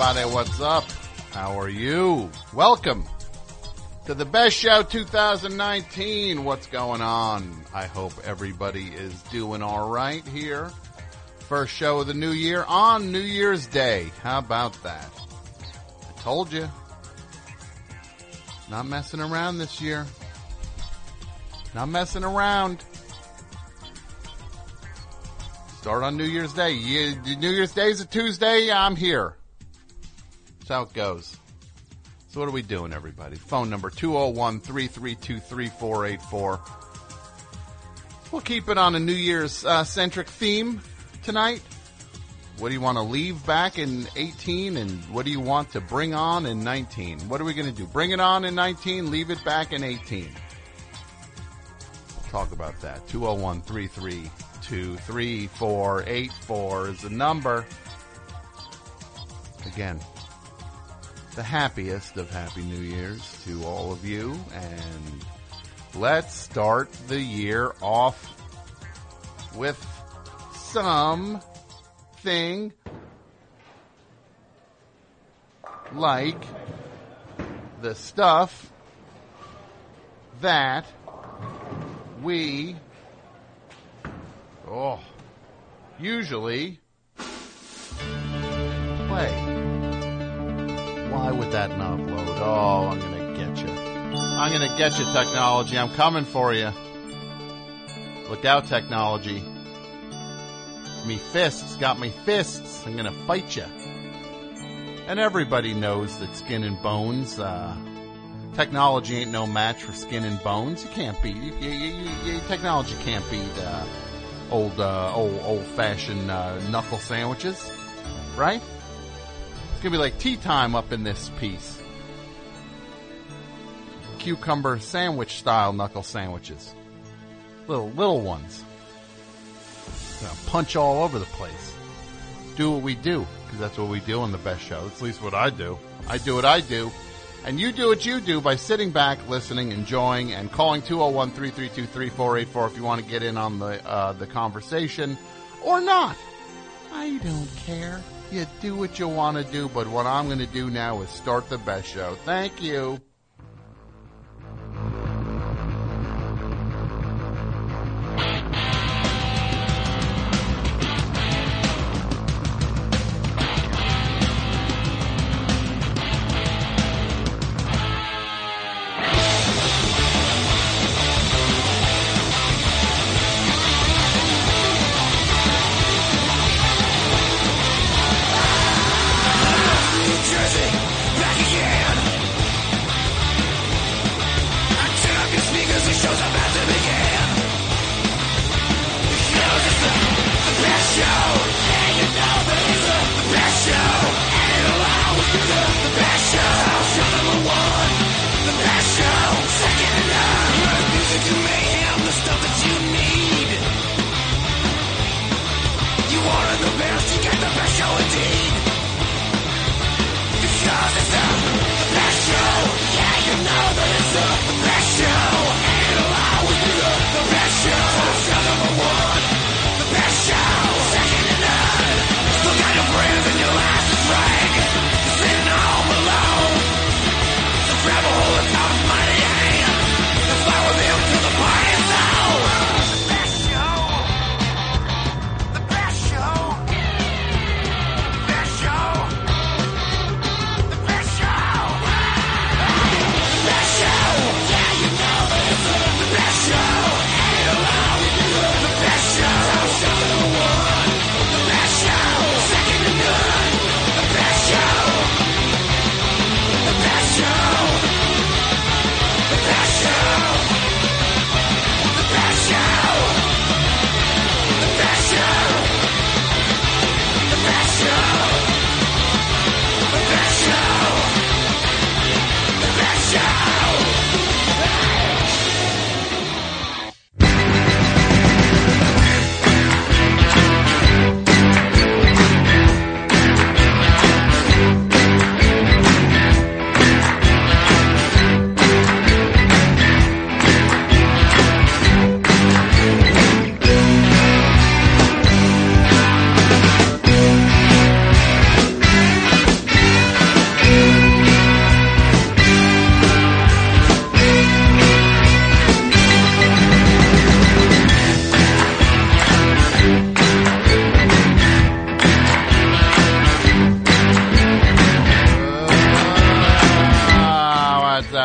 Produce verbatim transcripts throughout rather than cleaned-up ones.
everybody. What's up? How are you? Welcome to the Best Show two thousand nineteen. What's going on? I hope everybody is doing all right here. First show of the new year on New Year's Day. How about that? I told you. Not messing around this year. Not messing around. Start on New Year's Day. You, New Year's Day is a Tuesday. I'm here. That's how it goes. So what are we doing, everybody? Phone number two oh one, three three two, three four eight four. We'll keep it on a New Year's uh, centric theme tonight. What do you want to leave back in eighteen, and what do you want to bring on in nineteen? What are we going to do? Bring it on in nineteen, leave it back in eighteen. We'll talk about that. two oh one, three three two, three four eight four is the number. Again, the happiest of Happy New Year's to all of you, and let's start the year off with something like the stuff that we oh usually play. Why would that not load? Oh, I'm going to get you. I'm going to get you, technology. I'm coming for you. Look out, technology. Me fists. Got me fists. I'm going to fight you. And everybody knows that Skin and Bones, uh, technology ain't no match for Skin and Bones. You can't beat, you, you, you, you, technology can't beat, uh, old, uh, old, old-fashioned, uh, knuckle sandwiches. Right? It's going to be like tea time up in this piece. Cucumber sandwich style knuckle sandwiches. Little, little ones. Gonna punch all over the place. Do what we do, because that's what we do on the Best Show. That's at least what I do. I do what I do. And you do what you do by sitting back, listening, enjoying, and calling two oh one, three three two, three four eight four if you want to get in on the, uh, the conversation. Or not. I don't care. You do what you want to do, but what I'm going to do now is start the Best Show. Thank you.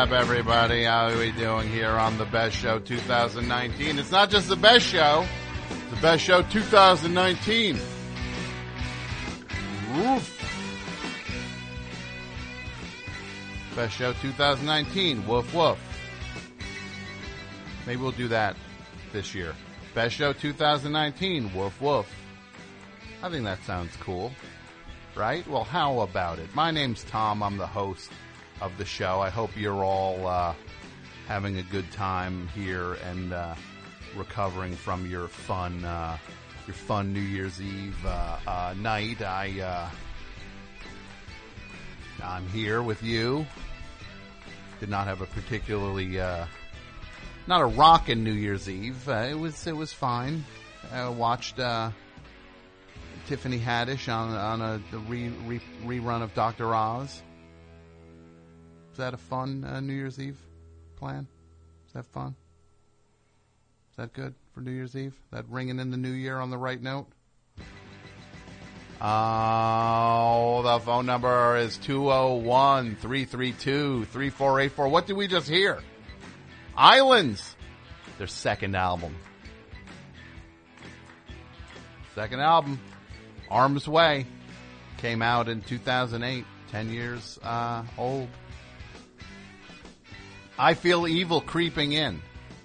up, everybody? How are we doing here on the Best Show twenty nineteen? It's not just the Best Show. It's the Best Show twenty nineteen. Woof. Best Show twenty nineteen. Woof, woof. Maybe we'll do that this year. Best Show twenty nineteen. Woof, woof. I think that sounds cool. Right? Well, how about it? My name's Tom. I'm the host of the show. I hope you're all uh, having a good time here and uh, recovering from your fun, uh, your fun New Year's Eve uh, uh, night. I, uh, I'm here with you. Did not have a particularly, uh, not a rockin' New Year's Eve. Uh, it was, it was fine. I watched. Uh, Tiffany Haddish on on a the re, re, rerun of Doctor Oz. Is that a fun uh, New Year's Eve plan? Is that fun? Is that good for New Year's Eve? That ringing in the new year on the right note? Oh, the phone number is two oh one, three three two, three four eight four. What did we just hear? Islands, their second album. Second album. Arms Way came out in two thousand eight, ten years uh, old. I Feel Evil Creeping In.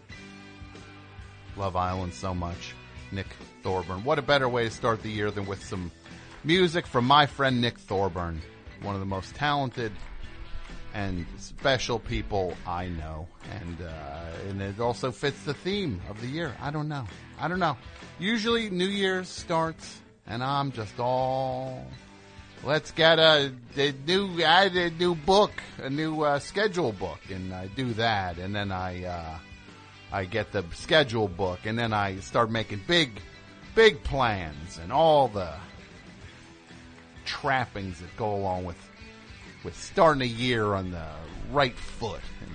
Love Island so much. Nick Thorburn. What a better way to start the year than with some music from my friend Nick Thorburn, one of the most talented and special people I know. And, uh, and it also fits the theme of the year. I don't know. I don't know. Usually New Year's starts... And I'm just all, let's get a, a new, add a new book, a new uh, schedule book, and I do that, and then I, uh, I get the schedule book, and then I start making big, big plans, and all the trappings that go along with, with starting a year on the right foot. And,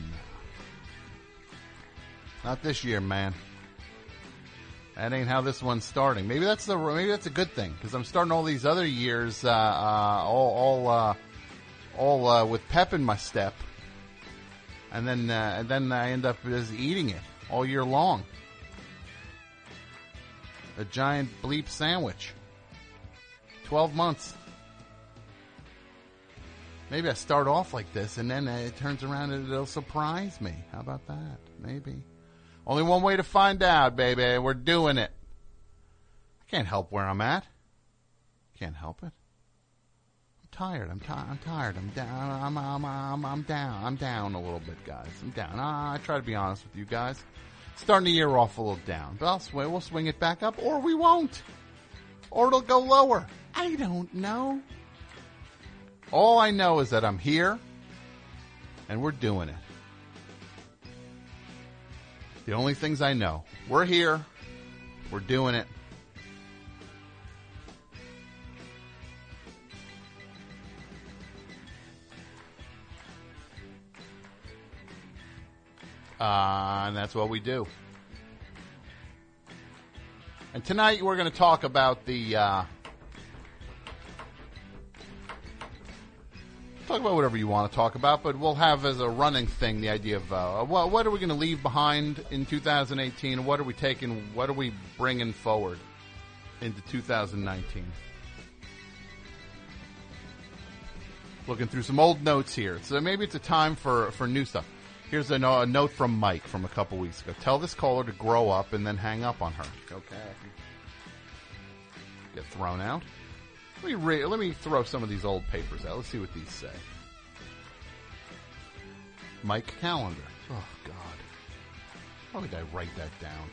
uh, not this year, man. That ain't how this one's starting. Maybe that's the maybe that's a good thing because I'm starting all these other years uh, uh, all all uh, all uh, with pep in my step, and then uh, and then I end up just eating it all year long. A giant bleep sandwich. Twelve months. Maybe I start off like this, and then it turns around and it'll surprise me. How about that? Maybe. Only one way to find out, baby. We're doing it. I can't help where I'm at. Can't help it. I'm tired. I'm tired. I'm tired. I'm down. I'm, I'm, I'm, I'm down. I'm down a little bit, guys. I'm down. Ah, I try to be honest with you guys. Starting the year off a little down. But I'll swing, we'll swing it back up, or we won't. Or it'll go lower. I don't know. All I know is that I'm here, and we're doing it. The only things I know. We're here. We're doing it. Uh, and that's what we do. And tonight we're going to talk about the... Uh, talk about whatever you want to talk about, but we'll have as a running thing the idea of uh, what, what are we going to leave behind in two thousand eighteen, and what are we taking, what are we bringing forward into two thousand nineteen. Looking through some old notes here, so maybe it's a time for, for new stuff. Here's a, no, a note from Mike from a couple weeks ago. Tell this caller to grow up and then hang up on her. Okay. Get thrown out. Let me re- let me throw some of these old papers out. Let's see what these say. Mike Calendar. Oh, God. How did I write that down?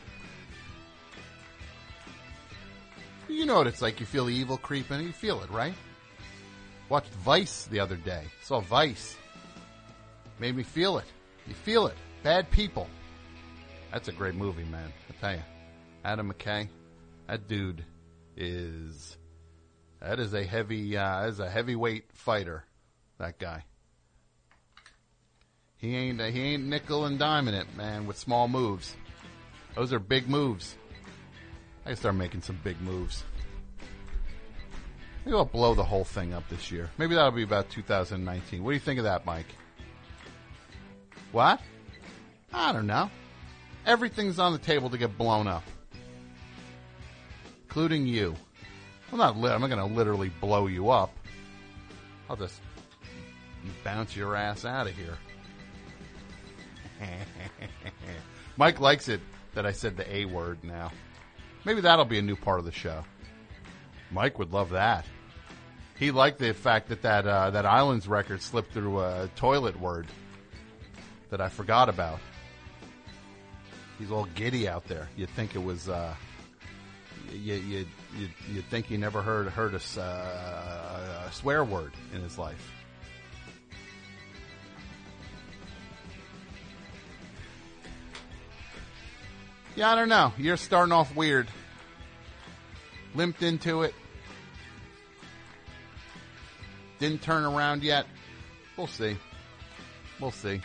You know what it's like. You feel the evil creeping. You feel it, right? Watched Vice the other day. Saw Vice. Made me feel it. You feel it. Bad People. That's a great movie, man. I tell you. Adam McKay. That dude is... That is a heavy, uh, that is a heavyweight fighter. That guy. He ain't, uh, he ain't nickel and diming it, man, with small moves. Those are big moves. I can start making some big moves. Maybe I'll blow the whole thing up this year. Maybe that'll be about two thousand nineteen. What do you think of that, Mike? What? I don't know. Everything's on the table to get blown up. Including you. I'm not, li- I'm not going to literally blow you up. I'll just bounce your ass out of here. Mike likes it that I said the A word now. Maybe that'll be a new part of the show. Mike would love that. He liked the fact that that, uh, that Islands record slipped through a toilet word that I forgot about. He's all giddy out there. You'd think it was, uh, you, you, you, you'd think he never heard, heard a, uh, a swear word in his life. Yeah, I don't know. You're starting off weird. Limped into it. Didn't turn around yet. We'll see. We'll see.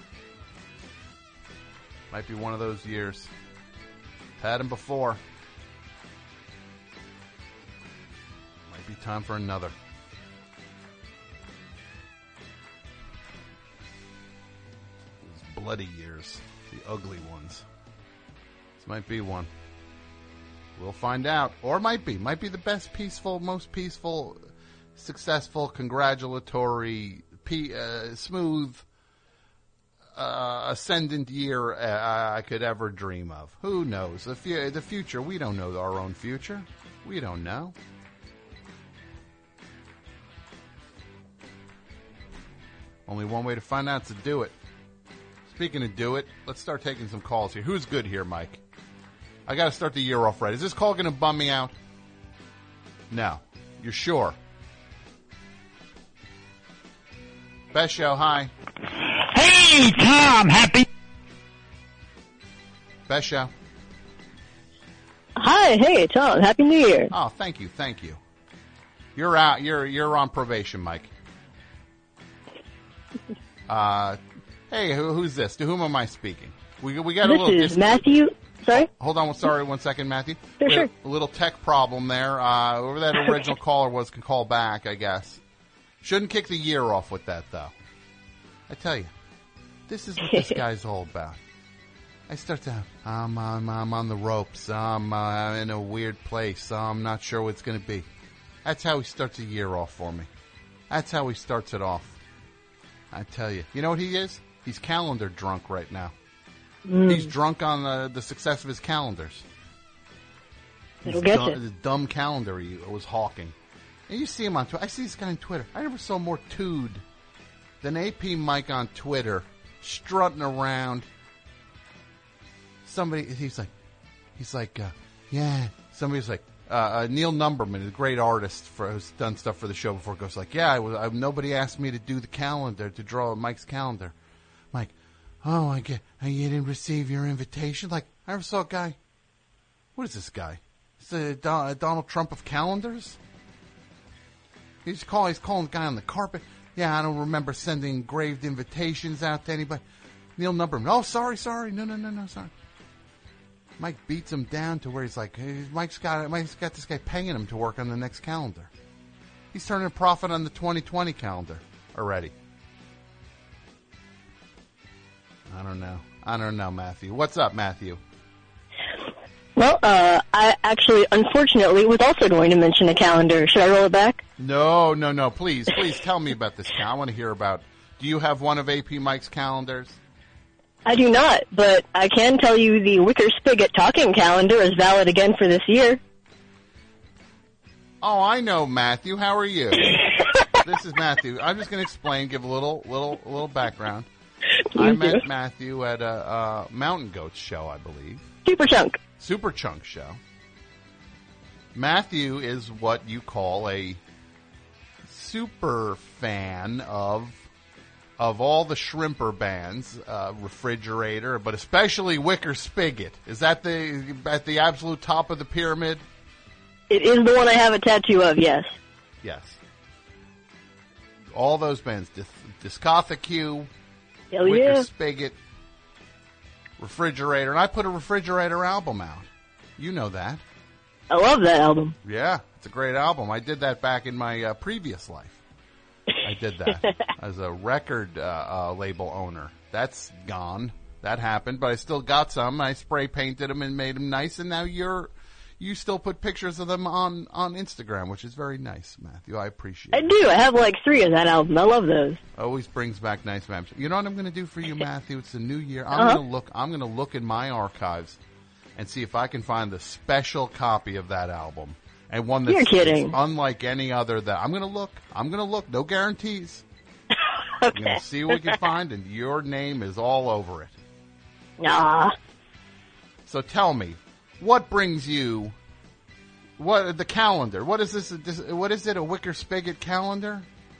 Might be one of those years. Had him before. Might be time for another. Those bloody years. The ugly ones. This might be one. We'll find out. Or it might be. Might be the best peaceful, most peaceful, successful, congratulatory, pe- uh, smooth, uh, ascendant year uh, I could ever dream of. Who knows? The, fu- the future, we don't know our own future. We don't know. Only one way to find out is to do it. Speaking of do it, let's start taking some calls here. Who's good here, Mike? I got to start the year off right. Is this call going to bum me out? No. You're sure? Best show, hi. Hey, Tom, happy... Best show. Hi, hey, Tom, happy New Year. Oh, thank you, thank you. You're out. You're you're on probation, Mike. Uh, hey, who, who's this? To whom am I speaking? We we got a this little. This is Matthew. Sorry? Hold on, sorry, one second, Matthew. Sure, sure. A little tech problem there. Uh, whoever that original caller was can call back, I guess. Shouldn't kick the year off with that, though. I tell you, this is what this guy's all about. I start to, I'm, I'm, I'm on the ropes. I'm uh, in a weird place. I'm not sure what it's going to be. That's how he starts a year off for me. That's how he starts it off. I tell you. You know what he is? He's calendar drunk right now. Mm. He's drunk on the, the success of his calendars. It'll get dumb, you. The dumb calendar he was hawking. And you see him on Twitter. I see this guy on Twitter. I never saw more tood than A P Mike on Twitter, strutting around. Somebody, he's like, he's like, uh, yeah. Somebody's like, uh, uh, Neil Numberman, a great artist for who's done stuff for the show before, goes like, yeah, I was, I, nobody asked me to do the calendar, to draw Mike's calendar. Mike, oh, I get, you didn't receive your invitation? Like, I never saw a guy. What is this guy? Is it Don, Donald Trump of calendars? He's calling, he's calling the guy on the carpet. Yeah, I don't remember sending engraved invitations out to anybody. Neil Numberman, oh, sorry, sorry. No, no, no, no, sorry. Mike beats him down to where he's like, hey, Mike's got Mike's got this guy paying him to work on the next calendar. He's turning a profit on the twenty twenty calendar already. I don't know. I don't know, Matthew. What's up, Matthew? Well, uh, I actually, unfortunately, was also going to mention a calendar. Should I roll it back? No, no, no. Please, please tell me about this calendar. I want to hear about. Do you have one of A P Mike's calendars? I do not, but I can tell you the Wicker Spigot talking calendar is valid again for this year. Oh, I know, Matthew. How are you? This is Matthew. I'm just going to explain, give a little, little, little background. Please I do. met Matthew at a, a Mountain Goats show, I believe. Super Chunk. Super Chunk show. Matthew is what you call a super fan of of all the shrimper bands, uh, Refrigerator, but especially Wicker Spigot. Is that the at the absolute top of the pyramid? It is the one I have a tattoo of, yes. Yes. All those bands, Dis- Discotha Q, Hell Wicker yeah. Spigot, Refrigerator, and I put a Refrigerator album out. You know that. I love that album. Yeah, it's a great album. I did that back in my uh, previous life. I did that as a record uh, uh, label owner. That's gone. That happened, but I still got some. I spray painted them and made them nice, and now you're you still put pictures of them on, on Instagram, which is very nice, Matthew. I appreciate I it. do. I have like three of that album. I love those. Always brings back nice memories. You know what I'm going to do for you, Matthew? It's a new year. I'm Uh-huh. going to look. I'm going to look in my archives and see if I can find the special copy of that album, and one that's You're kidding. unlike any other. That I'm going to look. I'm going to look. No guarantees. Okay. I'm going to see what we can find, and your name is all over it. Nah. So tell me, what brings you? What the calendar? What is this? this what is it? A Wicker Spigot calendar?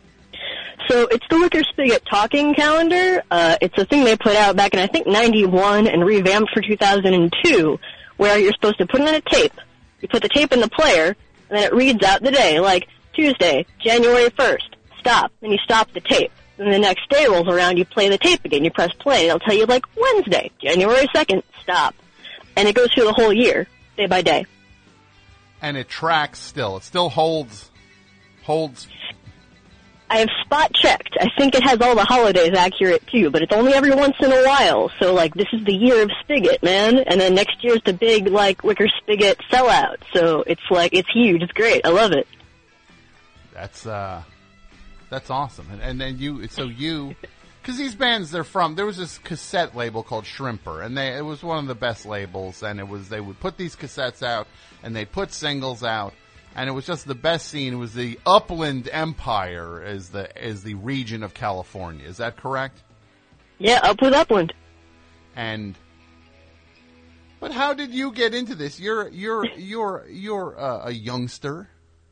So it's the Wicker Spigot Talking Calendar. Uh, it's a thing they put out back in, I think, ninety-one and revamped for two thousand two, where you're supposed to put it on a tape. You put the tape in the player, and then it reads out the day, like Tuesday, January first, stop. Then you stop the tape. Then the next day rolls around, you play the tape again, you press play, and it'll tell you, like, Wednesday, January second, stop. And it goes through the whole year, day by day. And it tracks still. It still holds, holds. I have spot checked. I think it has all the holidays accurate too, but it's only every once in a while. So like this is the year of Spigot, man, and then next year's the big like Wicker Spigot sellout. So it's like it's huge. It's great. I love it. That's uh, that's awesome. And, and then you, so you, because these bands they're from. There was this cassette label called Shrimper, and they it was one of the best labels. And it was they would put these cassettes out, and they put singles out. And it was just the best scene. It was the Upland Empire as the as the region of California. Is that correct? Yeah, up with Upland. And but how did you get into this? You're you're you're you're uh, a youngster.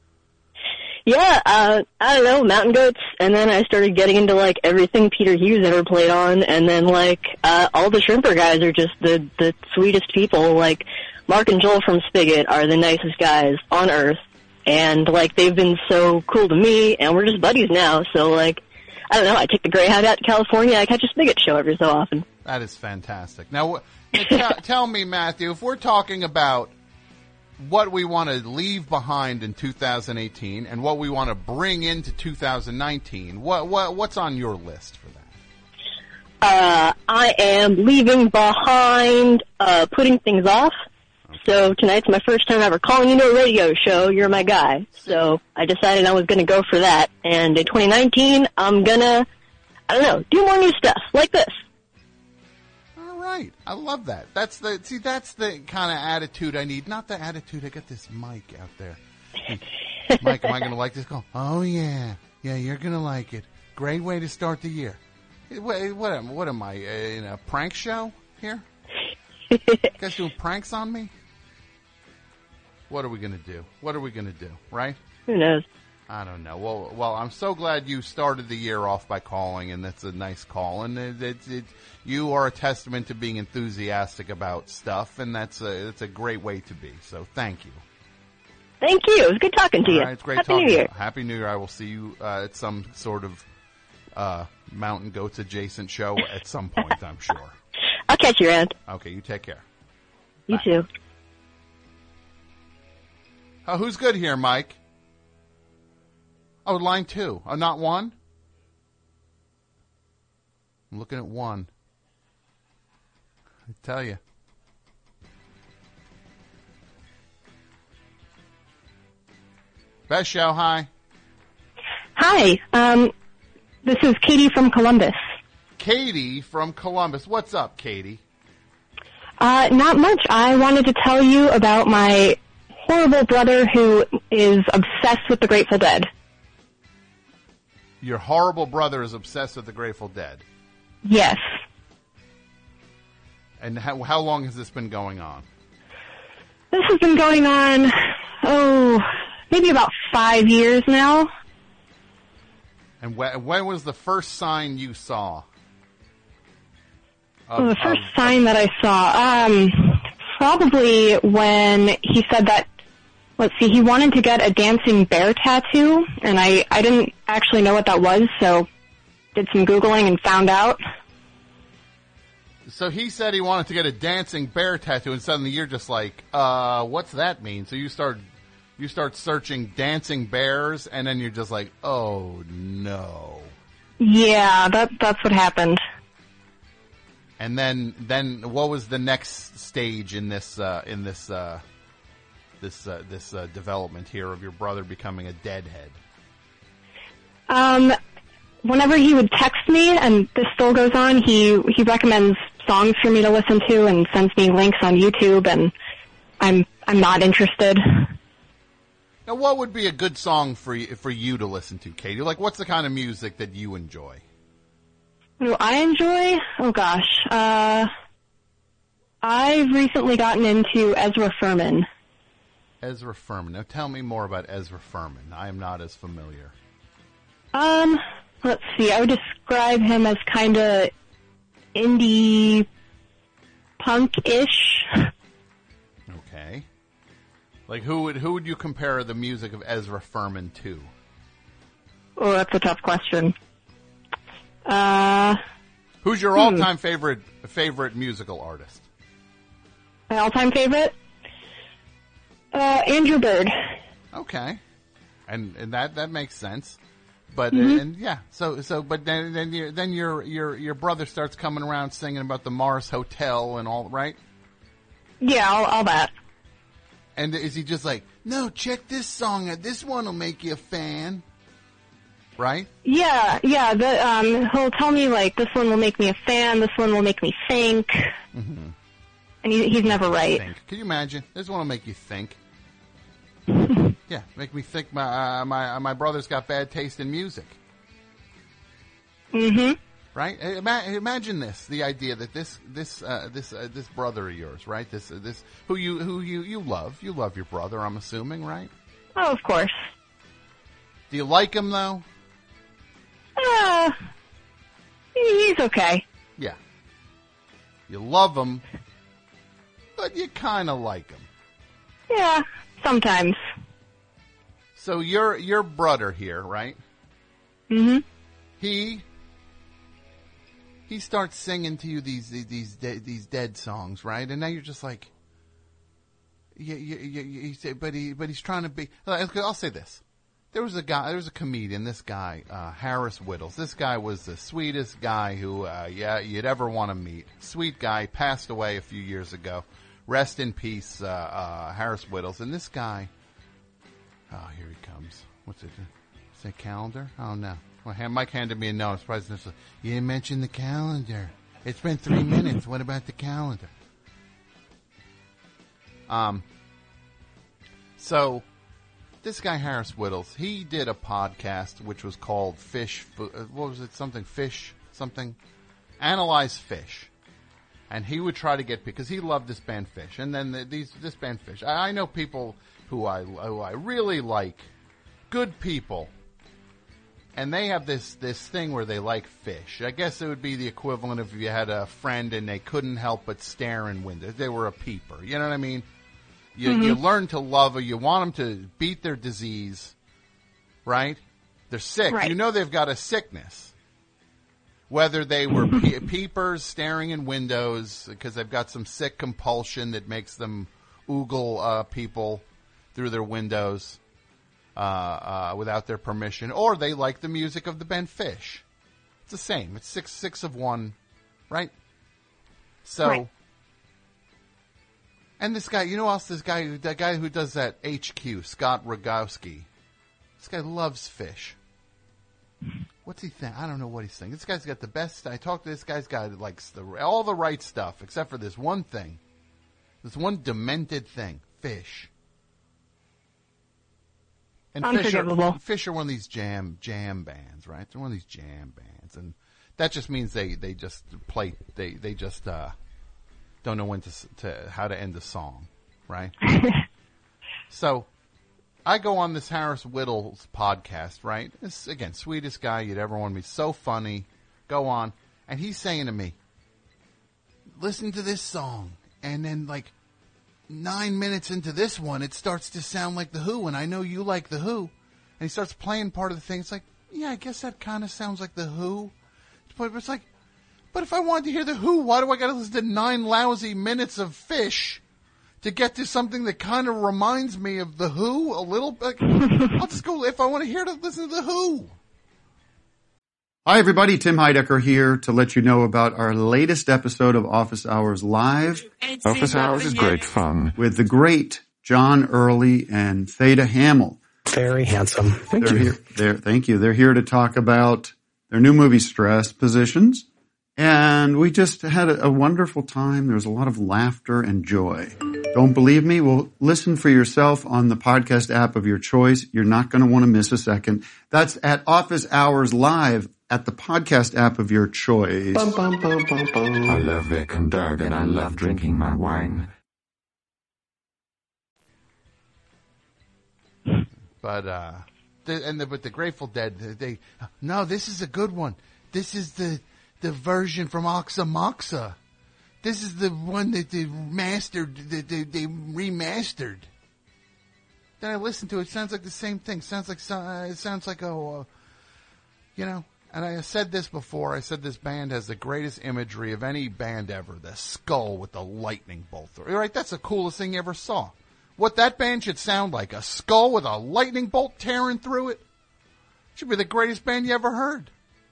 Yeah, uh, I don't know, Mountain Goats, and then I started getting into like everything Peter Hughes ever played on, and then like uh, all the Shrimper guys are just the the sweetest people. Like Mark and Joel from Spigot are the nicest guys on earth. And, like, they've been so cool to me, and we're just buddies now. So, like, I don't know, I take the Greyhound out to California, I catch a Spigot show every so often. That is fantastic. Now, tell, tell me, Matthew, if we're talking about what we want to leave behind in two thousand eighteen and what we want to bring into two thousand nineteen, what, what what's on your list for that? Uh, I am leaving behind uh, putting things off. So tonight's my first time ever calling into a radio show. You're my guy. So I decided I was going to go for that. And in twenty nineteen, I'm going to, I don't know, do more new stuff like this. All right. I love that. That's the, see, that's the kind of attitude I need. Not the attitude, I got this mic out there. Mike, am I going to like this call? Oh, yeah. Yeah, you're going to like it. Great way to start the year. What, what, am, what am I, in a prank show here? You guys doing pranks on me? What are we going to do? What are we going to do, right? Who knows? I don't know. Well, well, I'm so glad you started the year off by calling, and that's a nice call. And it, it, it, you are a testament to being enthusiastic about stuff, and that's a, it's a great way to be. So thank you. Thank you. It was good talking to All you. right, it's great Happy talking New to Year. you. Happy New Year. I will see you uh, at some sort of uh, Mountain Goats adjacent show at some point, I'm sure. I'll catch you around. Okay, you take care. You Bye. too. Oh, who's good here, Mike? Oh, line two. Oh, not one? I'm looking at one. I tell you. Best show, hi. Hi, um, this is Katie from Columbus. Katie from Columbus. What's up, Katie? Uh, not much. I wanted to tell you about my horrible brother who is obsessed with the Grateful Dead. Your horrible brother is obsessed with the Grateful Dead. Yes. And how, how long has this been going on? This has been going on, oh, maybe about five years now. And when, when was the first sign you saw? Of, Well, the first of- sign that I saw, um, probably when he said that, let's see, he wanted to get a dancing bear tattoo, and I, I didn't actually know what that was, so did some Googling and found out. So he said he wanted to get a dancing bear tattoo, and suddenly you're just like, uh, what's that mean? So you start, you start searching dancing bears, and then you're just like, oh no. Yeah, that that's what happened. And then, then what was the next stage in this uh, in this uh, this uh, this uh, development here of your brother becoming a deadhead? Um, whenever he would text me, and this still goes on, he he recommends songs for me to listen to and sends me links on YouTube, and I'm I'm not interested. Now, what would be a good song for you, for you to listen to, Katie? Like, what's the kind of music that you enjoy? What do I enjoy? Oh gosh, uh, I've recently gotten into Ezra Furman. Ezra Furman. Now, tell me more about Ezra Furman. I am not as familiar. Um, let's see. I would describe him as kind of indie punk-ish. Okay. Like, who would who would you compare the music of Ezra Furman to? Oh, that's a tough question. Uh, Who's your all-time hmm. favorite favorite musical artist? My all-time favorite? Uh, Andrew Bird. Okay, and and that that makes sense. But mm-hmm. and yeah, so so but then then your then your your your brother starts coming around singing about the Mars Hotel and all, right? Yeah, all, all that. And is he just like, no, check this song out. This one will make you a fan, right? Yeah, yeah. The, um, he'll tell me like, this one will make me a fan. This one will make me think. Mm-hmm. And he, he's never right. Think. Can you imagine? This one will make you think. Yeah, make me think my uh, my uh, my brother's got bad taste in music. Mm-hmm. Right? Ima- imagine this: the idea that this this uh, this uh, this brother of yours, right? This uh, this who you who you you love, you love your brother. I'm assuming, right? Oh, of course. Do you like him though? Uh, he's okay. Yeah. You love him, but you kind of like him. Yeah, sometimes. So your your brother here, right? Mm-hmm. He he starts singing to you these these these, these dead songs, right? And now you're just like, you, you, you, you say, but he but he's trying to be. I'll say this: there was a guy, there was a comedian. This guy, uh, Harris Whittles. This guy was the sweetest guy who, uh, yeah, you'd ever want to meet. Sweet guy, passed away a few years ago. Rest in peace, uh, uh, Harris Whittles. And this guy, oh, here he comes. What's it? Is it calendar? Oh no. Well, Mike handed me a note. President said, you didn't mention the calendar. It's been three minutes. What about the calendar? Um. So, this guy Harris Whittles, he did a podcast which was called Fish. What was it? Something Fish. Something. Analyze Fish. And he would try to get, because he loved this band Fish, and then the, these this band Fish. I, I know people who I who I really like, good people, and they have this this thing where they like fish. I guess it would be the equivalent if you had a friend and they couldn't help but stare in windows. They were a peeper. You know what I mean? You mm-hmm. you learn to love, or you want them to beat their disease, right? They're sick. Right. You know they've got a sickness. Whether they were pe- peepers staring in windows because they've got some sick compulsion that makes them oogle uh, people through their windows uh, uh, without their permission, or they like the music of the band Fish. It's the same. It's six six of one, right? So, right. And this guy, you know, else this guy, that guy who does that H Q, Scott Rogowski. This guy loves Fish. What's he think? I don't know what he's thinking. This guy's got the best. I talked to this guy's guy that likes the, all the right stuff, except for this one thing. This one demented thing. Fish. And Fish are, Fish are one of these jam jam bands, right? They're one of these jam bands. And that just means they, they just play, they, they just uh, don't know when to, to how to end a song, right? So I go on this Harris Whittles podcast, right? This, again, sweetest guy you'd ever want to meet. So funny. Go on. And he's saying to me, listen to this song. And then, like, nine minutes into this one, it starts to sound like The Who. And I know you like The Who. And he starts playing part of the thing. It's like, yeah, I guess that kind of sounds like The Who. But it's like, but if I wanted to hear The Who, why do I got to listen to nine lousy minutes of Fish to get to something that kind of reminds me of The Who a little bit? I'll just go, if I want to hear to listen to The Who. Hi, everybody. Tim Heidecker here to let you know about our latest episode of Office Hours Live. Office Hours is great fun. With the great John Early and Theda Hamill. Very handsome. Thank they're you. Here, they're, thank you. They're here to talk about their new movie, Stress Positions. And we just had a, a wonderful time. There was a lot of laughter and joy. Don't believe me? Well, listen for yourself on the podcast app of your choice. You're not going to want to miss a second. That's at Office Hours Live at the podcast app of your choice. Bum, bum, bum, bum, bum. I love Vic and Doug, and I love drinking my wine. But, uh, the, and the, but the Grateful Dead, they, they, no, this is a good one. This is the, the version from Oxa Moxa. This is the one that they mastered, that they, they remastered. Then I listened to it. It sounds like the same thing. Sounds like, uh, it sounds like a, uh, you know, and I said this before. I said this band has the greatest imagery of any band ever. The skull with the lightning bolt through. Right? That's the coolest thing you ever saw. What that band should sound like, a skull with a lightning bolt tearing through it. Should be the greatest band you ever heard.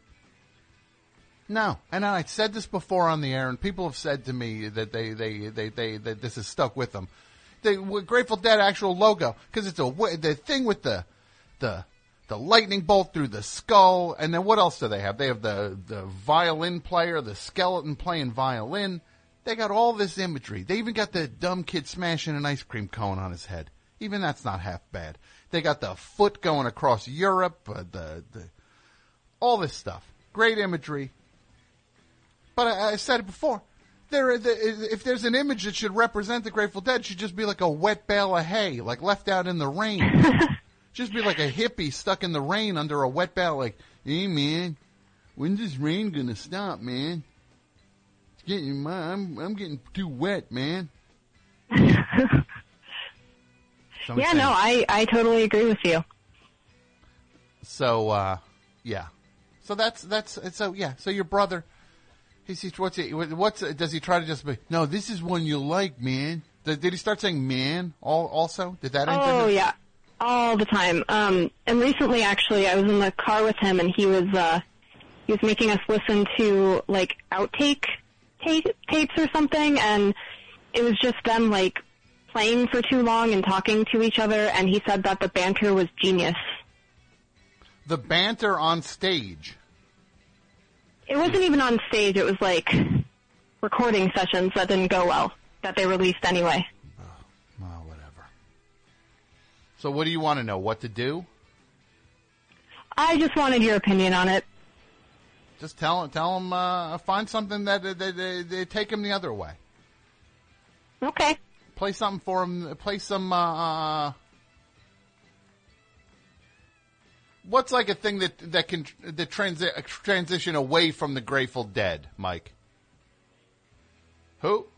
No. And I said this before on the air, and people have said to me that they, they, they, they, that this is stuck with them. The Grateful Dead actual logo, because it's a, the thing with the, the, the lightning bolt through the skull, and then what else do they have? They have the, the violin player, the skeleton playing violin. They got all this imagery. They even got the dumb kid smashing an ice cream cone on his head. Even that's not half bad. They got the foot going across Europe, uh, the, the, all this stuff. Great imagery. But I, I said it before. There, the, if there's an image that should represent the Grateful Dead, it should just be like a wet bale of hay, like left out in the rain. Just be like a hippie stuck in the rain under a wet bale, like, hey, man, when's this rain gonna stop, man? It's getting, I'm, I'm getting too wet, man. Yeah, saying, no, I, I totally agree with you. So, uh, yeah. So that's, that's, so, yeah, so your brother, he sees, what's it, what's, does he try to just be, no, this is one you like, man? Did, did he start saying man all, also? Did that enter Oh, his- yeah. All the time. Um, and recently, actually, I was in the car with him, and he was uh, he was making us listen to like outtake ta- tapes or something, and it was just them like playing for too long and talking to each other. And he said that the banter was genius. The banter on stage. It wasn't even on stage. It was like recording sessions that didn't go well that they released anyway. Well, whatever. So what do you want to know? What to do? I just wanted your opinion on it. Just tell tell them uh, find something that they, they, they take them the other way. Okay. Play something for them. Play some. Uh, uh, what's like a thing that that can that transi- transition away from the Grateful Dead, Mike? Who?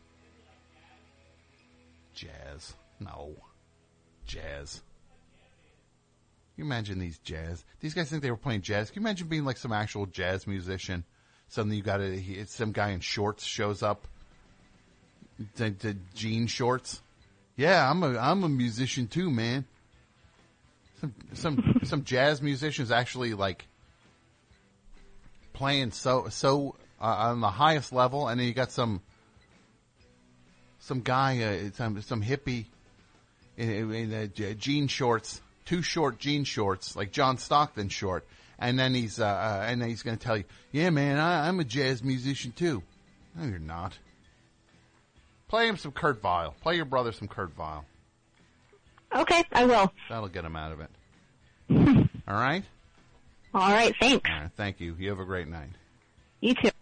Jazz. No. Jazz. Can you imagine these jazz? These guys think they were playing jazz. Can you imagine being like some actual jazz musician? Suddenly you got a, some guy in shorts shows up. The, the jean shorts. Yeah, I'm a, I'm a musician too, man. Some, some, some jazz musicians actually like playing so, so, uh, on the highest level. And then you got some, some guy, uh, some, some hippie in, in uh, jean shorts. Too short jean shorts, like John Stockton short, and then he's uh, uh, and then he's going to tell you, "Yeah, man, I, I'm a jazz musician too." No, you're not. Play him some Kurt Vile. Play your brother some Kurt Vile. Okay, I will. That'll get him out of it. All right. All right, thanks. All right, thank you. You have a great night. You too.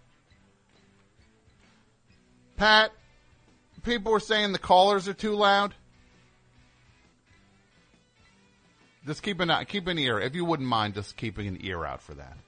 Pat, people were saying the callers are too loud. Just keep an eye, keep an ear, if you wouldn't mind, just keeping an ear out for that.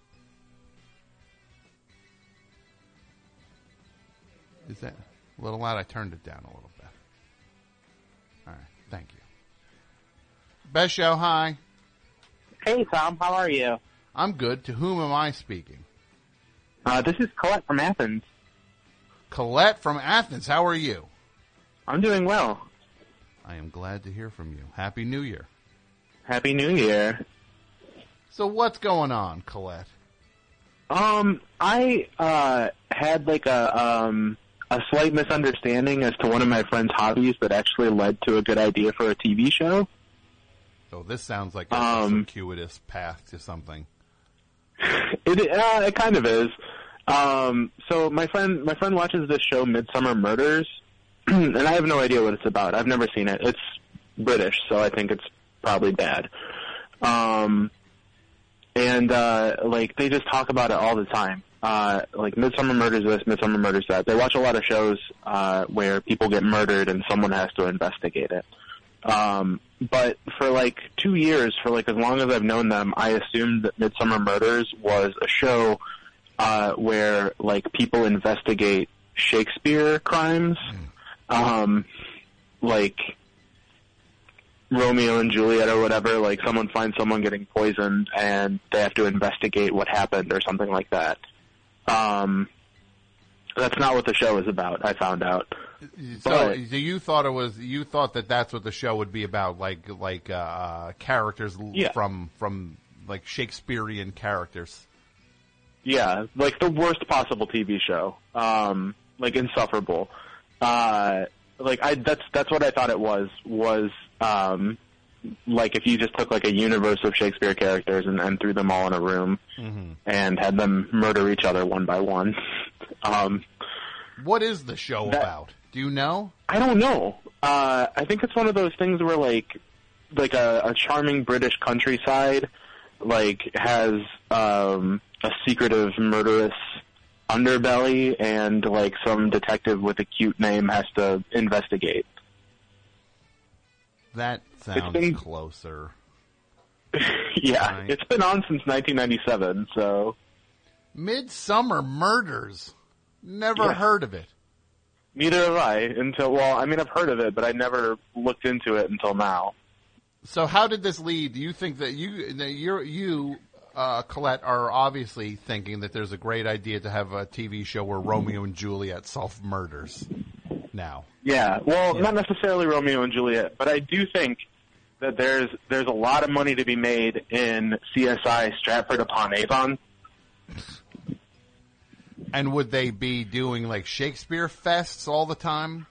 Is that a little loud? I turned it down a little bit. All right, thank you. Best show, hi. Hey, Tom, how are you? I'm good. To whom am I speaking? Uh, this is Colette from Athens. Colette from Athens, how are you? I'm doing well. I am glad to hear from you. Happy New Year. Happy New Year. So what's going on, Colette? Um, I uh, had like a um, a slight misunderstanding as to one of my friend's hobbies that actually led to a good idea for a T V show. Oh, this sounds like a Um, circuitous path to something. It uh, it kind of is. Um, so my friend my friend watches this show, Midsummer Murders, and I have no idea what it's about. I've never seen it. It's British, so I think it's probably bad. Um, and uh, like they just talk about it all the time. Uh, like Midsummer Murders this, Midsummer Murders that. They watch a lot of shows uh, where people get murdered and someone has to investigate it. Um, but for like two years, for like as long as I've known them, I assumed that Midsummer Murders was a show uh, where like people investigate Shakespeare crimes, um, like Romeo and Juliet or whatever. Like someone finds someone getting poisoned and they have to investigate what happened or something like that. Um, that's not what the show is about. I found out. So, But- so you thought it was you thought that that's what the show would be about, like like uh, characters l- Yeah. from from like Shakespearean characters. Yeah, like the worst possible T V show. Um, like insufferable. Uh, like I that's that's what I thought it was was um, like if you just took like a universe of Shakespeare characters and, and threw them all in a room Mm-hmm. and had them murder each other one by one. um, What is the show That- about? Do you know? I don't know. Uh, I think it's one of those things where like like a, a charming British countryside like has um, a secretive murderous underbelly and like some detective with a cute name has to investigate. That sounds been- closer. Yeah, Right. it's been on since nineteen ninety-seven, so Midsummer Murders. Never Yeah. heard of it. neither have I until, well, I mean, I've heard of it, but I never looked into it until now. So how did this lead? Do you think that you that you're, you uh, Colette are obviously thinking that there's a great idea to have a T V show where Romeo and Juliet solve murders now? Yeah, well, not necessarily Romeo and Juliet, but I do think that there's there's a lot of money to be made in C S I Stratford upon Avon. And would they be doing like Shakespeare fests all the time?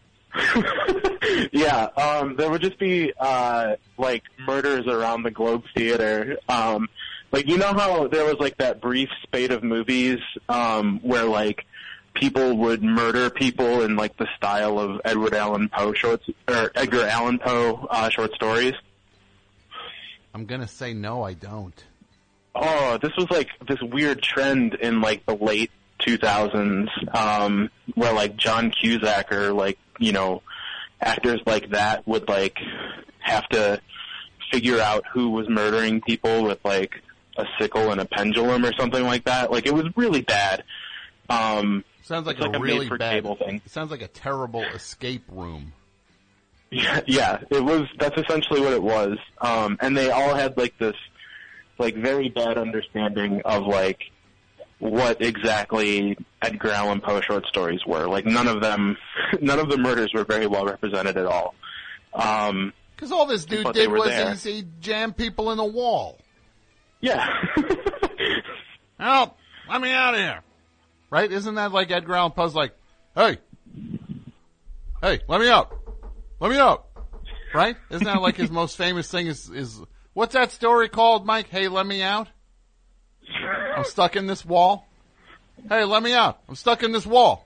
Yeah, um, there would just be uh, like murders around the Globe Theater. Um, like you know how there was like that brief spate of movies um, where like people would murder people in like the style of Edward Allan Poe shorts or Edgar Allan Poe uh, short stories. I'm gonna say no, I don't. Oh, this was like this weird trend in like the late two thousands, um, where like John Cusack or like, you know, actors like that would like have to figure out who was murdering people with like a sickle and a pendulum or something like that. Like it was really bad. Um, Sounds like it's a like a really made-for-cable bad thing. It sounds like a terrible escape room. Yeah, yeah, it was. That's essentially what it was. Um, and they all had like this, like very bad understanding of like what exactly Edgar Allan Poe short stories were. Like none of them, none of the murders were very well represented at all. Um, Because all this dude But they did were was there. he, he jammed people in the wall. yeah, Help! Let me out of here! Right? Isn't that like Edgar Allan Poe's like, hey, hey, let me out! Let me out! Right? Isn't that like his most famous thing is, is, what's that story called, Mike? Hey, let me out? I'm stuck in this wall. Hey, let me out. I'm stuck in this wall.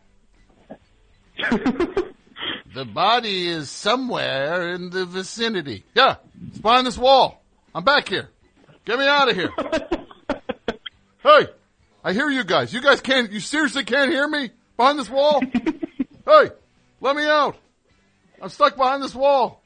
The body is somewhere in the vicinity. Yeah, it's behind this wall. I'm back here. Get me out of here. Hey, I hear you guys. You guys can't, you seriously can't hear me behind this wall? Hey, let me out. I'm stuck behind this wall.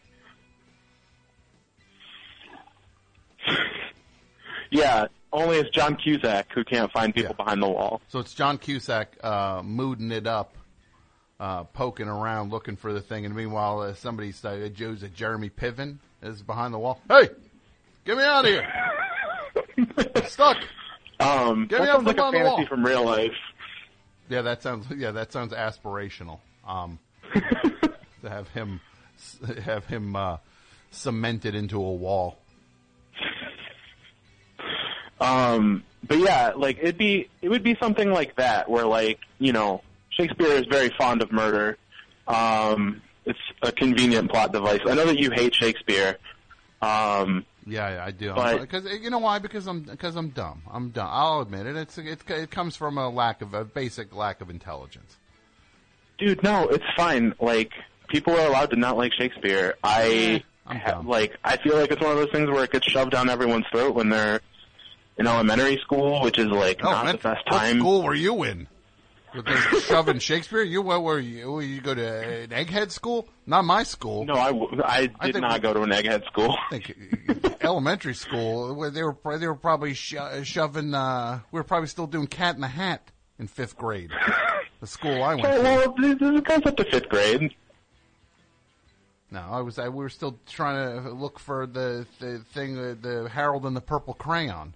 yeah. Only it's John Cusack who can't find people Yeah. behind the wall. So it's John Cusack uh, mooding it up, uh, poking around, looking for the thing. And meanwhile, uh, somebody, uh, Joe's uh, Jeremy Piven is behind the wall. Hey, get me out of here. I'm stuck. Um, Get that me out sounds like from a behind the fantasy wall. from real life. Yeah, that sounds. Yeah, that sounds aspirational. Um, to have him, have him uh, cemented into a wall. Um, but yeah, like it'd be it would be something like that where like you know Shakespeare is very fond of murder. Um, it's a convenient plot device. I know that you hate Shakespeare. Um, yeah, yeah, I do. But, because you know why? Because I'm because I'm dumb. I'm dumb. I'll admit it. It's it, it comes from a lack of a basic lack of intelligence. Dude, no, it's fine. Like people are allowed to not like Shakespeare. I I'm ha- dumb. like I feel like it's one of those things where it gets shoved down everyone's throat when they're in elementary school, which is like Oh, not man, the best what time. school were you in? With the shoving Shakespeare? You what were you? You go to an egghead school? Not my school. No, I, w- I I did think not we- go to an egghead school. I think elementary school. where They were they were probably sho- shoving. Uh, we were probably still doing Cat in the Hat in fifth grade. The school I went Okay, to. well, this this goes up to fifth grade. No, I was. I, we were still trying to look for the the thing, uh, the Harold and the Purple Crayon.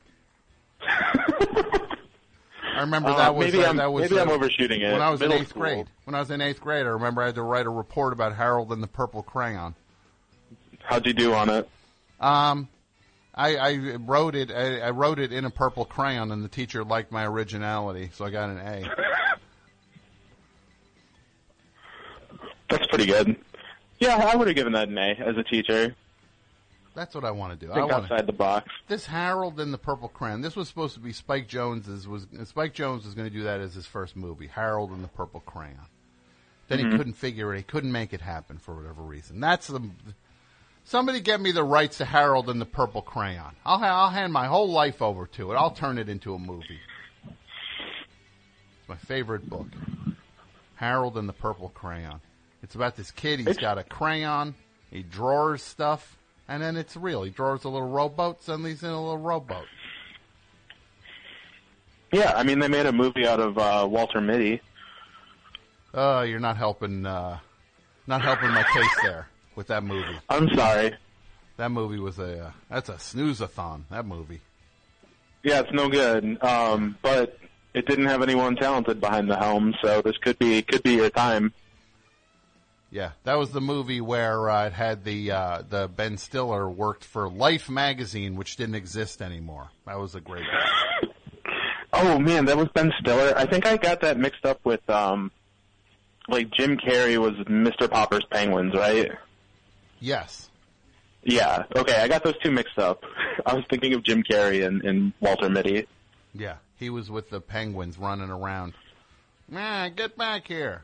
I remember Uh, that was maybe uh, I'm- that was maybe uh, I'm overshooting it. When I was in Middle eighth school. grade. When I was in eighth grade, I remember I had to write a report about Harold and the Purple Crayon. How'd you do on it? Um, I, I wrote it. I, I wrote it in a purple crayon, and the teacher liked my originality, so I got an A. That's pretty good. Yeah, I would have given that an A as a teacher. That's what I want to do. I Think want outside the box. this Harold and the Purple Crayon. This was supposed to be Spike Jonze's. Was Spike Jonze was going to do that as his first movie, Harold and the Purple Crayon. Then Mm-hmm. he couldn't figure it. He couldn't make it happen for whatever reason. That's the. Somebody get me the rights to Harold and the Purple Crayon. I'll ha- I'll hand my whole life over to it. I'll turn it into a movie. It's my favorite book, Harold and the Purple Crayon. It's about this kid. He's got a crayon. He draws stuff, and then it's real. He draws a little rowboat. Suddenly he's in a little rowboat. Yeah, I mean, they made a movie out of uh, Walter Mitty. Oh, you're not helping. Uh, not helping my case there with that movie. I'm sorry. That movie was a. Uh, that's a snooze-a-thon. That movie. Yeah, it's no good. Um, but it didn't have anyone talented behind the helm, so this could be could be your time. Yeah, that was the movie where uh, it had the uh, the Ben Stiller worked for Life magazine, which didn't exist anymore. That was a great. Oh man, that was Ben Stiller. I think I got that mixed up with um, like Jim Carrey was Mister Popper's Penguins, right? Yes. Yeah. Okay, I got those two mixed up. I was thinking of Jim Carrey and, and Walter Mitty. Yeah, he was with the Penguins running around. Man, get back here.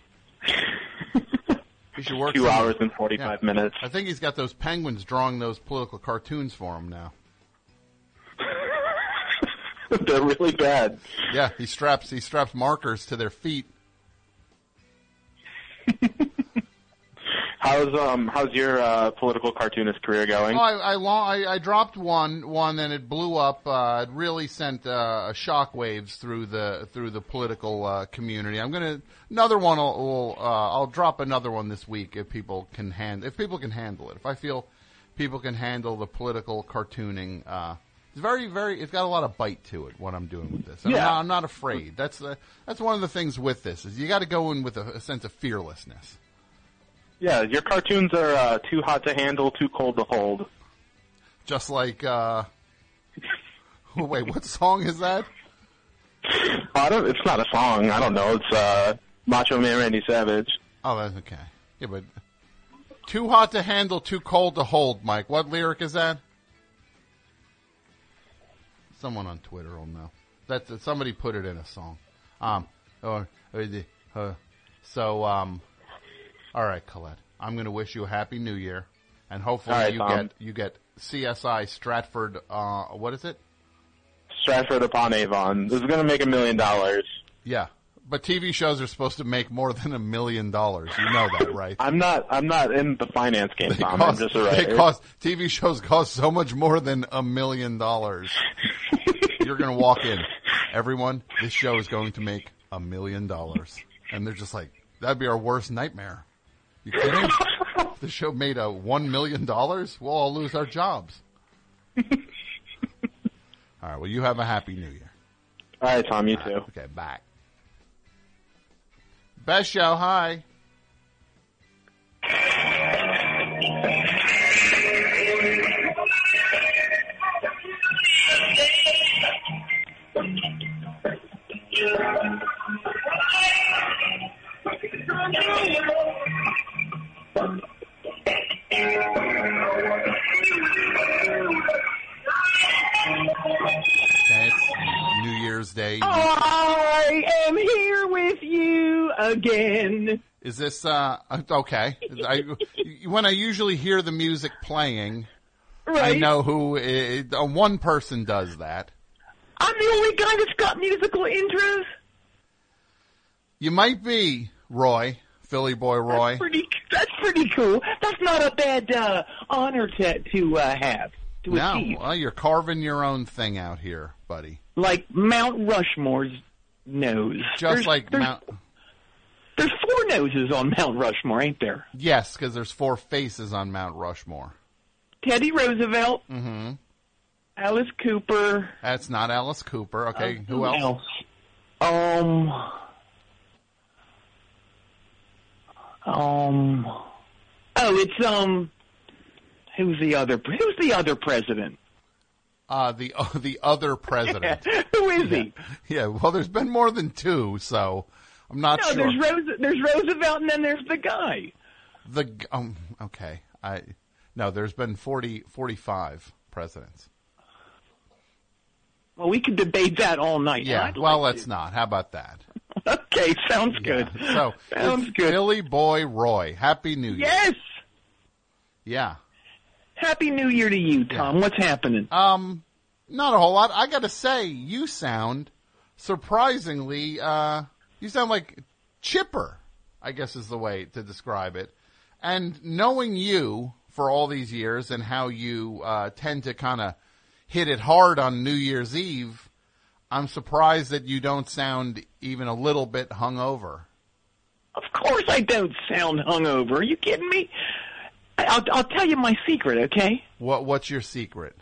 He should work Two some- hours and forty-five Yeah. minutes. I think he's got those penguins drawing those political cartoons for him now. They're really bad. Yeah, he straps he straps markers to their feet. How's um how's your uh, political cartoonist career going? Oh, I I, lo- I I dropped one one and it blew up. Uh, it really sent uh, shockwaves through the through the political uh, community. I'm gonna another one. Will, will uh, I'll drop another one this week if people can hand if people can handle it. If I feel people can handle the political cartooning. Uh, it's very very. It's got a lot of bite to it. What I'm doing with this. I'm, Yeah. not, I'm not afraid. That's uh, that's one of the things with this is you got to go in with a, a sense of fearlessness. Yeah, your cartoons are uh, too hot to handle, too cold to hold. Just like, uh, wait, what song is that? I don't. It's not a song. I don't know. It's uh, Macho Man Randy Savage. Oh, that's okay. Yeah, but too hot to handle, too cold to hold, Mike. What lyric is that? Someone on Twitter will know. That's uh, somebody put it in a song. Um, or, or the, uh, so, um, all right, Colette. I'm going to wish you a happy New Year, and hopefully All right, you Tom. get you get C S I Stratford. Uh, what is it? Stratford upon Avon. This is going to make a million dollars. Yeah, but T V shows are supposed to make more than a million dollars. You know that, right? I'm not. I'm not in the finance game, They Tom. cost, I'm just a they writer. cost T V shows cost so much more than a million dollars. You're going to walk in, everyone. This show is going to make a million dollars, and they're just like, that'd be our worst nightmare. You kidding? If the show made a one million dollars, we'll all lose our jobs. All right. Well, you have a happy New Year. All right, Tom. You All too. right, okay. Bye. Best show. Hi. Year's Day. I am here with you again. Is this, uh, okay. I, when I usually hear the music playing, right. I know who, it, uh, one person does that. I'm the only guy that's got musical intros? You might be, Roy, Philly boy Roy. That's pretty, that's pretty cool. That's not a bad, uh, honor to, to, uh, have, to no, achieve. Well, you're carving your own thing out here, buddy. Like Mount Rushmore's nose. Just there's, like there's, Mount... There's four noses on Mount Rushmore, ain't there? Yes, because there's four faces on Mount Rushmore. Teddy Roosevelt. Mm-hmm. Alice Cooper. That's not Alice Cooper. Okay, uh, who, who else? else? Um... Um... Oh, it's, um... Who's the other, who's the other president? Uh, the uh, the other president. Who is yeah. he? Yeah, well, there's been more than two, so I'm not no, sure. there's Rose, there's Roosevelt, and then there's the guy. The um, okay, I no, there's been forty, forty-five presidents. Well, we could debate that all night. Yeah, I'd well, like let's to. not. How about that? Okay, sounds good. Yeah. So, sounds good. Philly boy Roy, Happy New Year. Yes. Yeah. Happy New Year to you, Tom. Yeah. What's happening? Um, not a whole lot. I got to say, you sound surprisingly. Uh, you sound like chipper, I guess is the way to describe it. And knowing you for all these years and how you uh, tend to kind of hit it hard on New Year's Eve, I'm surprised that you don't sound even a little bit hungover. Of course I don't sound hungover. Are you kidding me? I'll, I'll tell you my secret, okay? What What's your secret?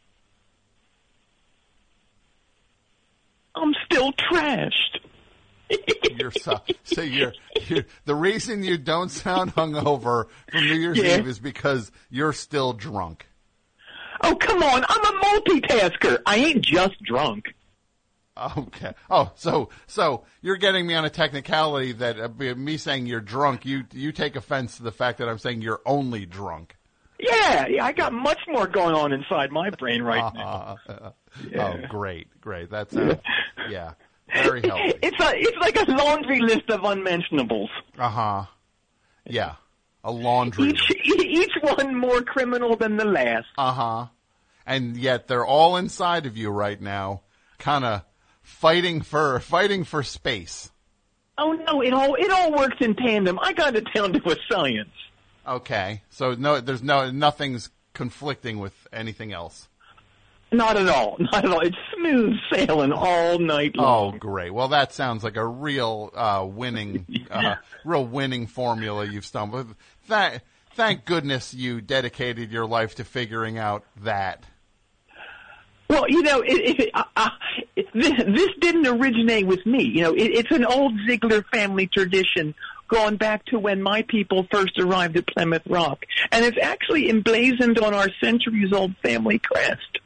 I'm still trashed. You're so, so you're, you're the reason you don't sound hungover from New Year's yeah. Eve is because you're still drunk. Oh, come on. I'm a multitasker. I ain't just drunk. Okay. Oh, so so you're getting me on a technicality that uh, me saying you're drunk, you you take offense to the fact that I'm saying you're only drunk. Yeah, yeah. I got much more going on inside my brain right uh, now. Uh, yeah. Oh, great, great. That's uh, yeah, very healthy. It's a it's like a laundry list of unmentionables. Uh huh. Yeah, a laundry. Each list. Each one more criminal than the last. Uh huh. And yet they're all inside of you right now, kind of. Fighting for fighting for space. Oh no! It all it all works in tandem. I got it down to a science. Okay, so no, there's no nothing's conflicting with anything else. Not at all. Not at all. It's smooth sailing all night long. Oh, great! Well, that sounds like a real uh, winning, uh, real winning formula you've stumbled. Thank, thank goodness you dedicated your life to figuring out that. Well, you know, it, it, uh, uh, it, this, this didn't originate with me. You know, it, it's an old Ziegler family tradition going back to when my people first arrived at Plymouth Rock. And it's actually emblazoned on our centuries-old family crest.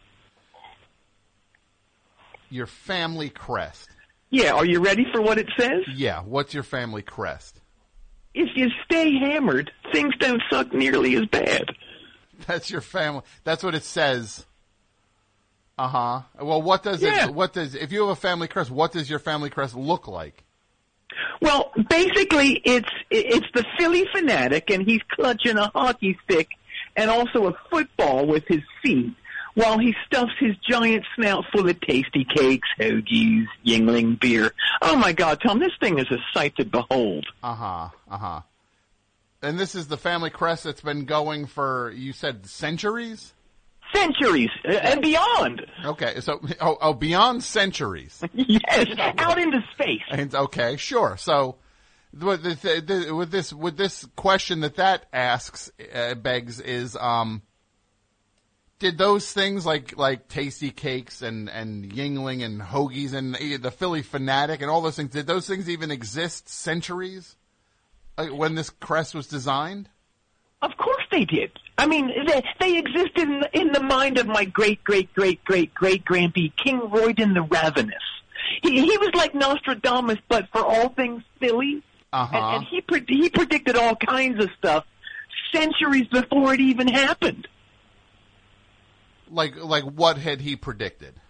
Your family crest? Yeah, are you ready for what it says? Yeah, what's your family crest? If you stay hammered, things don't suck nearly as bad. That's your family. That's what it says. Uh huh. Well, what does yeah. it? What does if you have a family crest? What does your family crest look like? Well, basically, it's it's the Philly fanatic, and he's clutching a hockey stick and also a football with his feet, while he stuffs his giant snout full of tasty cakes, hoagies, Yingling beer. Oh my God, Tom, this thing is a sight to behold. Uh huh. Uh huh. And this is the family crest that's been going for, you said, centuries? Centuries uh, and beyond. Okay, so oh, oh beyond centuries. Yes, out into space. And, okay, sure. So, with, the, the, with this with this question that that asks uh, begs is, um, did those things like like tasty cakes and and Yingling and hoagies and the Philly fanatic and all those things, did those things even exist centuries uh, when this crest was designed? Of course they did. I mean, they, they existed in the, in the mind of my great, great, great, great, great grandpa, King Royden the Ravenous. He, he was like Nostradamus, but for all things Philly. Uh-huh. And, and he pre- he predicted all kinds of stuff centuries before it even happened. Like like what had he predicted?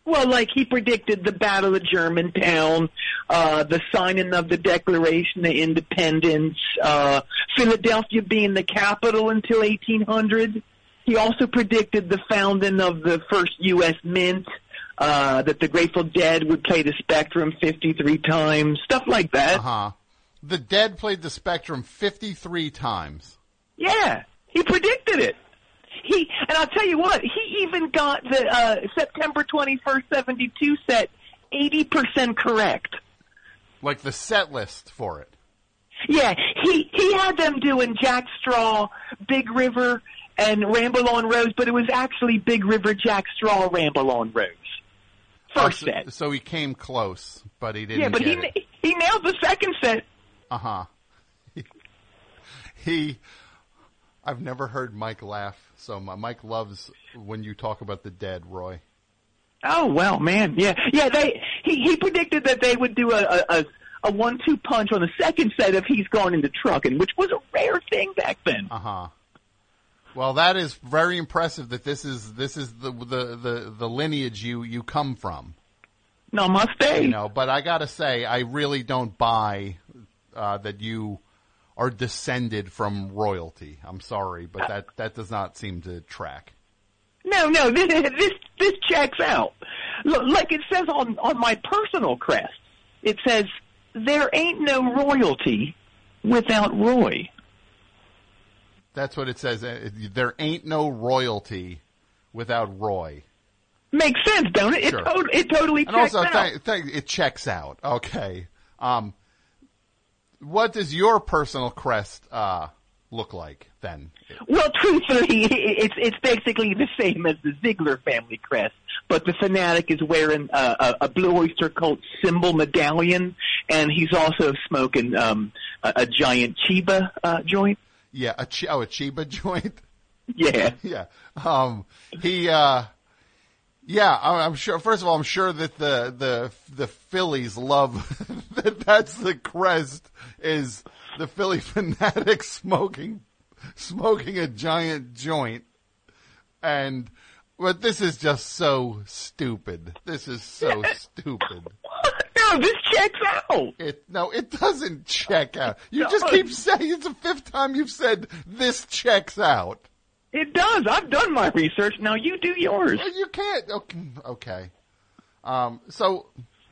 Well, like he predicted the Battle of Germantown, uh, the signing of the Declaration of Independence, uh, Philadelphia being the capital until eighteen hundred. He also predicted the founding of the first U S Mint, uh, that the Grateful Dead would play the Spectrum fifty-three times, stuff like that. Uh-huh. The Dead played the Spectrum fifty-three times. Yeah, he predicted it. He and I'll tell you what, he even got the uh, September twenty-first, seventy-two set eighty percent correct. Like the set list for it. Yeah, he he had them doing Jack Straw, Big River, and Ramble on Rose, but it was actually Big River, Jack Straw, Ramble on Rose. First oh, so, set. So he came close, but he didn't Yeah, but get he it. he nailed the second set. Uh-huh. He, he I've never heard Mike laugh so much. Mike loves when you talk about the Dead, Roy. Oh, well, man, yeah. Yeah, they he, he predicted that they would do a, a, a, a one two punch on the second set if he's gone into trucking, which was a rare thing back then. Uh-huh. Well, that is very impressive that this is this is the the, the, the lineage you, you come from. Namaste. You know, but I got to say, I really don't buy uh, that you are descended from royalty. I'm sorry, but that, that does not seem to track. No, no, this this, this checks out. Look, like it says on, on my personal crest, it says, there ain't no royalty without Roy. That's what it says. There ain't no royalty without Roy. Makes sense, don't it? It, Sure. to- it totally And checks also, out. th- th- it checks out. Okay. Um, what does your personal crest uh, look like then? Well, truthfully, it's it's basically the same as the Ziegler family crest, but the fanatic is wearing a, a, a Blue Oyster Cult symbol medallion, and he's also smoking um, a, a giant Chiba uh, joint. Yeah, a chi- oh, a Chiba joint. Yeah, yeah. Um, he, uh, yeah. I- I'm sure. First of all, I'm sure that the the the Phillies love that. That's the crest. Is the Philly fanatic smoking smoking a giant joint, and but this is just so stupid. This is so stupid. No, this checks out. It no, it doesn't check out. You just keep saying it's the fifth time you've said this checks out. It does. I've done my research. Now you do yours. Well, you can't. Okay. okay. Um, so,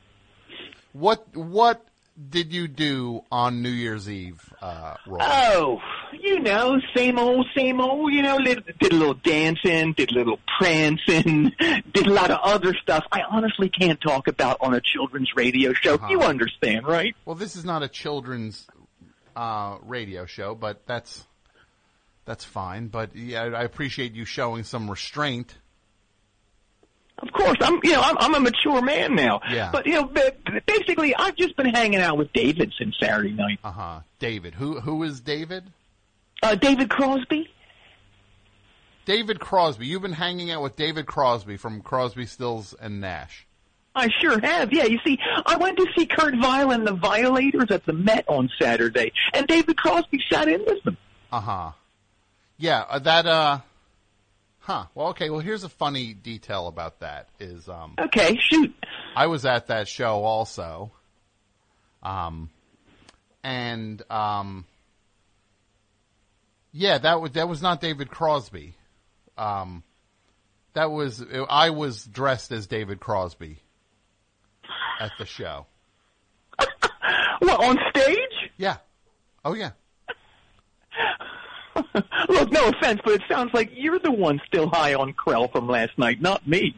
what what did you do on New Year's Eve, uh, Roy? Oh, you know, same old, same old. You know, little, did a little dancing, did a little prancing, did a lot of other stuff. I honestly can't talk about on a children's radio show. Uh-huh. You understand, right? Well, this is not a children's uh, radio show, but that's that's fine. But yeah, I appreciate you showing some restraint. Of course, I'm. You know, I'm, I'm a mature man now. Yeah. But you know, ba- basically, I've just been hanging out with David since Saturday night. Uh huh. David. Who who is David? Uh, David Crosby. David Crosby. You've been hanging out with David Crosby from Crosby, Stills, and Nash. I sure have. Yeah, you see, I went to see Kurt Weill and the Violators at the Met on Saturday, and David Crosby sat in with them. Uh huh. Yeah. Uh, that. Uh. Huh. Well, okay. Well, here's a funny detail about that. Is um. Okay, shoot. I was at that show also. Um. And um. Yeah, that was that was not David Crosby. Um. That was I was dressed as David Crosby at the show. What, on stage? Yeah. Oh yeah. Look, no offense, but it sounds like you're the one still high on Krell from last night, not me.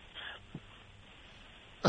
I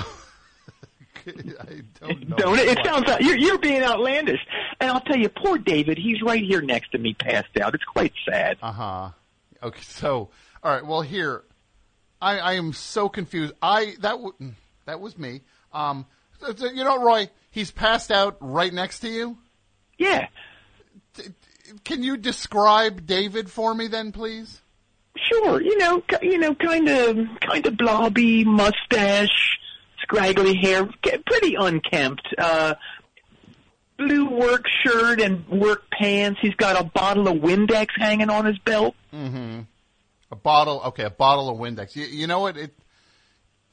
don't know. Don't it? It sounds like you're, you're being outlandish. And I'll tell you, poor David, he's right here next to me, passed out. It's quite sad. Uh huh. Okay, so all right. Well, here, I, I am so confused. I that w- that was me. Um, so, so, you know, Roy, he's passed out right next to you. Yeah. Can you describe David for me, then, please? Sure. You know, you know, kind of, kind of blobby, mustache, scraggly hair, pretty unkempt. Uh, blue work shirt and work pants. He's got a bottle of Windex hanging on his belt. Mm-hmm. A bottle. Okay, a bottle of Windex. You, you know what? It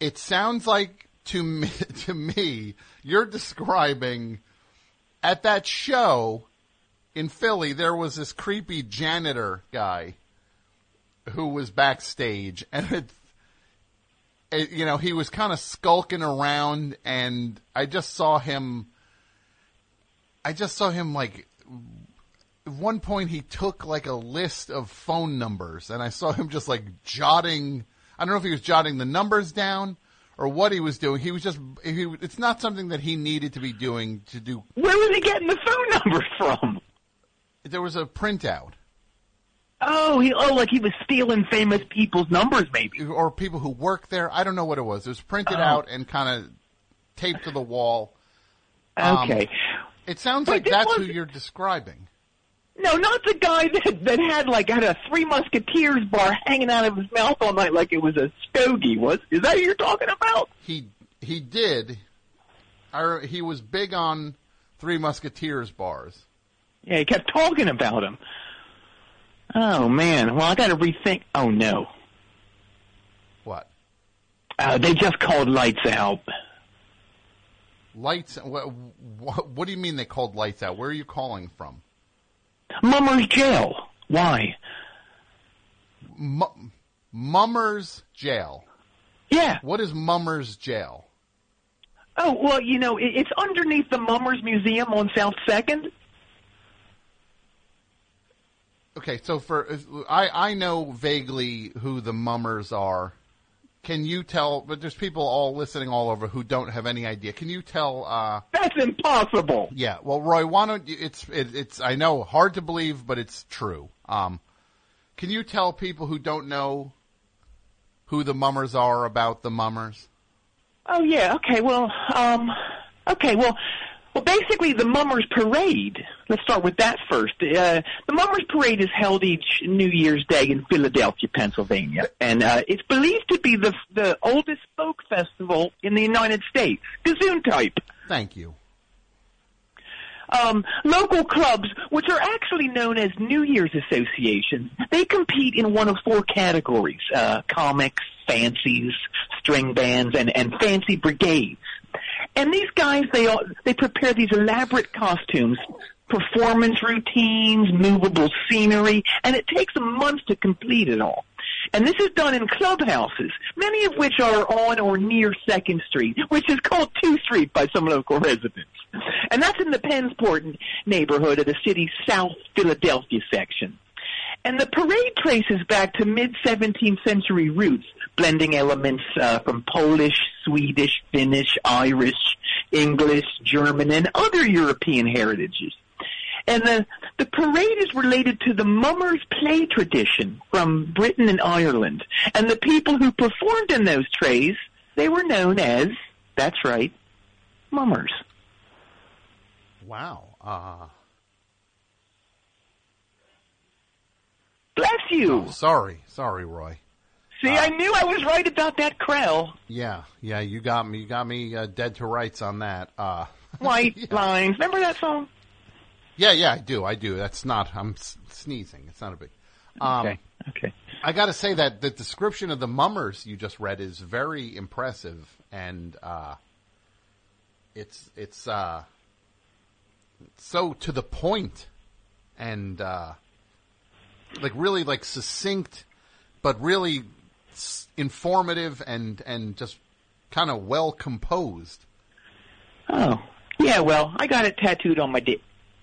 It sounds like to me, to me, you're describing at that show in Philly, there was this creepy janitor guy who was backstage, and it, it, you know, he was kind of skulking around, and I just saw him, I just saw him like, at one point he took like a list of phone numbers, and I saw him just like jotting, I don't know if he was jotting the numbers down or what he was doing. He was just, he, it's not something that he needed to be doing to do. Where was he getting the phone numbers from? There was a printout. Oh, he oh, like he was stealing famous people's numbers, maybe, or people who work there. I don't know what it was. It was printed oh. out and kind of taped to the wall. Okay, um, it sounds but like that's was, who you're describing. No, not the guy that that had like had a Three Musketeers bar hanging out of his mouth all night like it was a stogie. Was is that who you're talking about? He he did. I, he was big on Three Musketeers bars. Yeah, he kept talking about him. Oh, man. Well, I got to rethink. Oh, no. What? Uh, they just called Lights Out. Lights? What, what, what do you mean they called Lights Out? Where are you calling from? Mummers Jail. Why? M- Mummers Jail. Yeah. What is Mummers Jail? Oh, well, you know, it, it's underneath the Mummers Museum on South second. Okay, so for I, I know vaguely who the Mummers are. Can you tell? But there's people all listening all over who don't have any idea. Can you tell? Uh, That's impossible. Yeah. Well, Roy, why don't you? It's it, it's I know hard to believe, but it's true. Um, can you tell people who don't know who the Mummers are about the Mummers? Oh yeah. Okay. Well. Um. Okay. Well. Well, basically, the Mummers Parade, let's start with that first. Uh, the Mummers Parade is held each New Year's Day in Philadelphia, Pennsylvania, and uh, it's believed to be the the oldest folk festival in the United States, Gesundheit. Thank you. Um, local clubs, which are actually known as New Year's Associations, they compete in one of four categories, uh, comics, fancies, string bands, and, and fancy brigades. And these guys, they all, they prepare these elaborate costumes, performance routines, movable scenery, and it takes a month to complete it all. And this is done in clubhouses, many of which are on or near second Street, which is called two Street by some local residents. And that's in the Pensport neighborhood of the city's South Philadelphia section. And the parade traces back to mid-seventeenth century roots, blending elements uh, from Polish, Swedish, Finnish, Irish, English, German, and other European heritages. And the, the parade is related to the Mummers play tradition from Britain and Ireland. And the people who performed in those trays, they were known as, that's right, Mummers. Wow. Uh... Bless you. Oh, sorry. Sorry, Roy. See, uh, I knew I was right about that Krell. Yeah, yeah, you got me. You got me uh, dead to rights on that. Uh, White yeah. Lines. Remember that song? Yeah, yeah, I do. I do. That's not, I'm s- sneezing. It's not a big. Um, okay, okay. I got to say that the description of the Mummers you just read is very impressive, and uh, it's, it's uh, so to the point, and uh, like really like succinct, but really informative and, and just kind of well composed. Oh, yeah, well, I got it tattooed on my dick.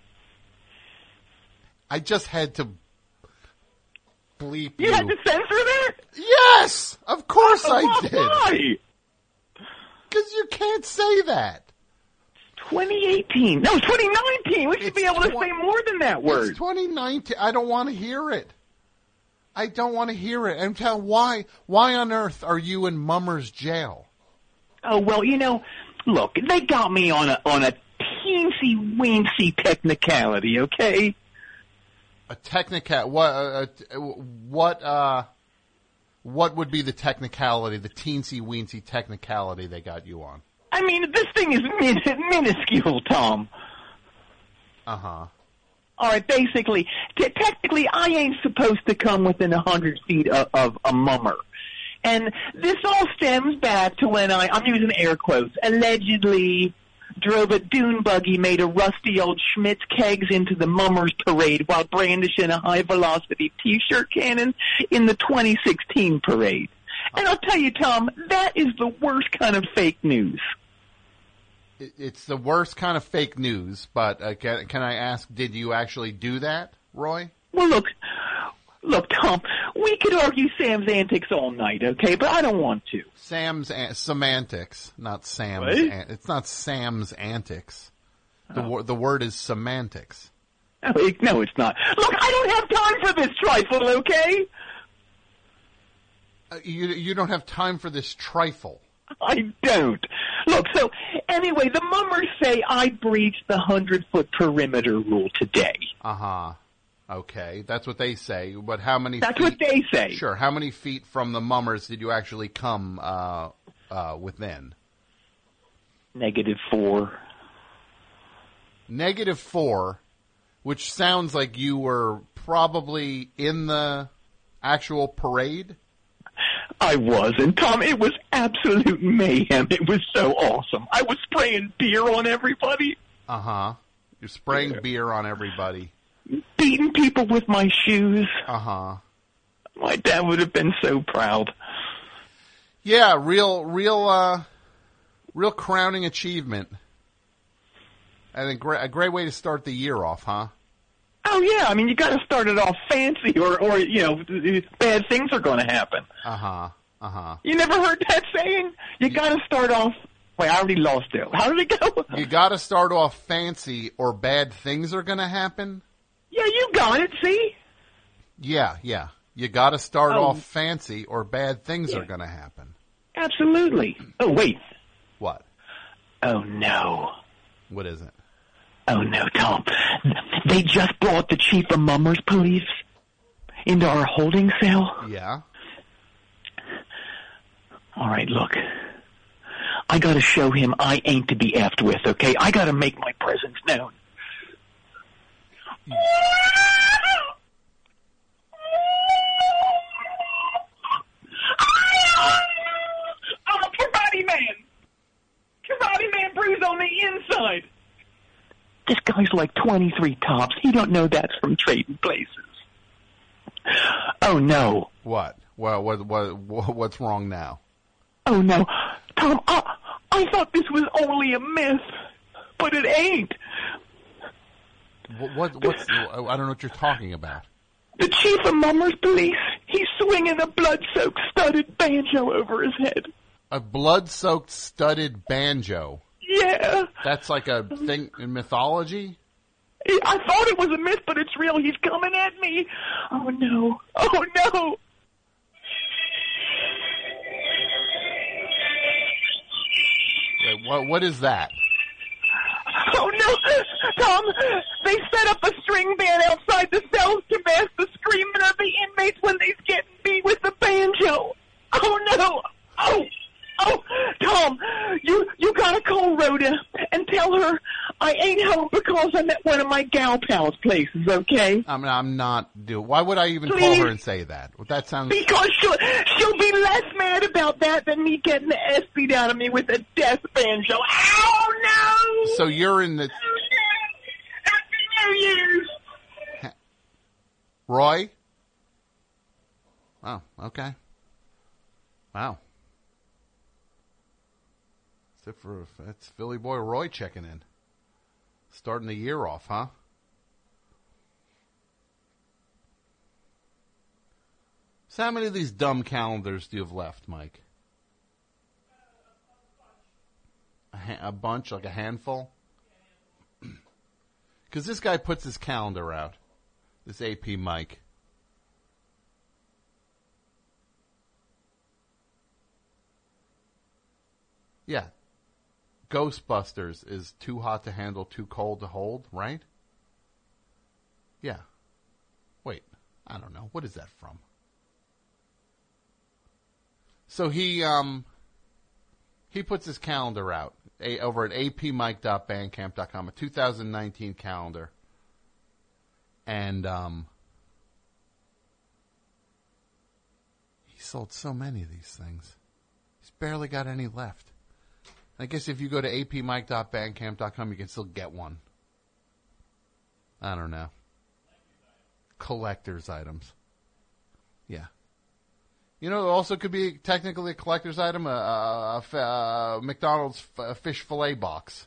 I just had to bleep you. You had to censor that? Yes! Of course oh, I did. Why? Because you can't say that. twenty eighteen. No, twenty nineteen. We should It's be able to tw- say more than that word. It's twenty nineteen. I don't want to hear it. I don't want to hear it. And tell why, why on earth are you in Mummers Jail? Oh, well, you know, look, they got me on a, on a teensy-weensy technicality, okay? A technical, what, uh, what, uh, what would be the technicality, the teensy-weensy technicality they got you on? I mean, this thing is min- minuscule, Tom. Uh-huh. All right, basically, t- technically, I ain't supposed to come within a hundred feet of, of a mummer. And this all stems back to when I, I'm using air quotes, allegedly drove a dune buggy made of rusty old Schmitz kegs into the Mummers Parade while brandishing a high-velocity T-shirt cannon in the twenty sixteen parade. And I'll tell you, Tom, that is the worst kind of fake news. It's the worst kind of fake news, but uh, can, can I ask, did you actually do that, Roy? Well, look, look, Tom, we could argue Sam's antics all night, okay, but I don't want to. Sam's an- semantics, not Sam's. What? An- it's not Sam's antics. The, Oh. wo- the word is semantics. No, it, no, it's not. Look, I don't have time for this trifle, okay? Uh, you you don't have time for this trifle. I don't. Look, so anyway, the Mummers say I breached the hundred-foot perimeter rule today. Uh-huh. Okay, that's what they say. But how many That's feet, what they say. Sure, how many feet from the Mummers did you actually come uh, uh, within? Negative four. Negative four, which sounds like you were probably in the actual parade? I was, and Tom, it was absolute mayhem. It was so awesome. I was spraying beer on everybody. Uh-huh. You're spraying yeah. beer on everybody. Beating people with my shoes. Uh-huh. My dad would have been so proud. Yeah, real, real, uh, real crowning achievement. I think a great way to start the year off, huh? Oh, yeah. I mean, you got to start it off fancy or, or you know, bad things are going to happen. Uh-huh. Uh-huh. You never heard that saying? You got to start off... Wait, I already lost it. How did it go? You got to start off fancy or bad things are going to happen? Yeah, you got it, see? Yeah, yeah. You got to start oh. off fancy or bad things yeah. are going to happen. Absolutely. Oh, wait. What? Oh, no. What is it? Oh, no, Tom. They just brought the chief of Mummers Police into our holding cell. Yeah. All right, look. I got to show him I ain't to be effed with, okay? I got to make my presence known. I'm a karate man. Karate man bruise on the inside. This guy's like twenty-three tops. He don't know that's from Trading Places. Oh, no. What? Well, what, what, what's wrong now? Oh, no. Tom, I, I thought this was only a myth, but it ain't. What, what? What's? I don't know what you're talking about. The chief of Mummers Police, he's swinging a blood-soaked studded banjo over his head. A blood-soaked studded banjo? Yeah. That's like a thing in mythology? I thought it was a myth, but it's real. He's coming at me. Oh, no. Oh, no. Wait, what? What is that? Oh, no. Tom, they set up a string band outside the cells to mask the screaming of the inmates when they's getting beat with the banjo. Oh, no. Oh, oh, Tom, you, you gotta call Rhoda and tell her I ain't home because I'm at one of my gal pals' places, okay? I'm, I'm not do. Why would I even Please? call her and say that? That sounds... Because she'll, she'll be less mad about that than me getting the ass beat out of me with a death banjo. Oh, no! So you're in the... Happy New Year's! Roy? Oh, okay. Wow. Except for that's Philly boy Roy checking in. Starting the year off, huh? So how many of these dumb calendars do you have left, Mike? A, ha- a bunch, like a handful? Because this guy puts his calendar out. This A P Mike. Yeah. Ghostbusters is too hot to handle, too cold to hold, right? Yeah. Wait, I don't know. What is that from? So he um he puts his calendar out a, over at a p mike dot bandcamp dot com, a two thousand nineteen calendar. And um he he sold so many of these things. He's barely got any left. I guess if you go to a p mike dot bandcamp dot com, you can still get one. I don't know. Collector's items. Yeah. You know, it also could be technically a collector's item, a, a, a, a McDonald's f- a fish fillet box.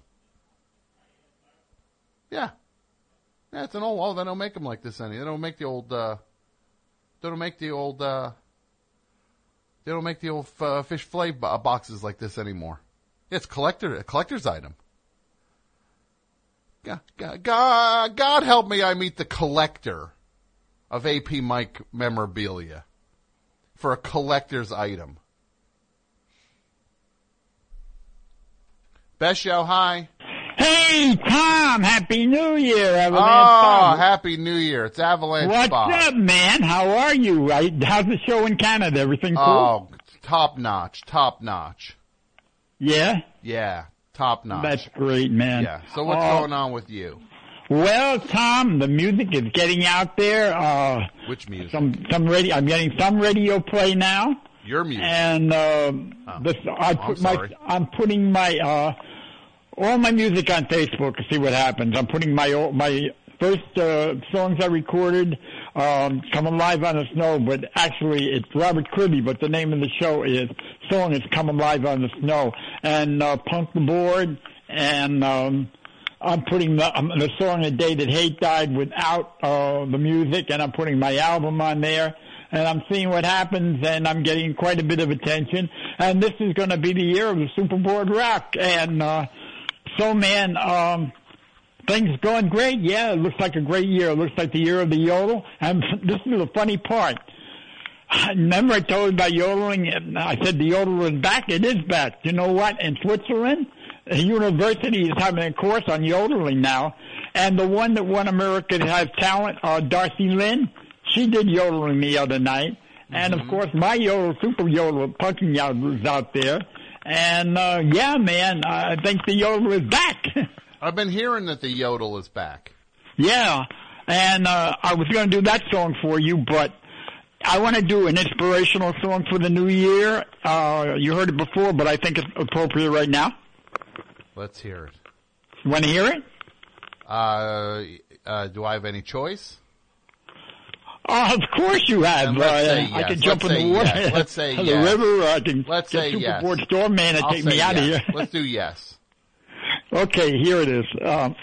Yeah. Yeah, it's an old, oh, they don't make them like this anymore. They don't make the old, uh, they don't make the old, uh, they don't make the old uh, fish fillet bo- boxes like this anymore. Yeah, it's collector, a collector's item. God, God, God help me, I meet the collector of A P Mike memorabilia for a collector's item. Besho, hi. Hey, Tom, Happy New Year, Avalanche Oh, Bob. Happy New Year. It's Avalanche What's Bob. up, man? How are you? I, how's the show in Canada? Everything cool? Oh, top notch, top notch. Yeah? Yeah, top notch. That's great, man. Yeah, so what's uh, going on with you? Well, Tom, the music is getting out there. Uh, Which music? Some, some radio, I'm getting some radio play now. Your music. And, uh, oh. this, I oh, put I'm my, sorry. I'm putting my, uh, all my music on Facebook to see what happens. I'm putting my, my first, uh, songs I recorded, um, Coming Live on the Snow, but actually it's Robert Kirby, but the name of the show is, song is Coming Live on the Snow. And, uh, Punk the Board, and, um, I'm putting the, um, the song A Day That Hate Died without, uh, the music, and I'm putting my album on there. And I'm seeing what happens, and I'm getting quite a bit of attention. And this is going to be the year of the Superboard Rock. And, uh, so, man, um, things going great. Yeah, it looks like a great year. It looks like the year of the yodel. And this is the funny part. Remember I told you about yodeling? I said the yodel is back. It is back. You know what? In Switzerland, a university is having a course on yodeling now. And the one that won America Has Talent, uh, Darcy Lynn, she did yodeling the other night. Mm-hmm. And, of course, my yodel, super yodel, punking yodel is out there. And, uh, yeah, man, I think the yodel is back. I've been hearing that the yodel is back. Yeah, and uh, I was going to do that song for you, but I want to do an inspirational song for the new year. Uh, you heard it before, but I think it's appropriate right now. Let's hear it. Want to hear it? Uh, uh, do I have any choice? Oh, of course you have. Let's uh, say yes. I can jump Let's in the water, yes. Let's say the yes. river. Or I can Let's get say yes. Superboard Stormman to I'll take me out yes. of here. Let's do yes. Okay, here it is. Um,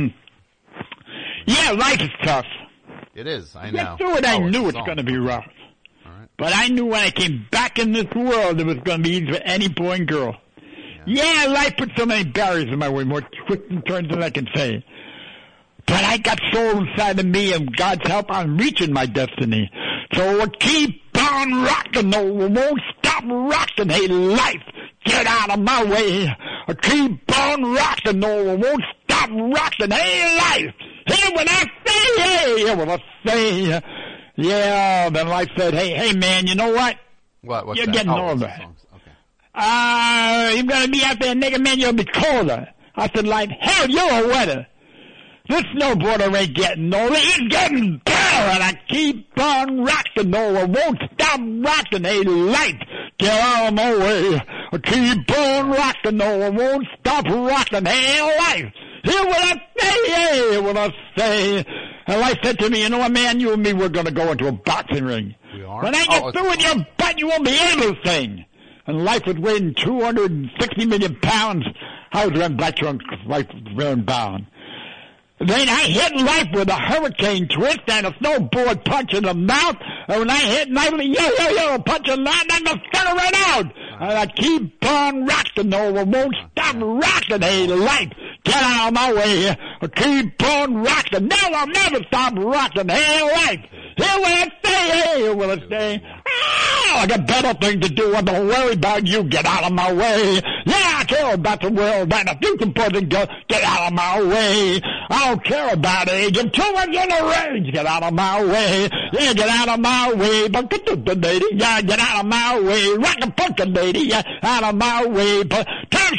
yeah, life is tough. It is. I know. Let's do it. I oh, knew it's it's going to be okay. rough. All right. But I knew when I came back in this world, it was going to be easy for any boy and girl. Yeah. yeah, life put so many barriers in my way, more twists and turns than I can say. But I got soul inside of me, and God's help, I'm reaching my destiny. So we'll keep on rocking, no, we won't stop rocking. Hey, life, get out of my way. I keep on rocking, no, we won't stop rocking. Hey, life, hear what I say, hey, hear what I say. Yeah, then life said, hey, hey, man, you know what? What? What's You're that? getting oh, older. Okay. Uh, you're gonna be out there, nigga, man, you'll be colder. I said, life, hell, you're a weather. This snowboarder ain't getting older, he's getting better, and I keep on rocking, no, I won't stop rocking. Hey, life, get out of my way. I keep on rocking, no, I won't stop rocking. Hey, life, hear what I say, hear what I say. And life said to me, you know what, man, you and me, we're gonna go into a boxing ring. We are? When I get oh, through with your butt, you won't be able to sing. And life was weighing two hundred sixty million pounds. I was wearing black trunks, life was wearing bound. Then I hit life with a hurricane twist and a snowboard punch in the mouth. And when I hit life with a yo, yo, yo, punch in the mouth, I'm going to fell right out. And I keep on rocking, no, I won't stop rocking. Hey, life, get out of my way. I keep on rocking. No, I'll never stop rocking. Hey, life, hear what I say, hey, hear what I say. Oh, I got better things to do. I don't worry about you. Get out of my way. Yeah, I care about the world and the future person. Get out of my way. I don't care about age. I'm too much in a rage. Get out of my way. Yeah, get out of my way. But get the lady. Yeah, get out of my way. Rock a punkin' lady. Yeah, out of my way. But time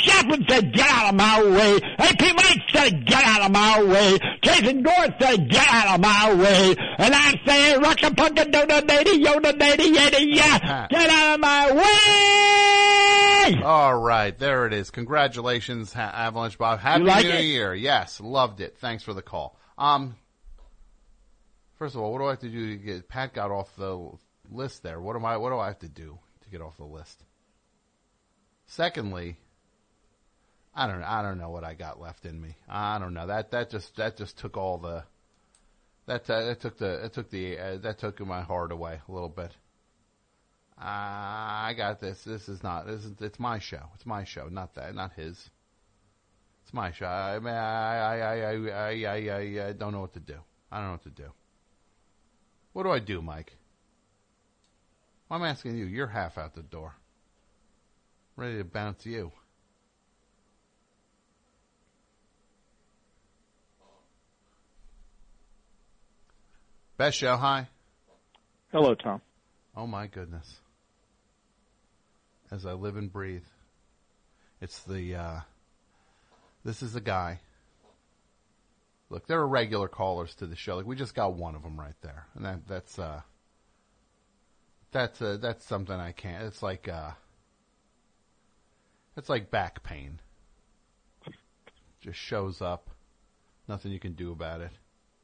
Chaplin said, get out of my way. A P Mike said, get out of my way. Jason Gore said, get out of my way. And I'm saying, Rucka Punka Doda Dady Yoda Dady Yada Ya. Get out of my way. All right, there it is. Congratulations, ha- Avalanche Bob. Happy like New it? Year. Yes, loved it. Thanks for the call. Um, first of all, what do I have to do to get Pat got off the list there? What am I? What do I have to do to get off the list? Secondly, I don't. I don't know what I got left in me. I don't know. That that just that just took all the. That uh, that took the that took the uh, that took my heart away a little bit. Uh, I got this. This is not. This is. It's my show. It's my show. Not that. Not his. It's my show. I mean, I I I I I I, I don't know what to do. I don't know what to do. What do I do, Mike? I'm asking you. You're half out the door. Ready to bounce you. Best show. Hi. Hello, Tom. Oh my goodness. As I live and breathe. It's the, uh, this is the guy. Look, there are regular callers to the show. Like, we just got one of them right there. And that, that's, uh, that's, uh, that's something I can't, it's like, uh, it's like back pain. Just shows up. Nothing you can do about it.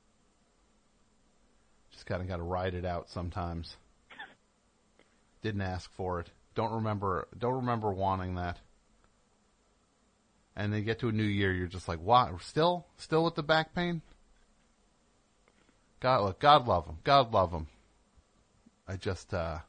Just kind of got to ride it out sometimes. Didn't ask for it. Don't remember. Don't remember wanting that. And then you get to a new year, you're just like, what? Still, still with the back pain? God, look, God love him. God love him. I just, uh,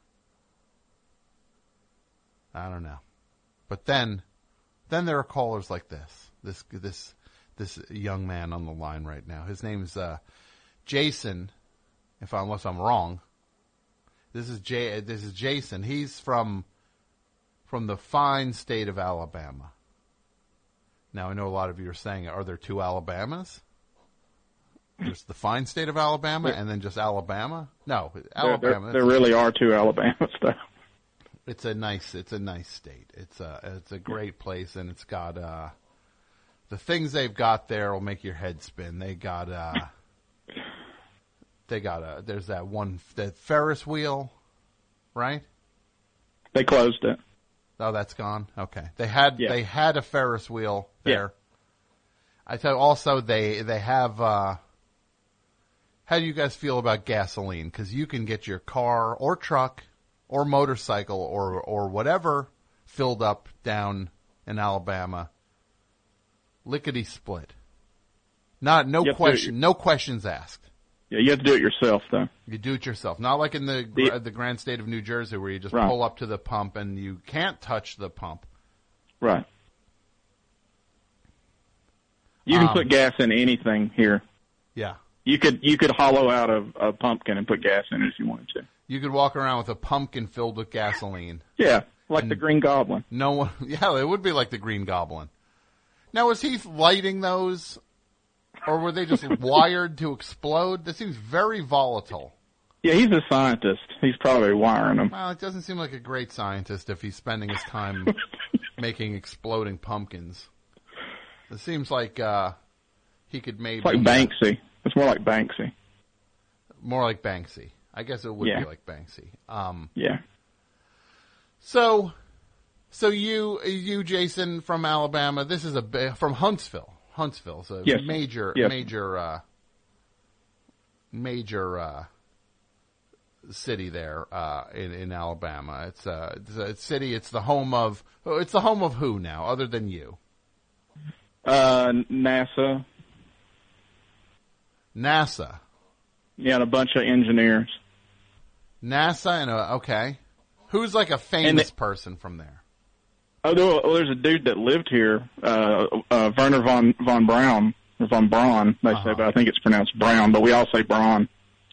I don't know. But then, then there are callers like this. This, this, this young man on the line right now. His name's uh, Jason. If I, unless I'm wrong. This is Jay. This is Jason. He's from from the fine state of Alabama. Now I know a lot of you are saying, "Are there two Alabamas?" There's the fine state of Alabama, and then just Alabama. No, Alabama. There, there, there really are two Alabamas, though. It's a nice. It's a nice state. It's a it's a great place, and it's got uh, the things they've got there will make your head spin. They got. Uh, They got a, there's that one, that Ferris wheel, right? They closed it. Oh, that's gone? Okay. They had, yeah. they had a Ferris wheel there. Yeah. I tell you, also they, they have, uh, how do you guys feel about gasoline? Because you can get your car or truck or motorcycle or, or whatever filled up down in Alabama. Lickety split. Not, no question, no questions asked. Yeah, you have to do it yourself, though. You do it yourself. Not like in the the, the grand state of New Jersey where you just right. pull up to the pump and you can't touch the pump. Right. You can um, put gas in anything here. Yeah. You could you could hollow out a, a pumpkin and put gas in it if you wanted to. You could walk around with a pumpkin filled with gasoline. Yeah, like and the Green Goblin. No one. Yeah, it would be like the Green Goblin. Now, was he lighting those? Or were they just wired to explode? That seems very volatile. Yeah, he's a scientist. He's probably wiring them. Well, it doesn't seem like a great scientist if he's spending his time making exploding pumpkins. It seems like uh, he could maybe... It's like Banksy. It's more like Banksy. More like Banksy. I guess it would yeah. be like Banksy. Um, yeah. So, so you, you, Jason, from Alabama, this is a... From Huntsville. Huntsville, so yes. major, yes. major, uh, major uh, city there uh, in in Alabama. It's a, it's a city. It's the home of. It's the home of who now, other than you? Uh, NASA. NASA. Yeah, and a bunch of engineers. NASA and a, okay. Who's like a famous the, person from there? Oh, well, there's a dude that lived here, uh, uh, Werner von von Braun, or von Braun, they uh-huh. say, but I think it's pronounced Brown, but we all say Braun.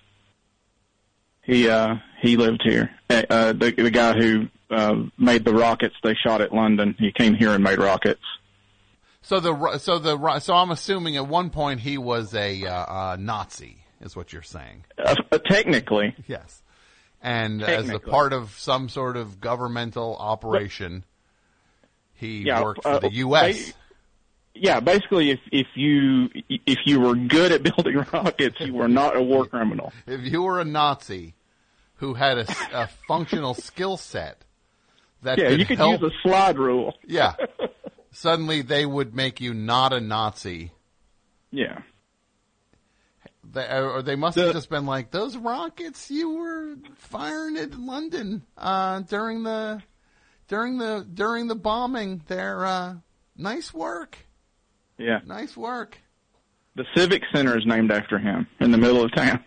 He uh, he lived here. Uh, the, the guy who uh, made the rockets they shot at London, he came here and made rockets. So the so the so I'm assuming at one point he was a uh, uh, Nazi, is what you're saying? Uh, uh, technically, yes. And as a part of some sort of governmental operation. He yeah, worked for uh, the U S Yeah, basically, if if you if you were good at building rockets, you were not a war criminal. If you were a Nazi who had a, a functional skill set that yeah, could you could help, use a slide rule. yeah, suddenly they would make you not a Nazi. Yeah. They, or they must The- have just been like, those rockets you were firing at London uh, during the during the during the bombing. They're uh, nice work. Yeah. Nice work. The Civic Center is named after him in the middle of town.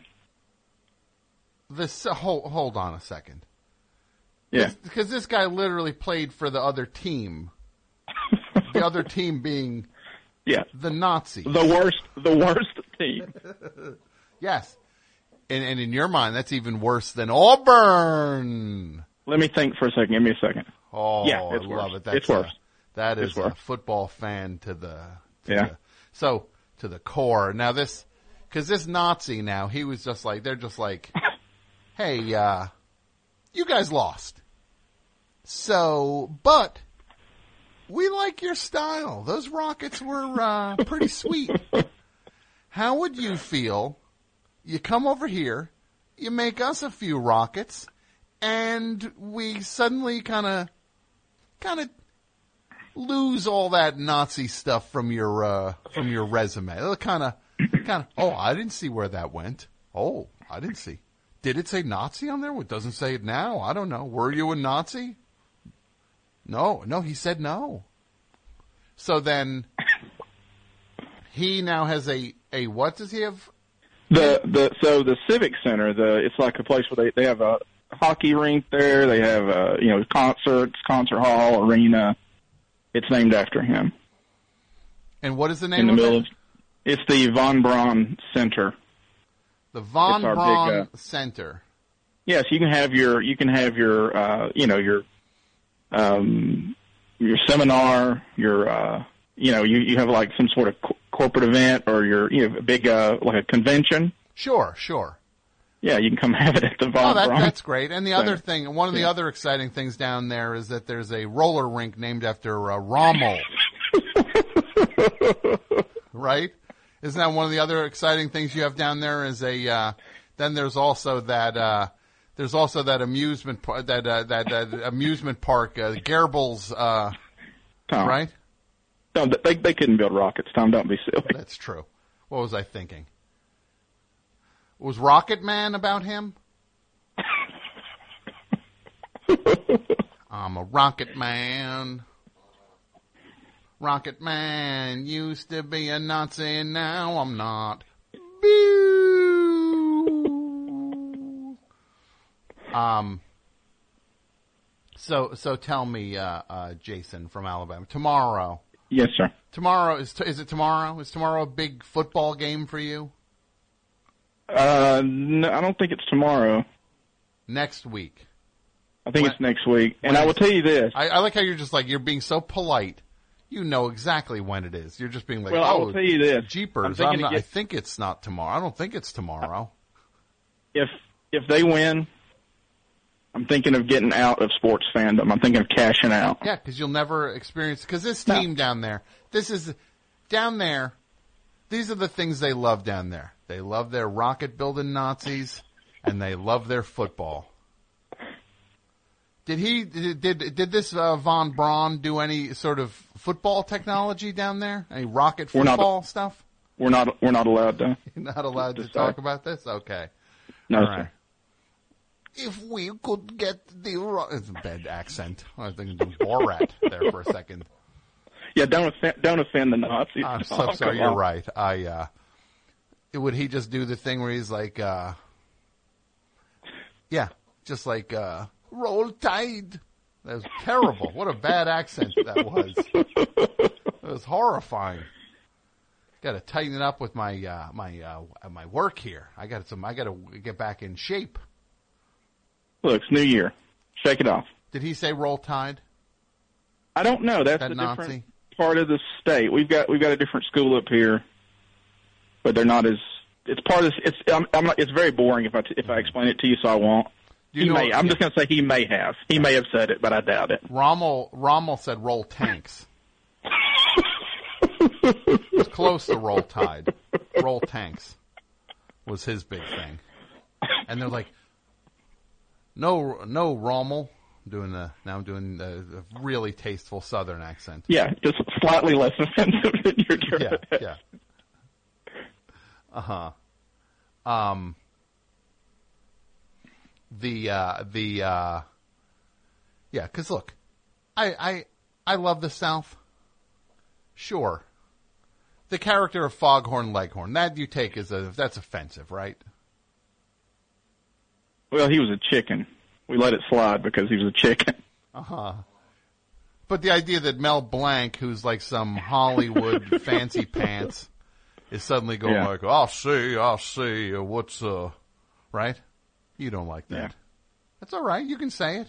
This hold hold on a second. Yeah. Because this guy literally played for the other team. The other team being Yeah. the Nazis. The worst the worst team. Yes. And, and in your mind, that's even worse than Auburn. Let me think for a second. Give me a second. Oh, Yeah, it's I worse. love it. That's It's worse. A, that is It's a worse. football fan to the, to Yeah. the so to the core. Now this, because this Nazi now, he was just like, they're just like, hey, uh, you guys lost. So, but we like your style. Those rockets were uh, pretty sweet. How would you feel? You come over here, you make us a few rockets, and we suddenly kind of, kind of lose all that Nazi stuff from your uh, from your resume. Kind of, kind of. Oh, I didn't see where that went. Oh, I didn't see. Did it say Nazi on there? It doesn't say it now. I don't know. Were you a Nazi? No, no. He said no. So then, he now has a a what does he have? The the so the Civic Center, the it's like a place where they they have a hockey rink there. They have uh you know concerts, concert hall, arena. It's named after him. And what is the name In the of middle it? of, it's the Von Braun Center. The Von It's our Braun big, uh, Center. Yes, you can have your you can have your uh you know your um your seminar, your uh you know you you have like some sort of co- corporate event or your you know a big uh like a convention. Sure, sure. Yeah, you can come have it at the Von Oh, that, Braun. that's great. And the other Center. thing, one of the Yeah. other exciting things down there is that there's a roller rink named after uh, Rommel. Right? Isn't that one of the other exciting things you have down there? Is a uh, then there's also that uh, there's also that amusement par- that uh, that that amusement park, uh, Gerbils, uh, Tom, right? No, they they couldn't build rockets. Tom, don't be silly. That's true. What was I thinking? Was Rocket Man about him? I'm a Rocket Man. Rocket Man used to be a Nazi and now I'm not. Boo! Um. So so tell me, uh, uh, Jason from Alabama, tomorrow. Yes, sir. Tomorrow is t- is it tomorrow? Is tomorrow a big football game for you? Uh, no, I don't think it's tomorrow. Next week. I think When- it's next week. And when I will is- tell you this. I, I like how you're just like, you're being so polite. You know exactly when it is. You're just being like, Well, I oh, will tell you this. I'm jeepers. thinking I'm to not, get- I think it's not tomorrow. I don't think it's tomorrow. If if they win, I'm thinking of getting out of sports fandom. I'm thinking of cashing out. Yeah, because you'll never experience, because this No. team down there, this is, down there, these are the things they love down there. They love their rocket building Nazis, and they love their football. Did he, did, did, did this uh, Von Braun do any sort of football technology down there? Any rocket We're not- football stuff? We're not we're not allowed to. You're not allowed to Decide. talk about this? Okay. No, All sir. right. If we could get the ro- it's a bad accent. I was thinking of Borat there for a second. Yeah, don't offend, don't offend the Nazis. I'm so Oh, sorry. come You're on. right. I uh, would he just do the thing where he's like, uh, yeah, just like uh, roll tide. That was terrible. What a bad accent that was. It was horrifying. Got to tighten it up with my uh, my uh, my work here. I got some. I got to get back in shape. Look, it's New Year. Shake it off. Did he say roll tide? I don't know. That's That a Nazi? different part of the state. We've got we've got a different school up here, but they're not as. It's part of. It's I'm, I'm not, it's very boring if I t- if I explain it to you, so I won't. You he know, may. I'm just going to say he may have. He may have said it, but I doubt it. Rommel Rommel said roll tanks. It's close to roll tide. Roll tanks was his big thing. And they're like, no, no, Rommel. I'm doing the, now I'm doing the, the really tasteful Southern accent. Yeah, just slightly less offensive than your German. Yeah, yeah. Uh-huh. Um, the, uh, the, uh, yeah, because look, I, I, I love the South. Sure. The character of Foghorn Leghorn, that you take as a, that's offensive, right? Well, he was a chicken. We let it slide because he was a chicken. Uh-huh. But the idea that Mel Blanc, who's like some Hollywood fancy pants, is suddenly going Yeah. like, I'll see, I'll see, uh, what's, uh, right? You don't like that. Yeah. That's all right. You can say it.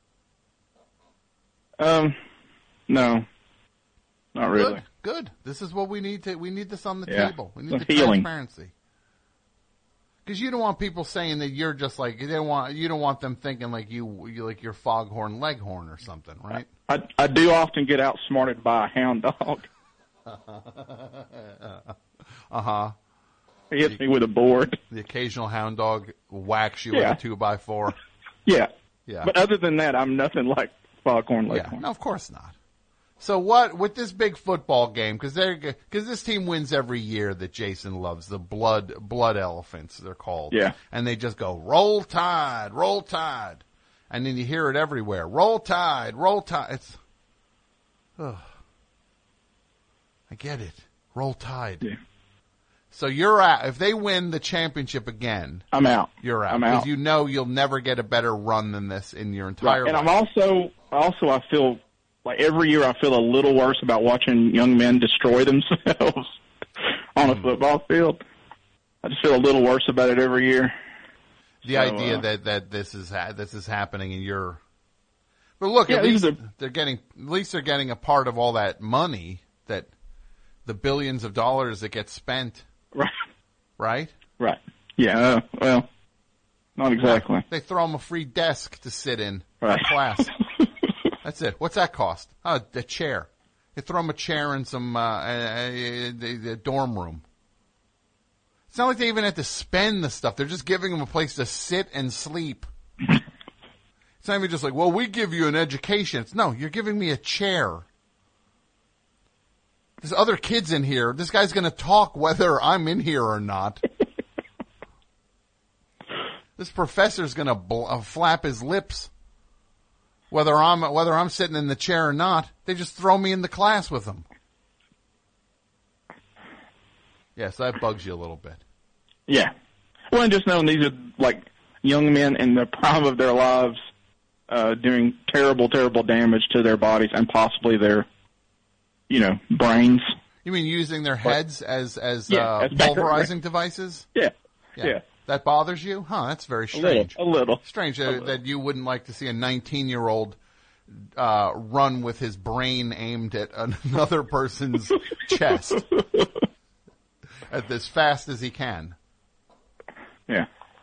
Um, no, not really. Good. Good. This is what we need to, we need this on the Yeah. table. We need Some the healing. transparency. Because you don't want people saying that you're just like, they don't want, you don't want them thinking like you, you like you're Foghorn Leghorn or something, right? I, I do often get outsmarted by a hound dog. Uh-huh. He hits me with a board. The occasional hound dog whacks you Yeah. with a two by four. Yeah. Yeah. But other than that, I'm nothing like Foghorn Yeah, Leghorn. no, of course not. So what with this big football game? Because they're because this team wins every year that Jason loves, the blood blood elephants they're called. Yeah. And they just go roll tide, roll tide, and then you hear it everywhere. Roll tide, roll tide. It's, ugh. I get it. Roll tide. Yeah. So you're out. If they win the championship again, I'm out. you're out I'm because out. you know you'll never get a better run than this in your entire Right. And life. I'm also, also I feel like every year I feel a little worse about watching young men destroy themselves on a Mm. football field. I just feel a little worse about it every year. The So, idea uh, that, that this is ha- this is happening and you're, but look, Yeah, at these least are- they're getting at least they're getting a part of all that money, that the billions of dollars that get spent, Right. right? Right. Yeah. Uh, well, not exactly. They throw them a free desk to sit in Right. for class. That's it. What's that cost? Oh, a chair. They throw them a chair in some uh, uh, the, the dorm room. It's not like they even have to spend the stuff. They're just giving them a place to sit and sleep. It's not even just like, well, we give you an education. It's no, you're giving me a chair. There's other kids in here. This guy's going to talk whether I'm in here or not. This professor's going to bl- uh, flap his lips whether I'm whether I'm sitting in the chair or not. They just throw me in the class with them. Yes, that bugs you a little bit. Yeah. Well, and just knowing these are like young men in the prime of their lives, uh, doing terrible, terrible damage to their bodies and possibly their, you know, brains. You mean using their heads as as Yeah, uh, as back- pulverizing devices? Yeah. Yeah. That bothers you? Huh, that's very A little. strange. A little. Strange A uh, little. that you wouldn't like to see a nineteen-year-old uh, run with his brain aimed at another person's chest at as fast as he can. Yeah.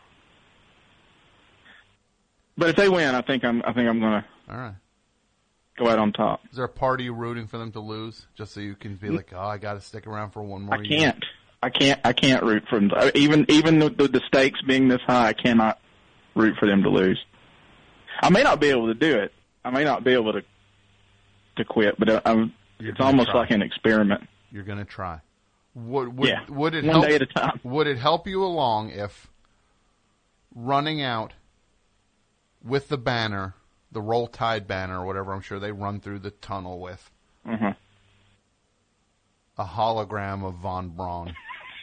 But if they win, I think I'm. I think I'm gonna. All right. Go out on top. Is there a part of you rooting for them to lose, just so you can be like, oh, I got to stick around for one more I year? can't. I can't. I can't root for them. To, even even the, the, the stakes being this high, I cannot root for them to lose. I may not be able to do it. I may not be able to to quit, but I'm, it's gonna almost try. like an experiment. You're going to try. Would, would, Yeah, would it one help, day at a time. Would it help you along if running out with the banner, the Roll Tide banner or whatever I'm sure they run through the tunnel with, Mm-hmm. a hologram of Von Braun?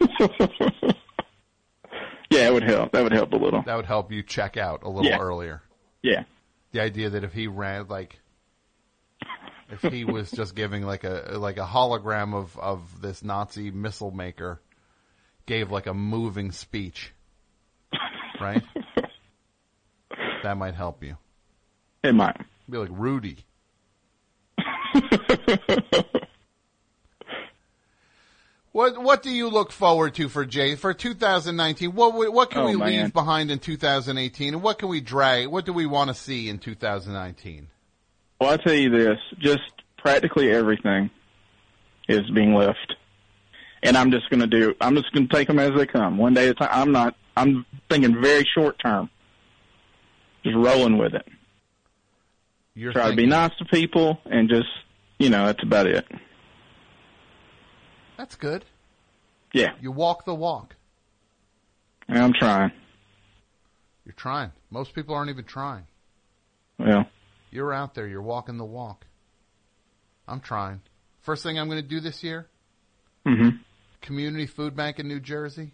Yeah, it would help. That would help a little. That would help you check out a little Yeah. earlier. Yeah. The idea that if he ran, like, if he was just giving like a like a hologram of, of this Nazi missile maker, gave like a moving speech, right? That might help you. It might. Be like Rudy. What What do you look forward to for Jay for two thousand nineteen? What what can Oh, we man. leave behind in two thousand eighteen, and what can we drag? What do we want to see in two thousand nineteen? Well, I'll tell you this. Just practically everything is being left. And I'm just going to do, I'm just going to take them as they come. One day at a time. I'm not, I'm thinking very short term. Just rolling with it. You're Try thinking, to be nice to people and just, you know, that's about it. That's good. Yeah. You walk the walk. I'm trying. You're trying. Most people aren't even trying. Well. You're out there. You're walking the walk. I'm trying. First thing I'm going to do this year, Mm-hmm. Community Food Bank in New Jersey.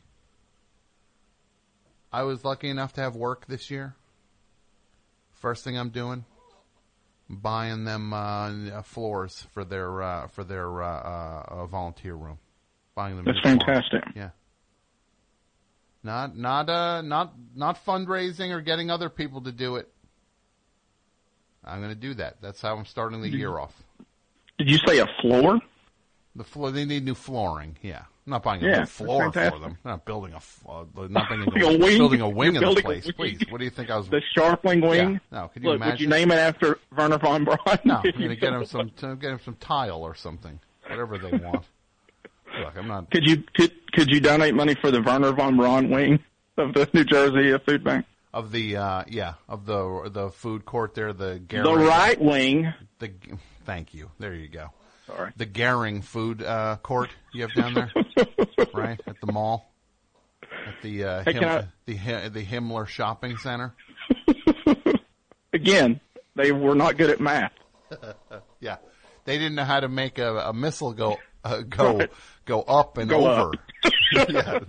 I was lucky enough to have work this year. First thing I'm doing, buying them uh, floors for their uh, for their uh, uh, volunteer room. Buying them. That's new floors. fantastic. Yeah. Not not uh not not fundraising or getting other people to do it. I'm going to do that. That's how I'm starting the year off. Did you say a floor? The floor. They need new flooring. Yeah, I'm not buying a Yeah, new floor that's for fantastic. them. I'm not building a f- uh, not building Like a, a wing? building a wing You're in the building a place. wing? Please, what do you think I was? The Sharpling wing? Yeah. No, could you Look, imagine? would you name it after Werner von Braun? No, I'm going to get him some to get him some tile or something, whatever they want. Look, I'm not. Could you could could you donate money for the Werner von Braun wing of the New Jersey uh, Food Bank? Of the uh, yeah of the the food court there, the Gehring, The right wing. The thank you. There you go. Sorry. The Gehring food uh, court you have down there, right at the mall, at the uh, Hey, Him- can I- the Hi- the Himmler Shopping Center. Again, they were not good at math. Yeah, they didn't know how to make a, a missile go uh, go Right. go up and Go over. up. Yeah.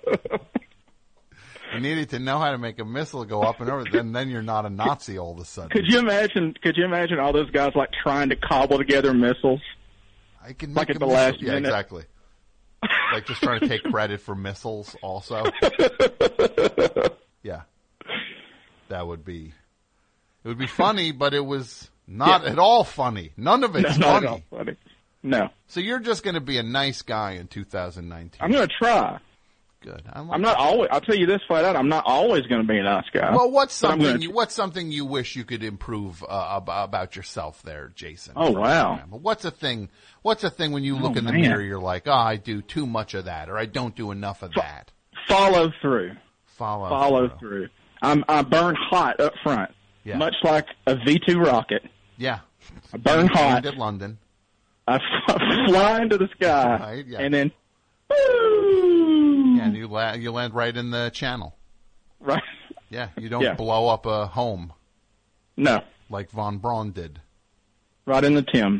You needed to know how to make a missile go up and over. Then then you're not a Nazi all of a sudden. Could you imagine? Could you imagine all those guys like trying to cobble together missiles? I can like make at a the missile. last Yeah, minute. exactly. Like just trying to take credit for missiles also. Yeah. That would be, it would be funny, but it was not Yeah. at all funny. None of it's No, not funny. at all funny. No. So you're just going to be a nice guy in two thousand nineteen. I'm going to try. Good. I like I'm not that. always. I'll tell you this flat out. I'm not always going to be a nice guy. Well, what's But I'm something gonna- you, what's something you wish you could improve uh, ab- about yourself there, Jason? Oh, for wow. example? What's a thing? What's a thing when you look Oh, in the man. mirror, you're like, oh, I do too much of that, or I don't do enough of that. Follow through. Follow. Follow through. through. I'm, I burn hot up front, Yeah. much like a V two rocket. Yeah. I burn hot. At London. I fly into the sky, Right, yeah. and then, Yeah, and you land, you land right in the channel. right? Yeah, you don't Yeah. blow up a home No, like von Braun did. right in the Thames.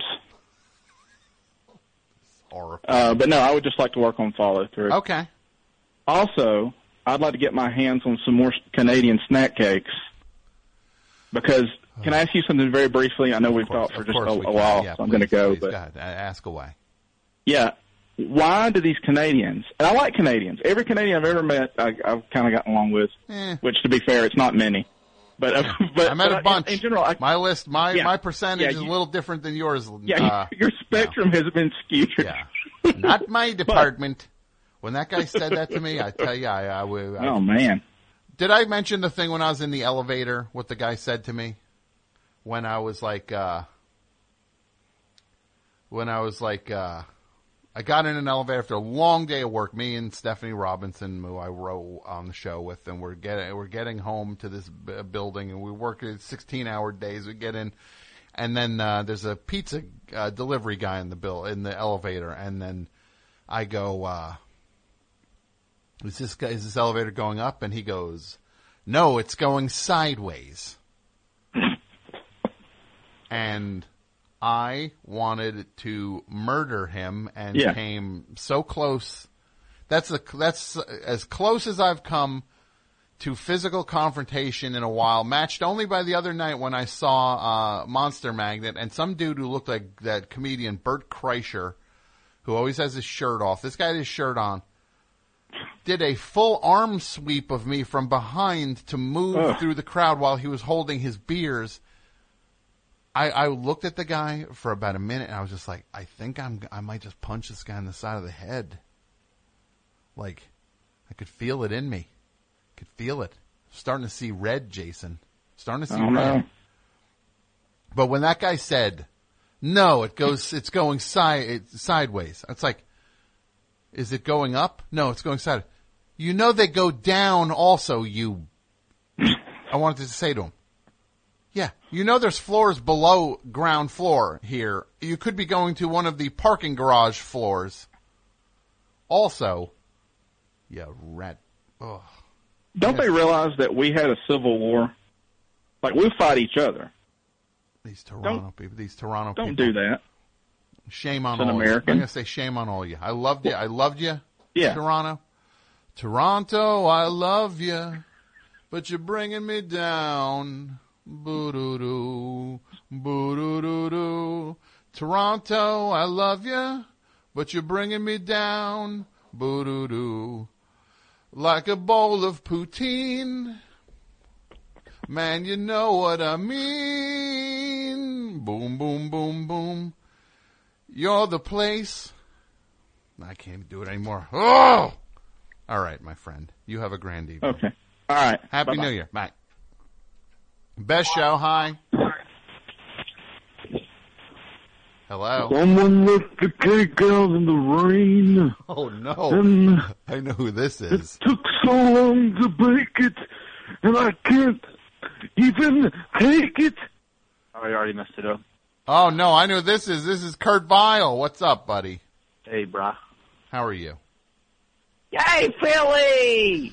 Or Uh, but no, I would just like to work on follow through. okay. Also, I'd like to get my hands on some more Canadian snack cakes. Because, can I ask you something very briefly? I know we've Of course, talked for of just a, course we a can. while, Yeah, so I'm going to please, go. please, But go ahead. A- Ask away. yeah, why do these Canadians? And I like Canadians. Every Canadian I've ever met, I, I've kind of gotten along with. Eh. Which, to be fair, it's not many. But, uh, but I met but a bunch. In, in general, I, my list, my Yeah. my percentage Yeah, is you- a little different than yours. yeah, uh, your spectrum has been skewed. yeah. Not my department. When that guy said that to me, I tell you, I, I, would- I Oh man. Did I mention the thing when I was in the elevator, what the guy said to me? When I was like, uh, when I was like, uh, I got in an elevator after a long day of work, me and Stephanie Robinson, who I wrote on the show with, and we're getting, we're getting home to this b- building, and we work at sixteen hour days. We get in, and then, uh, there's a pizza, uh, delivery guy in the bill, in the elevator, and then I go, uh, is this guy, is this elevator going up? And he goes, no, it's going sideways. And I wanted to murder him and Yeah. came so close. That's a, that's as close as I've come to physical confrontation in a while, matched only by the other night when I saw uh, Monster Magnet and some dude who looked like that comedian Bert Kreischer, who always has his shirt off. This guy had his shirt on. Did a full arm sweep of me from behind to move Ugh. through the crowd while he was holding his beers. I, I looked at the guy for about a minute and I was just like, I think I'm, I might just punch this guy in the side of the head. Like, I could feel it in me. Could feel it. Starting to see red, Jason. Starting to see Oh, red. no. But when that guy said, no, it goes, it's going side, it's sideways. It's like, is it going up? No, it's going sideways. You know they go down also, you. I wanted to say to him, yeah, you know there's floors below ground floor here. You could be going to one of the parking garage floors. Also, yeah, rat. Ugh. Don't they realize that we had a civil war? Like, we fight each other. These Toronto Don't- people, these Toronto Don't people. do that. Shame on It's an all American. you. I'm going to say shame on all you. I loved you. I loved you, Yeah. Toronto. Toronto, I love you, but you're bringing me down. Boo-doo-doo, boo-doo-doo-doo. Toronto, I love you, but you're bringing me down. Boo-doo-doo. Like a bowl of poutine. Man, you know what I mean. Boom, boom, boom, boom. You're the place. I can't do it anymore. Oh! All right, my friend. You have a grand evening. Okay. All right. Happy Bye-bye. New Year. Bye. Best show. Hi. Hello. Someone left the cake out in the rain. Oh, no. And I know who this is. took so long to bake it, and I can't even take it. Oh, you already messed it up. Oh, no. I know who this is. This is Kurt Vile. What's up, buddy? Hey, brah. How are you? Yay, Philly!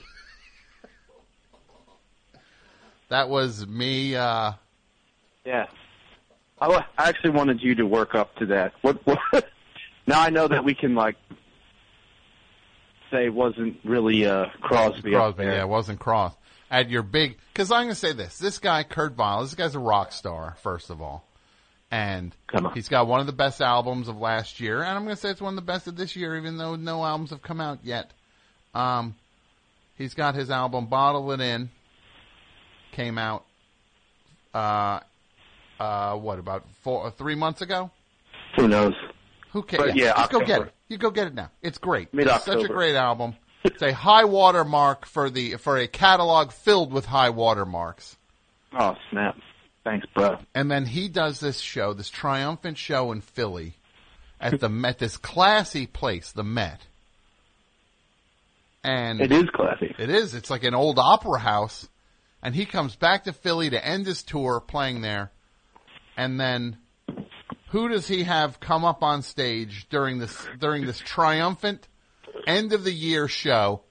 That was me. Uh, Yeah. I, wa- I actually wanted you to work up to that. What? what now I know that we can, like, say it wasn't really uh, Crosby. up Crosby, there. yeah, it wasn't Cross. At your big, because I'm going to say this. This guy, Kurt Vile, this guy's a rock star, first of all. And he's got one of the best albums of last year. And I'm going to say it's one of the best of this year, even though no albums have come out yet. Um, he's got his album, Bottle It In, came out, uh, uh, what, about four, uh, three months ago? Who knows? Who cares? But yeah, just go get October. it. You go get it now. It's great. It's Mid-October. such a great album. It's a high water mark for the for a catalog filled with high water marks. Oh, snap. Thanks, bro. And then he does this show, this triumphant show in Philly at the Met, this classy place, the Met. And It is classy. It is. It's like an old opera house. And he comes back to Philly to end his tour playing there. And then who does he have come up on stage during this during this triumphant end of the year show?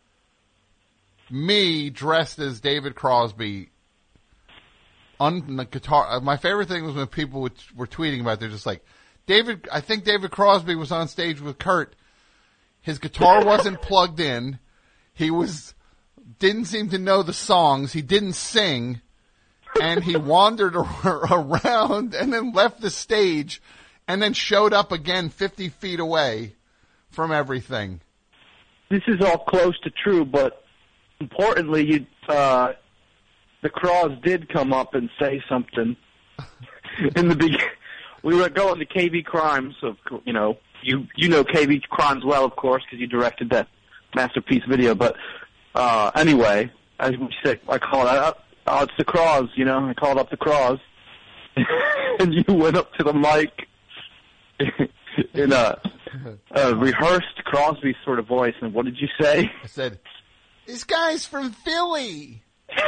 Me dressed as David Crosby on the guitar. My favorite thing was when people would, were tweeting about it. They're just like, David, I think David Crosby was on stage with Kurt. His guitar wasn't plugged in. He was, didn't seem to know the songs. He didn't sing. And he wandered around and then left the stage and then showed up again fifty feet away from everything. This is all close to true, but importantly, you, uh, the Crows did come up and say something in the beginning. We were going to K V Crimes, of co- you know, you you know K V Crimes well, of course, because you directed that masterpiece video. But uh, anyway, as we said, I called it up. Oh, it's the Crows, you know. I called up the Crows, and you went up to the mic in a, a rehearsed Crosby sort of voice. And what did you say? I said, "This guy's from Philly."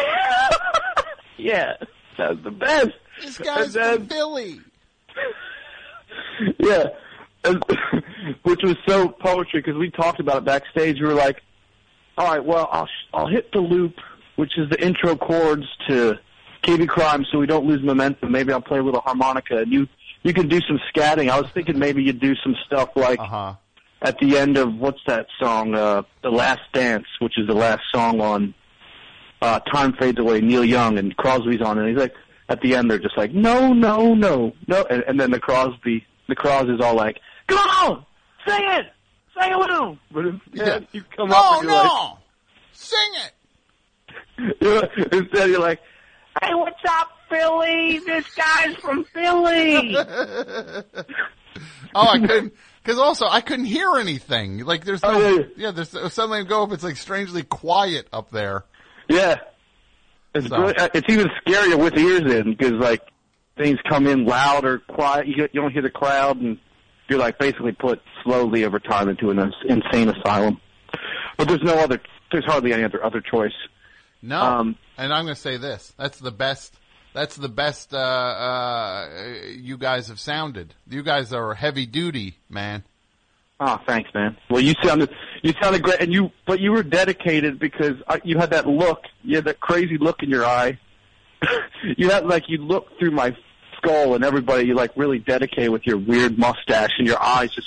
Yeah, that was the best. This guy's And then- from Philly. Yeah, and, which was so poetry because we talked about it backstage. We were like, "All right, well, I'll I'll hit the loop, which is the intro chords to K V Crime, so we don't lose momentum. Maybe I'll play a little harmonica, and you you can do some scatting. I was thinking maybe you'd do some stuff like uh-huh. at the end of what's that song, uh, The Last Dance, which is the last song on uh, Time Fades Away. Neil Young and Crosby's on, and he's like." At the end, they're just like, no, no, no, no. And, and then the Crosby, the Cross is all like, come on, sing it, sing it with him. But instead, Yeah. you come No, up and you're no, sing it. like, you're, instead you're like, Hey, what's up, Philly? This guy's from Philly. Oh, I couldn't. Because also, I couldn't hear anything. Like, there's no, oh, yeah, yeah. yeah, there's suddenly I go up, it's like strangely quiet up there. Yeah. It's So. really, it's even scarier with ears in because, like, things come in loud or quiet. You, you don't hear the crowd, and you're, like, basically put slowly over time into an insane asylum. But there's no other, there's hardly any other, other choice. No. Um, and I'm going to say this. That's the best, that's the best, uh, uh, you guys have sounded. You guys are heavy duty, man. Oh, thanks, man. Well, you sounded you sounded great, and you but you were dedicated because uh, you had that look, you had that crazy look in your eye. You had like you looked through my skull, and everybody you like really dedicated with your weird mustache and your eyes just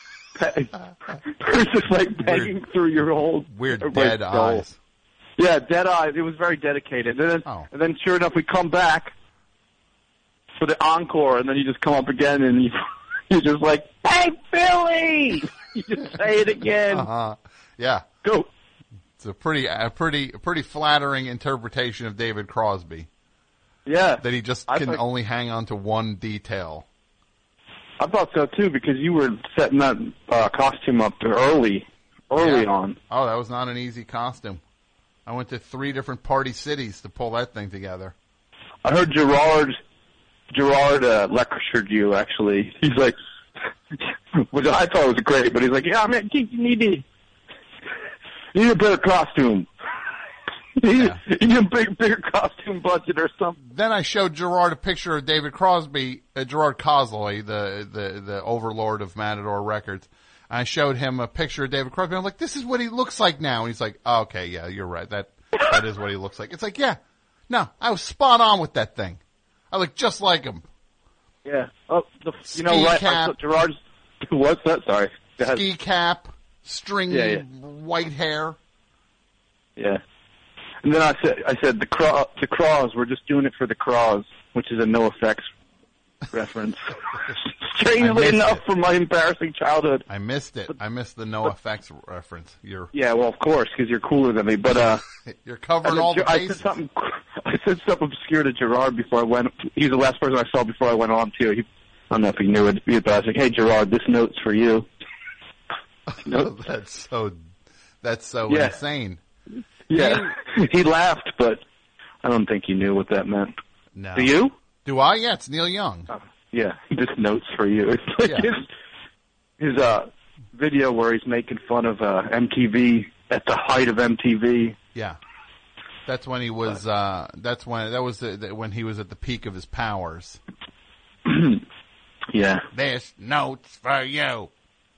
were just like begging Weird. through your whole Weird everybody's dead skull. eyes. Yeah, dead eyes. It was very dedicated. And then Oh. and then sure enough, we come back for the encore, and then you just come up again, and you. You're just like, hey, Billy! You just say it again. Uh-huh. Yeah. Go. It's a pretty, a pretty, a pretty flattering interpretation of David Crosby. Yeah. That he just I can thought- only hang on to one detail. I thought so, too, because you were setting that uh, costume up early, early Yeah. on. Oh, that was not an easy costume. I went to three different party cities to pull that thing together. I heard Gerard, Gerard uh, lectured you, actually. He's like, which I thought was great, but he's like, yeah, man, you need, a, you need a better costume. You need, Yeah. you need a big, bigger costume budget or something. Then I showed Gerard a picture of David Crosby, uh, Gerard Cosloy, the, the, the overlord of Matador Records. I showed him a picture of David Crosby. I'm like, this is what he looks like now. And he's like, oh, okay, yeah, you're right. That, that is what he looks like. It's like, yeah, no, I was spot on with that thing. I look just like him. Yeah. Oh, the, you Ski know, right? cap. I, Gerard's, what's that? Sorry. Go ahead. Ski cap, stringy Yeah, yeah. white hair. Yeah. And then I said, I said the craw, the craws. We're just doing it for the craws, which is a No Effects reference. Strangely missed enough, it. from my embarrassing childhood. I missed it. I missed the No Effects reference. You're Yeah, well, of course, because you're cooler than me. But uh, you're I covering said, all the I said bases. something. I said something obscure to Gerard before I went. He's the last person I saw before I went on too. He, I don't know if he knew it, but I was like, "Hey, Gerard, this note's for you." Nope. That's so. That's so Yeah. insane. Yeah, he laughed, but I don't think he knew what that meant. No. Do you? Do I? Yeah, it's Neil Young. Yeah, this note's for you. It's like Yeah. his his uh video where he's making fun of uh M T V at the height of M T V. Yeah. That's when he was. Uh, that's when that was the, the, when he was at the peak of his powers. Yeah. This note's for you.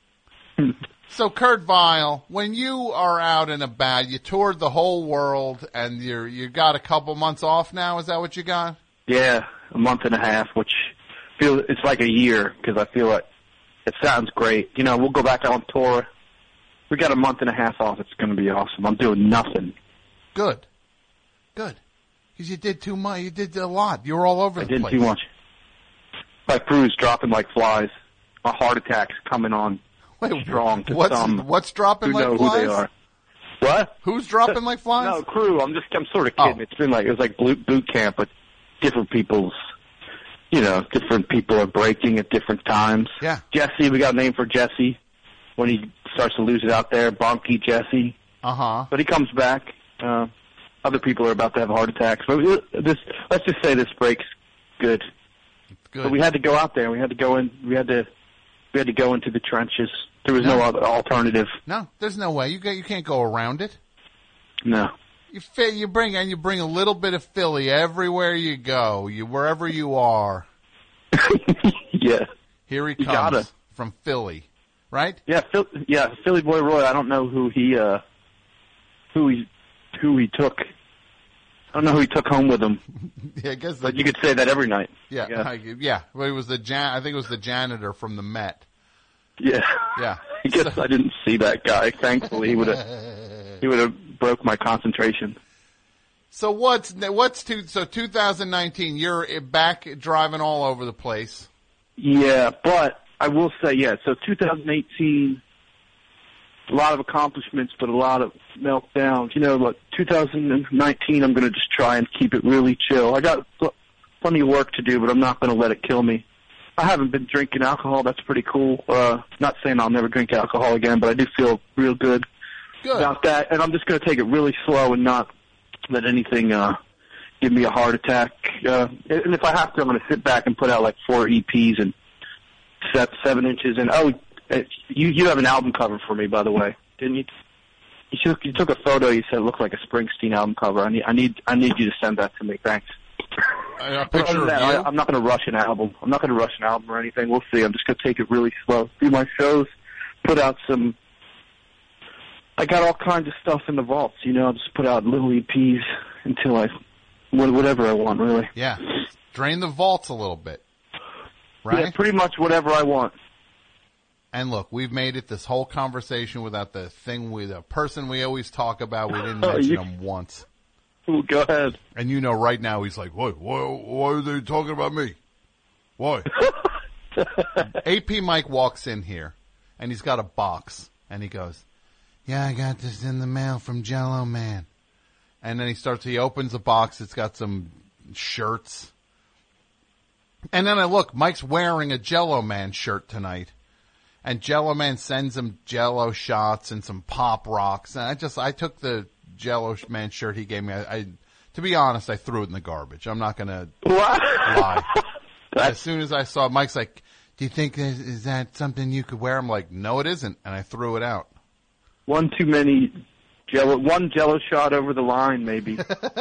So, Kurt Vile, when you are out and about, you toured the whole world, and you're you got a couple months off now. Is that what you got? Yeah, a month and a half, which feels it's like a year because I feel like it sounds great. You know, we'll go back on tour. We got a month and a half off. It's going to be awesome. I'm doing nothing. Good, good, because you did too much. You did a lot. You were all over I the did place. too much. My crew's dropping like flies. My heart attack's coming on Wait, strong to what's some what's dropping who like know flies? who they are. What? Who's dropping like flies? No, crew. I'm just, I'm sort of kidding. Oh. It's been like, it was like boot, boot camp, but different people's, you know, different people are breaking at different times. Yeah. Jesse, we got a name for Jesse when he starts to lose it out there. Bonky Jesse. Uh huh. But he comes back. Uh, other people are about to have heart attacks. But we- this, let's just say this break's good. Good. But we had to go out there. We had to go in. We had to. We had to go into the trenches. There was no, No. other alternative. No, there's no way. You get, you can't go around it. No. You fit, you bring and you bring a little bit of Philly everywhere you go. You wherever you are. Yeah. Here he You comes gotta. from Philly, right? Yeah. Phil, yeah. Philly Boy Roy. I don't know who he. Uh, who he. Who he took. I don't know who he took home with him. Yeah, I guess. But you could say that every night. Yeah, Yeah. I, yeah. Well, it was the jan. I think it was the janitor from the Met. Yeah. Yeah. I guess I didn't see that guy. Thankfully, he would have. He would have broke my concentration. So what's what's two, so two thousand nineteen? You're back driving all over the place. Yeah, but I will say, yeah. So two thousand eighteen, a lot of accomplishments, but a lot of meltdowns. You know, like two thousand nineteen, I'm going to just try and keep it really chill. I got pl- plenty of work to do, but I'm not going to let it kill me. I haven't been drinking alcohol. That's pretty cool. Uh, not saying I'll never drink alcohol again, but I do feel real good, good. about that. And I'm just going to take it really slow and not let anything uh, give me a heart attack. Uh, and if I have to, I'm going to sit back and put out like four E Ps and set seven inches. And oh, you you have an album cover for me, by the way, didn't you? You took you took a photo. You said it looked like a Springsteen album cover. I need I need I need you to send that to me. Thanks. A But other picture than of that, you? I, I'm not going to rush an album. I'm not going to rush an album or anything. We'll see. I'm just going to take it really slow. Do my shows, put out some. I got all kinds of stuff in the vaults. You know, I'll just put out little E Ps until I, whatever I want, really. Yeah. Drain the vaults a little bit. Right? Yeah, pretty much whatever I want. And look, we've made it this whole conversation without the thing we, the person we always talk about. We didn't Oh, mention you- him once. Ooh, go ahead. And you know, right now he's like, "What? Why, why are they talking about me? Why?" A P Mike walks in here, and he's got a box, and he goes, "Yeah, I got this in the mail from Jello Man." And then he starts. He opens the box. It's got some shirts. And then I look. Mike's wearing a Jello Man shirt tonight. And Jello Man sends him Jello shots and some Pop Rocks. And I just, I took the Jello Man shirt he gave me. I, I to be honest, I threw it in the garbage. I'm not going to lie. As soon as I saw Mike's like, "Do you think is, is that something you could wear?" I'm like, "No, it isn't." And I threw it out. One too many Jello, one Jello shot over the line, maybe.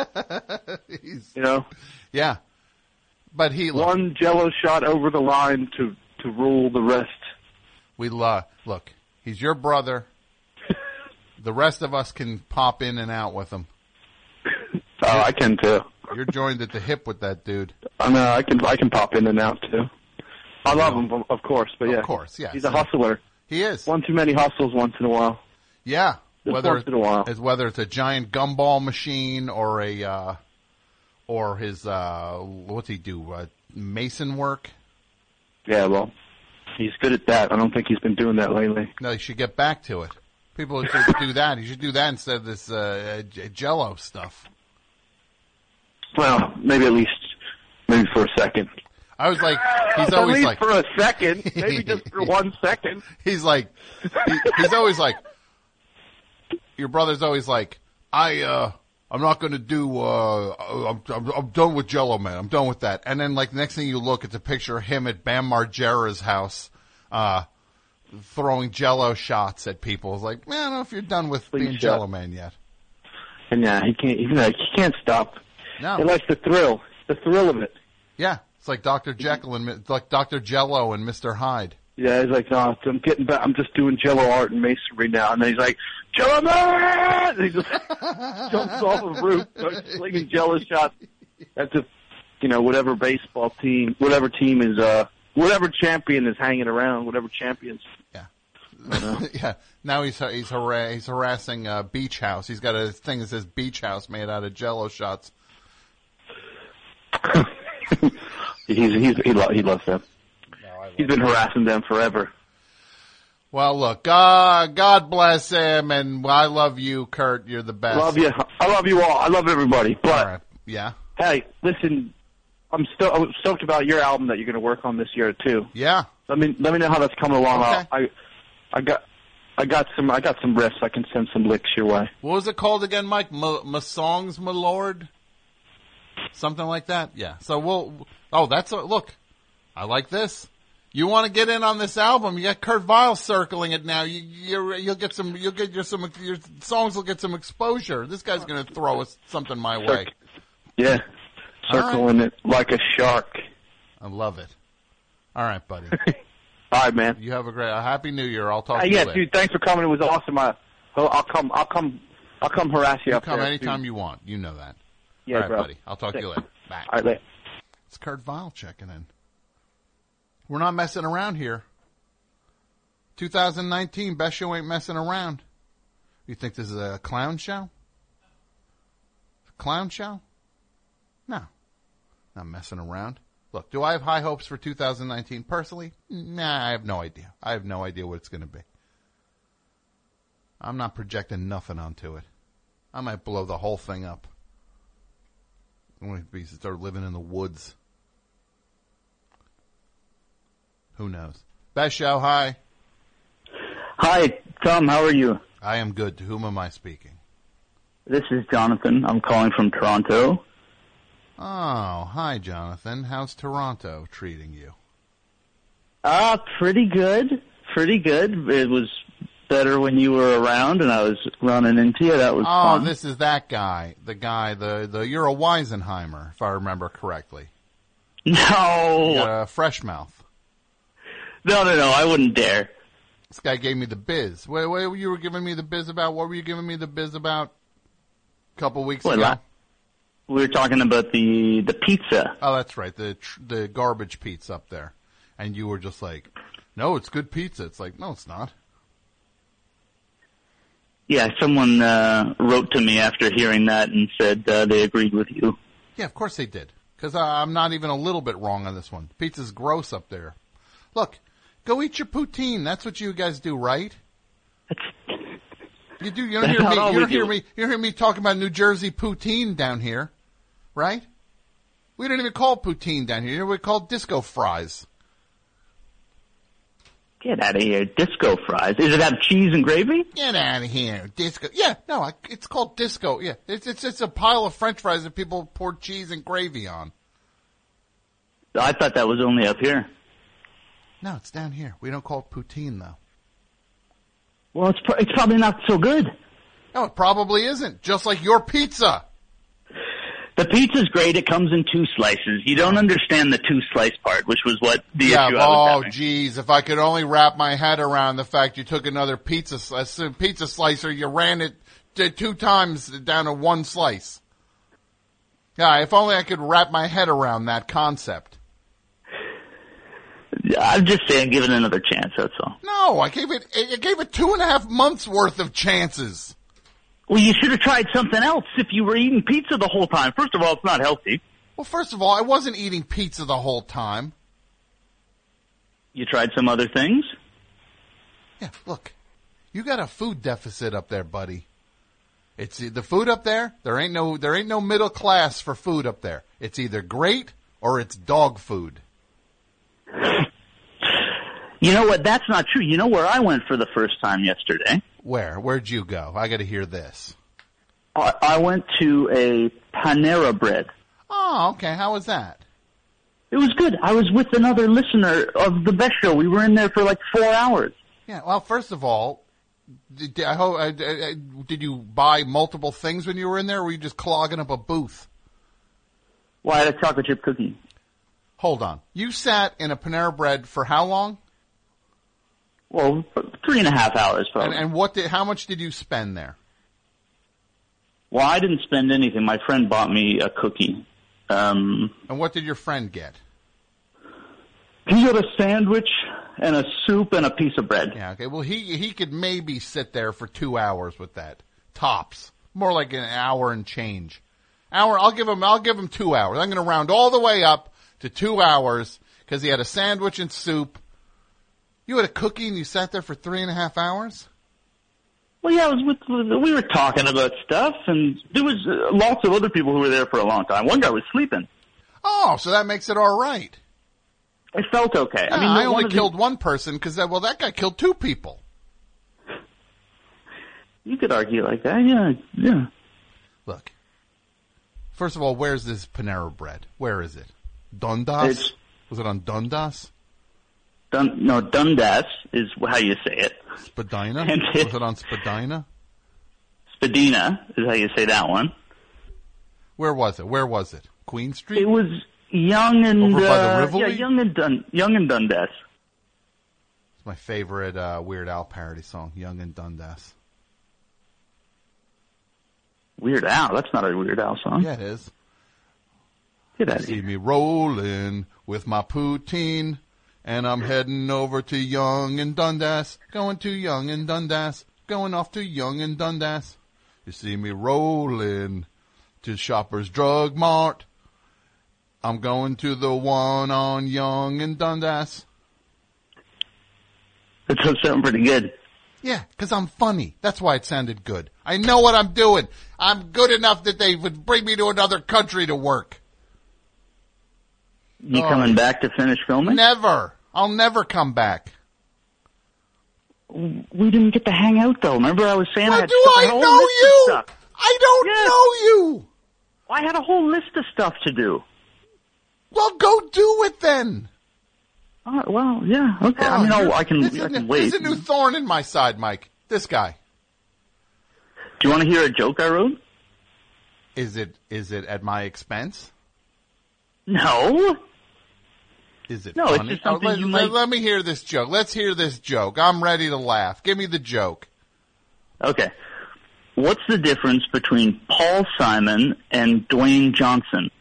You know? Yeah. But he, look, one Jello shot over the line to, to rule the rest. We love, look, he's your brother. The rest of us can pop in and out with him. Oh, I can too. You're joined at the hip with that dude. I know, I can, I can pop in and out too. I love him, of course, but Of yeah. course, yes. He's a hustler. He is. One too many hustles once in a while. Yeah. Just Whether once in a while. it's whether it's a giant gumball machine or a uh, or his uh, what's he do? Uh, mason work? Yeah, well, he's good at that. I don't think he's been doing that lately. No, you should get back to it. People should do that. You should do that instead of this uh, J- Jello stuff. Well, maybe at least, maybe for a second. I was like, he's At always least like, for a second, maybe just for one second. He's like, he, he's always like, your brother's always like, I, uh, I'm not going to do, uh, I'm, I'm, I'm done with Jello Man. I'm done with that. And then like next thing you look, it's a picture of him at Bam Margera's house, uh, throwing Jello shots at people. It's like, man, I don't know if you're done with Please being shut. Jello Man yet. And yeah, he can't. He's like, he can't stop. No. He likes the thrill, the thrill of it. Yeah. It's like Doctor Jekyll and, Mi- like Doctor Jello and Mister Hyde. Yeah, he's like, no, I'm getting back. I'm just doing Jello art and masonry now. And then he's like, Jello Man! And he just jumps off a roof, starts slinging Jello shots at the, you know, whatever baseball team, whatever team is, uh, whatever champion is hanging around, whatever champions. Yeah. Yeah. Now he's he's, hara- he's harassing uh, Beach House. He's got a thing that says Beach House made out of Jello shots. he's he's he, lo- he loves them. He's been harassing them forever. Well, look, God, God bless him, and I love you, Kurt. You're the best. I love you. I love you all. I love everybody. But All right. Yeah. hey, listen, I'm still I'm stoked about your album that you're going to work on this year too. Yeah. Let me let me know how that's coming along. Okay. I I got I got some I got some riffs. I can send some licks your way. What was it called again, Mike? Ma, Ma songs, my lord. Something like that. Yeah. So we'll. Oh, that's a look. I like this. You want to get in on this album? You got Kurt Vile circling it now. You, you're, you'll get some. You'll get your some. Your songs will get some exposure. This guy's going to throw us something my way. Yeah, All circling it like a shark. I love it. All right, buddy. All right, man. You have a great, a happy New Year. I'll talk Uh, to you yeah, later. dude. Thanks for coming. It was awesome. I, I'll come. I'll come. I'll come harass you You up come there. anytime dude. you want. You know that. Yeah, All right, bro. buddy. I'll talk to you later. Bye. All right, later. It's Kurt Vile checking in. We're not messing around here. two thousand nineteen, Best Show ain't messing around. You think this is a clown show? A clown show? No. Not messing around. Look, do I have high hopes for two thousand nineteen personally? Nah, I have no idea. I have no idea what it's going to be. I'm not projecting nothing onto it. I might blow the whole thing up. I'm going to be start living in the woods. Who knows? Best show, hi. Hi, Tom. How are you? I am good. To whom am I speaking? This is Jonathan. I'm calling from Toronto. Oh, hi, Jonathan. How's Toronto treating you? Uh, pretty good. Pretty good. It was better when you were around and I was running into you. That was oh, fun. Oh, this is that guy. The guy, the, the, you're a Weisenheimer, if I remember correctly. No. You got a fresh mouth. No, no, no. I wouldn't dare. This guy gave me the biz. Wait, wait, you were giving me the biz about? What were you giving me the biz about a couple weeks what, ago? La- we were talking about the, the pizza. Oh, that's right. The, tr- the garbage pizza up there. And you were just like, no, it's good pizza. It's like, no, it's not. Yeah, someone uh, wrote to me after hearing that and said uh, they agreed with you. Yeah, of course they did. Because uh, I'm not even a little bit wrong on this one. Pizza's gross up there. Look, go eat your poutine. That's what you guys do, right? You do. You don't hear me. You don't hear me. You don't hear me talking about New Jersey poutine down here, right? We don't even call poutine down here. We call disco fries. Get out of here. Disco fries. Does it have cheese and gravy? Get out of here. Disco. Yeah, no, I, it's called disco. Yeah, it's, it's it's a pile of French fries that people pour cheese and gravy on. I thought that was only up here. No, it's down here. We don't call it poutine, though. Well, it's, pro- it's probably not so good. No, it probably isn't. Just like your pizza. The pizza's great. It comes in two slices. You don't understand the two-slice part, which was what the yeah, issue I was oh, having. geez. If I could only wrap my head around the fact you took another pizza sli- pizza slicer, you ran it t- two times down to one slice. Yeah, if only I could wrap my head around that concept. I'm just saying, give it another chance, that's all. No, I gave it, I gave it two and a half months worth of chances. Well, you should have tried something else if you were eating pizza the whole time. First of all, it's not healthy. Well, first of all, I wasn't eating pizza the whole time. You tried some other things? Yeah, look, you got a food deficit up there, buddy. It's the food up there. There ain't no, there ain't no middle class for food up there. It's either great or it's dog food. You know what? That's not true. You know where I went for the first time yesterday? Where? Where'd you go? I got to hear this. I, I went to a Panera Bread. Oh, okay. How was that? It was good. I was with another listener of the Best Show. We were in there for like four hours. Yeah. Well, first of all, did, I hope, uh, uh, did you buy multiple things when you were in there, or were you just clogging up a booth? Well, I had a chocolate chip cookie. Hold on. You sat in a Panera Bread for how long? Well, three and a half hours, probably. And, and what did? How much did you spend there? Well, I didn't spend anything. My friend bought me a cookie. Um, and what did your friend get? He got a sandwich and a soup and a piece of bread. Yeah. Okay. Well, he he could maybe sit there for two hours with that tops. More like an hour and change. Hour. I'll give him. I'll give him two hours. I'm going to round all the way up to two hours because he had a sandwich and soup. You had a cookie and you sat there for three and a half hours? Well, yeah, I was with, we were talking about stuff, and there was uh, lots of other people who were there for a long time. One guy was sleeping. Oh, so that makes it all right. It felt okay. Yeah, I mean, I only one killed the, one person because, well, that guy killed two people. You could argue like that, yeah, yeah. Look, first of all, where's this Panera Bread? Where is it? Dundas? It's, was it on Dundas? Dun, no, Dundas is how you say it. Spadina? And it, was it on Spadina? Spadina is how you say that one. Where was it? Where was it? Queen Street? It was Young and Over by the uh, Rivoli? yeah, Young and Dun, Young and Dundas. It's my favorite uh, Weird Al parody song, Young and Dundas. Weird Al? That's not a Weird Al song. Yeah, it is. Get out of See here. me rolling with my poutine. And I'm heading over to Young and Dundas, going to Young and Dundas, going off to Young and Dundas. You see me rolling to Shoppers Drug Mart. I'm going to the one on Young and Dundas. That sounds pretty good. Yeah, because I'm funny. That's why it sounded good. I know what I'm doing. I'm good enough that they would bring me to another country to work. You Oh. coming back to finish filming? Never. I'll never come back. We didn't get to hang out, though. Remember I was saying Well, I had do stuff, I a whole know list of you? stuff. I don't Yes. know you. I had a whole list of stuff to do. Well, go do it then. All right, well, yeah, okay. I mean, I'll, I can, This is, I can a, wait. this is a new thorn in my side, Mike. This guy. Do you want to hear a joke I wrote? Is it is it at my expense? No. Is it No, it's funny? just something oh, let, you let- might- let me hear this joke. Let's hear this joke. I'm ready to laugh. Give me the joke. Okay. What's the difference between Paul Simon and Dwayne Johnson?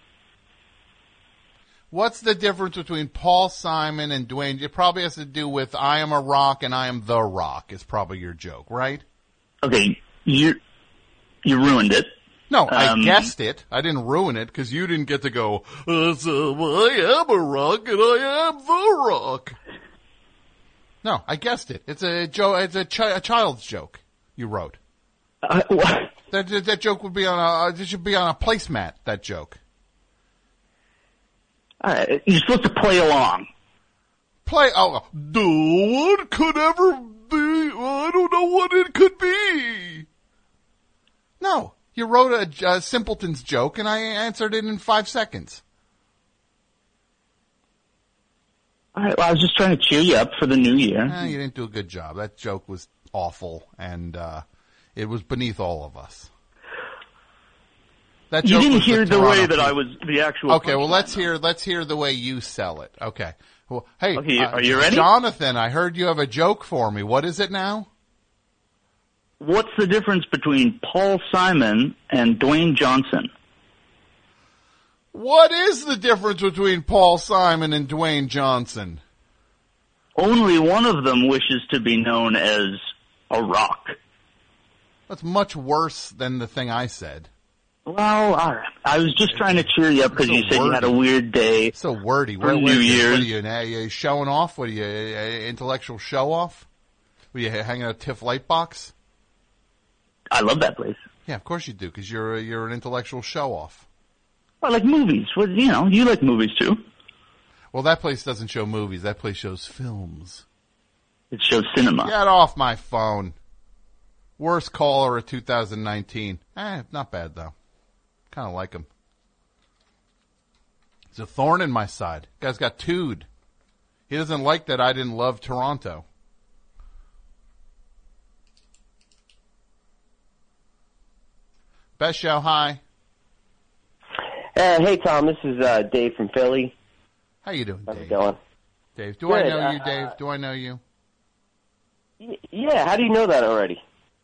What's the difference between Paul Simon and Dwayne? It probably has to do with I am a rock and I am the rock is probably your joke, right? Okay, you you ruined it. No, I Um, guessed it. I didn't ruin it because you didn't get to go, uh, so I am a rock and I am the rock. No, I guessed it. It's a joke. It's a, chi- a child's joke you wrote. Uh, what? That, that that joke would be on a. It should be on a placemat. That joke. All right, you're supposed to play along. Play. Oh, no one could ever be. I don't know what it could be. No, you wrote a, a simpleton's joke, and I answered it in five seconds. All right, well, I was just trying to cheer you up for the new year. Eh, you didn't do a good job. That joke was awful, and uh, it was beneath all of us. That You joke didn't was hear the Toronto way that people. I was the actual. Okay, well, punchline, let's though. hear let's hear the way you sell it. Okay. Well, hey, Okay, uh, are you ready? Jonathan? I heard you have a joke for me. What is it now? What's the difference between Paul Simon and Dwayne Johnson? What is the difference between Paul Simon and Dwayne Johnson? Only one of them wishes to be known as a rock. That's much worse than the thing I said. Well, all right. I was just trying to cheer you up because So you said you had a wordy. weird day. So wordy. For What, what, New are you, Year's. what are you, now, you showing off? What are you, uh, intellectual show off? Were you hanging out at Tiff Lightbox? I love that place. Yeah, of course you do, because you're a, you're an intellectual show off. I like movies. Well, you know, you like movies too. Well, that place doesn't show movies. That place shows films. It shows cinema. Get off my phone. Worst caller of two thousand nineteen. Eh, not bad though. Kind of like him. He's a thorn in my side. Guy's got two'd. He doesn't like that I didn't love Toronto. Best show, hi. Uh, hey, Tom. This is uh, Dave from Philly. How you doing, How's Dave? it going? Dave, do I Good, know you, uh, Dave? Do I know you? Y- yeah, how do you know that already?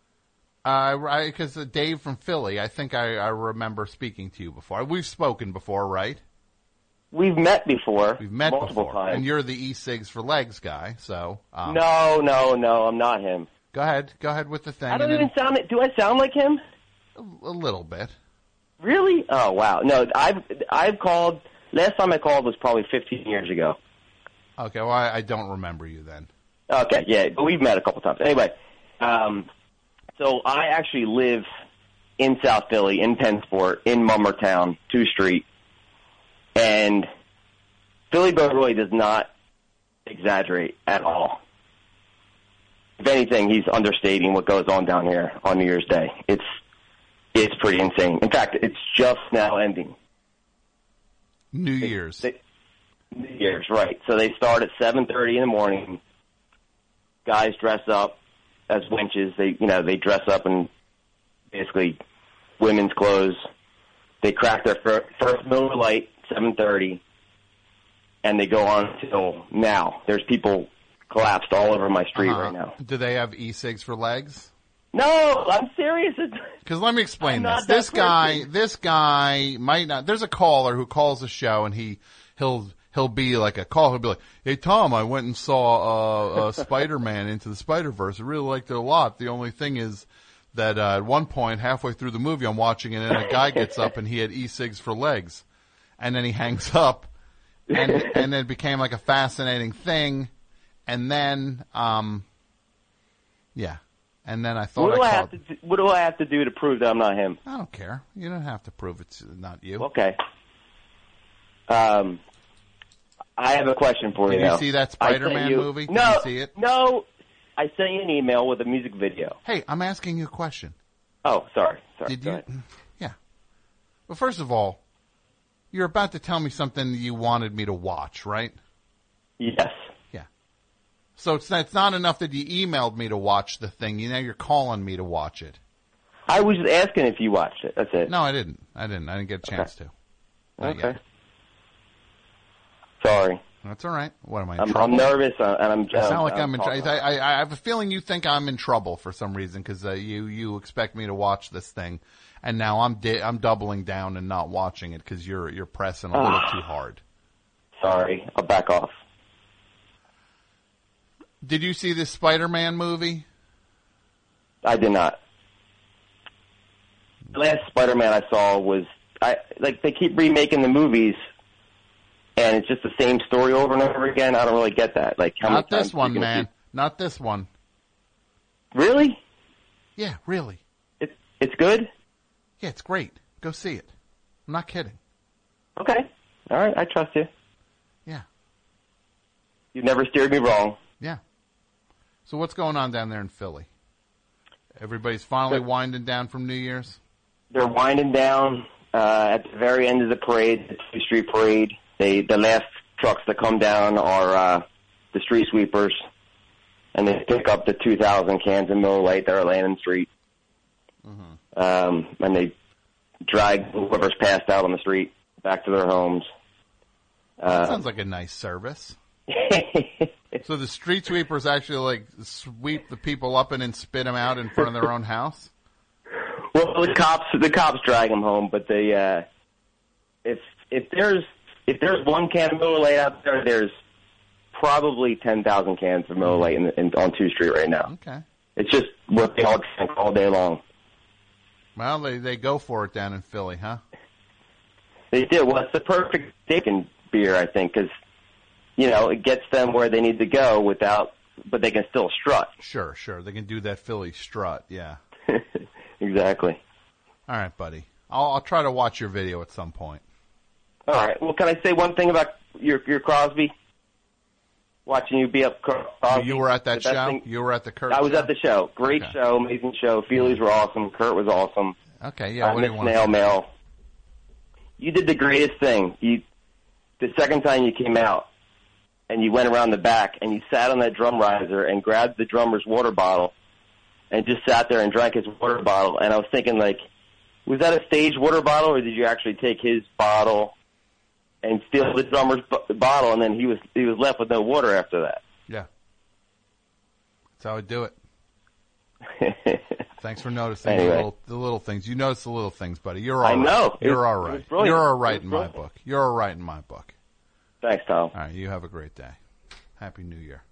Uh, because uh, Dave from Philly, I think I, I remember speaking to you before. We've spoken before, right? We've met before. We've met multiple before. times. And you're the e-cigs for legs guy, so. Um, No, no, no, I'm not him. Go ahead. Go ahead with the thing. I don't and even then- sound. Do I sound like him? A little bit. Really? Oh, wow. No, I've I've called. Last time I called was probably fifteen years ago. Okay, well, I, I don't remember you then. Okay, yeah, but we've met a couple times. Anyway, um, so I actually live in South Philly, in Pennsport, in Mummertown, two Street, and Philly Bo really does not exaggerate at all. If anything, he's understating what goes on down here on New Year's Day. It's it's pretty insane. In fact, it's just now ending. New Year's. They, New Year's, right. So they start at seven thirty in the morning. Guys dress up as wenches. They, you know, they dress up in basically women's clothes. They crack their fir- first Miller Lite, seven thirty, and they go on until now. There's people collapsed all over my street Uh-huh. right now. Do they have e-cigs for legs? No, I'm serious. Because let me explain I'm this. not that This guy, person. this guy might not. There's a caller who calls the show, and he he'll he'll be like a call. He'll be like, "Hey Tom, I went and saw uh, uh, Spider-Man Into the Spider-Verse. I really liked it a lot. The only thing is that uh, at one point, halfway through the movie, I'm watching it, and a guy gets up, and he had e-cigs for legs, and then he hangs up, and and then it became like a fascinating thing, and then um, yeah." And then I thought What do I I called. have to do, what do I have to do to prove that I'm not him? I don't care. You don't have to prove it's not you. Okay. Um, I have a question for Did you. you now. see that I Spider-Man sent you- movie? Did No, you see it? no. I sent you an email with a music video. Hey, I'm asking you a question. Oh, sorry. Sorry. Did Go you? ahead. Yeah. Well, first of all, you're about to tell me something you wanted me to watch, right? Yes. Yeah. So it's not, it's not enough that you emailed me to watch the thing. You know, you're calling me to watch it. I was just asking if you watched it. That's it. No, I didn't. I didn't. I didn't get a chance Okay. to. Not Okay. yet. Sorry. That's all right. What am I in I'm, trouble? I'm nervous, uh, and I'm. I sound like I'm, I'm in trouble. talking- I, I, I have a feeling you think I'm in trouble for some reason because uh, you you expect me to watch this thing, and now I'm di- I'm doubling down and not watching it because you're you're pressing a little too hard. Sorry. I'll back off. Did you see this Spider-Man movie? I did not. The last Spider-Man I saw was I like they keep remaking the movies, and it's just the same story over and over again. I don't really get that. Like how Not many this times one, you gonna man. Not this one. Really? Yeah, really. It's it's good. Yeah, it's great. Go see it. I'm not kidding. Okay. All right. I trust you. Yeah. You've never steered me wrong. Yeah. So what's going on down there in Philly? Everybody's finally winding down from New Year's? They're winding down uh, at the very end of the parade, the two Street Parade. They the last trucks that come down are uh, the street sweepers, and they pick up the two thousand cans of Miller Lite that are laying in the street. Mm-hmm. Um, and they drag whoever's passed out on the street back to their homes. That Uh, sounds like a nice service. So the street sweepers actually like sweep the people up and then spit them out in front of their own house? Well, the cops the cops drag them home, but they uh, if if there's if there's one can of Miller Lite out there, there's probably ten thousand cans of Miller Lite in, in, on two Street right now. Okay. It's just what they all drink all day long. Well, they they go for it down in Philly, huh? They do. Well, it's the perfect Dickin beer, I think, because you know it gets them where they need to go without, but they can still strut. Sure, sure. They can do that Philly strut, yeah. Exactly. All right, buddy. I'll, I'll try to watch your video at some point. All right. Well, can I say one thing about your your Crosby? Watching you be up Crosby. You were at that The best show? thing- You were at the Kurt I was show? at the show. Great Okay. show, amazing show. Feelies were awesome. Kurt was awesome. Okay, yeah, Uh, what do you Miss want? Snail Mail. You did the greatest thing. You, the second time you came out, and you went around the back, and you sat on that drum riser and grabbed the drummer's water bottle, and just sat there and drank his water bottle. And I was thinking, like, was that a staged water bottle, or did you actually take his bottle and steal the drummer's b- bottle, and then he was he was left with no water after that? Yeah. That's how I do it. Thanks for noticing Anyway. the, little, the little things. You notice the little things, buddy. You're all I right. know. It You're was- all it was right. brilliant. You're all It right was in my brilliant. book. You're all right in my book. Thanks, Tom. All right, you have a great day. Happy New Year.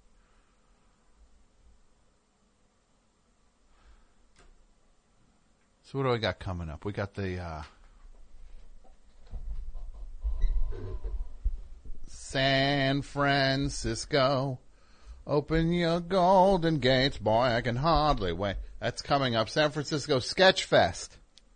So what do I got coming up? We got the uh, San Francisco. Open your golden gates, boy, I can hardly wait. That's coming up. San Francisco Sketch Fest.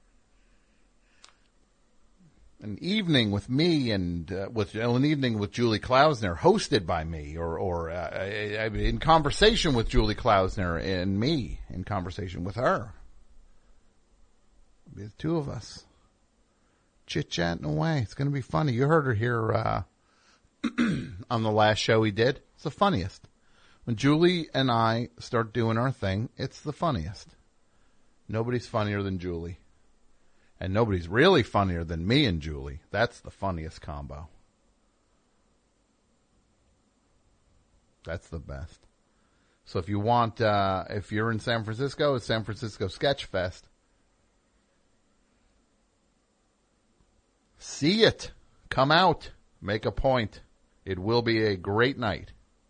An evening with me and uh, with an evening with Julie Klausner, hosted by me, or or uh, I, I, in conversation with Julie Klausner and me, in conversation with her. It'll be the two of us chit chatting away. It's going to be funny. You heard her here uh, on the last show we did. It's the funniest. When Julie and I start doing our thing, it's the funniest. Nobody's funnier than Julie. And nobody's really funnier than me and Julie. That's the funniest combo. That's the best. So if you want, uh, if you're in San Francisco, it's San Francisco Sketch Fest. See it. Come out. Make a point. It will be a great night.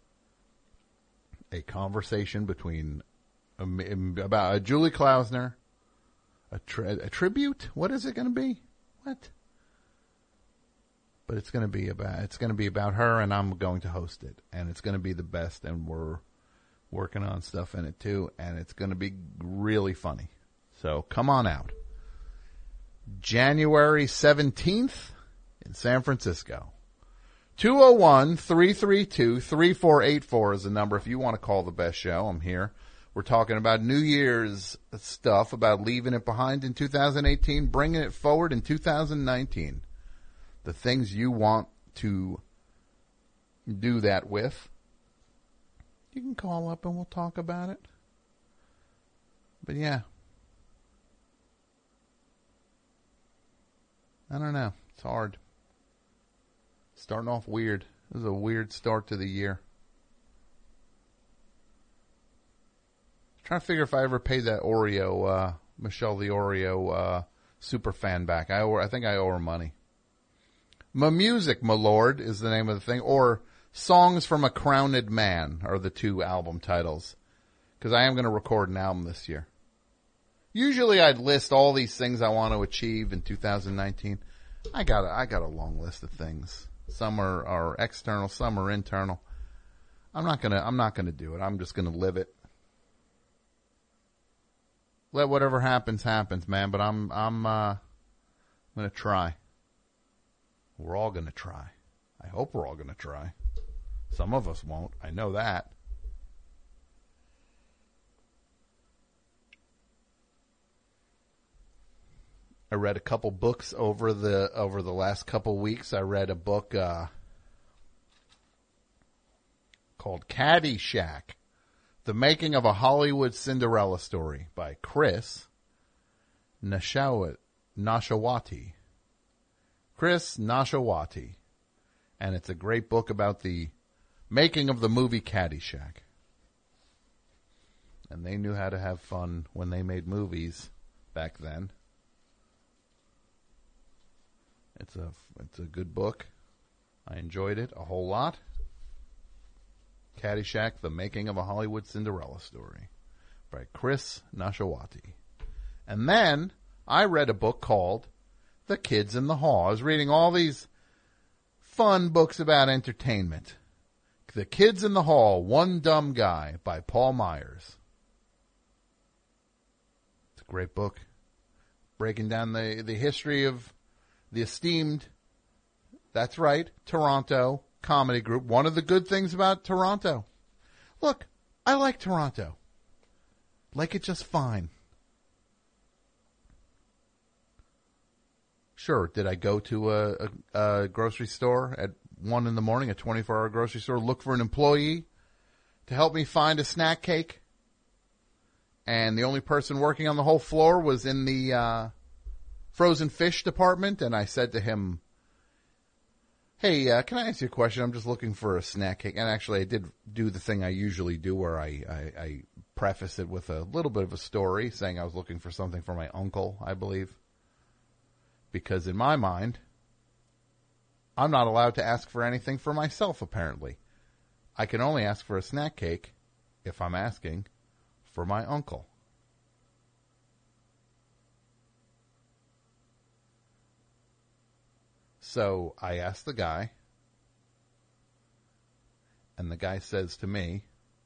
A conversation between um, about uh, Julie Klausner. A, tri- a tribute? What is it going to be? What? But it's going to be about it's going to be about her, and I'm going to host it, and it's going to be the best. And we're working on stuff in it too, and it's going to be really funny. So come on out. January seventeenth in San Francisco. two oh one, three three two, three four eight four is the number if you want to call the best show. I'm here. We're talking about New Year's stuff, about leaving it behind in two thousand eighteen, bringing it forward in two thousand nineteen. The things you want to do that with. You can call up and we'll talk about it. But yeah. I don't know. It's hard. Starting off weird. This is a weird start to the year. Trying to figure if I ever paid that Oreo, uh, Michelle the Oreo, uh, super fan back. I owe her, I think I owe her money. My Music, My Lord is the name of the thing. Or Songs from a Crowned Man are the two album titles. Because I am going to record an album this year. Usually I'd list all these things I want to achieve in two thousand nineteen. I got a, I got a long list of things. Some are, are external, some are internal. I'm not gonna, I'm not gonna do it. I'm just gonna live it. Let whatever happens, happens, man. But I'm, I'm, uh, gonna try. We're all gonna try. I hope we're all gonna try. Some of us won't. I know that. I read a couple books over the over the last couple weeks. I read a book uh, called Caddyshack, The Making of a Hollywood Cinderella Story by Chris Nashawati. Chris Nashawati. And it's a great book about the making of the movie Caddyshack. And they knew how to have fun when they made movies back then. It's a, it's a good book. I enjoyed it a whole lot. Caddyshack, The Making of a Hollywood Cinderella Story by Chris Nashawati. And then I read a book called The Kids in the Hall. I was reading all these fun books about entertainment. The Kids in the Hall, One Dumb Guy by Paul Myers. It's a great book. Breaking down the, the history of the esteemed, that's right, Toronto comedy group. One of the good things about Toronto. Look, I like Toronto. Like it just fine. Sure, did I go to a, a, a grocery store at one in the morning, a twenty-four hour grocery store, look for an employee to help me find a snack cake? And the only person working on the whole floor was in the uh, frozen fish department, and I said to him, hey, uh, can I ask you a question? I'm just looking for a snack cake. And actually, I did do the thing I usually do where I, I, I preface it with a little bit of a story, saying I was looking for something for my uncle, I believe. Because in my mind, I'm not allowed to ask for anything for myself, apparently. I can only ask for a snack cake if I'm asking for my uncle. So I asked the guy, and the guy says to me,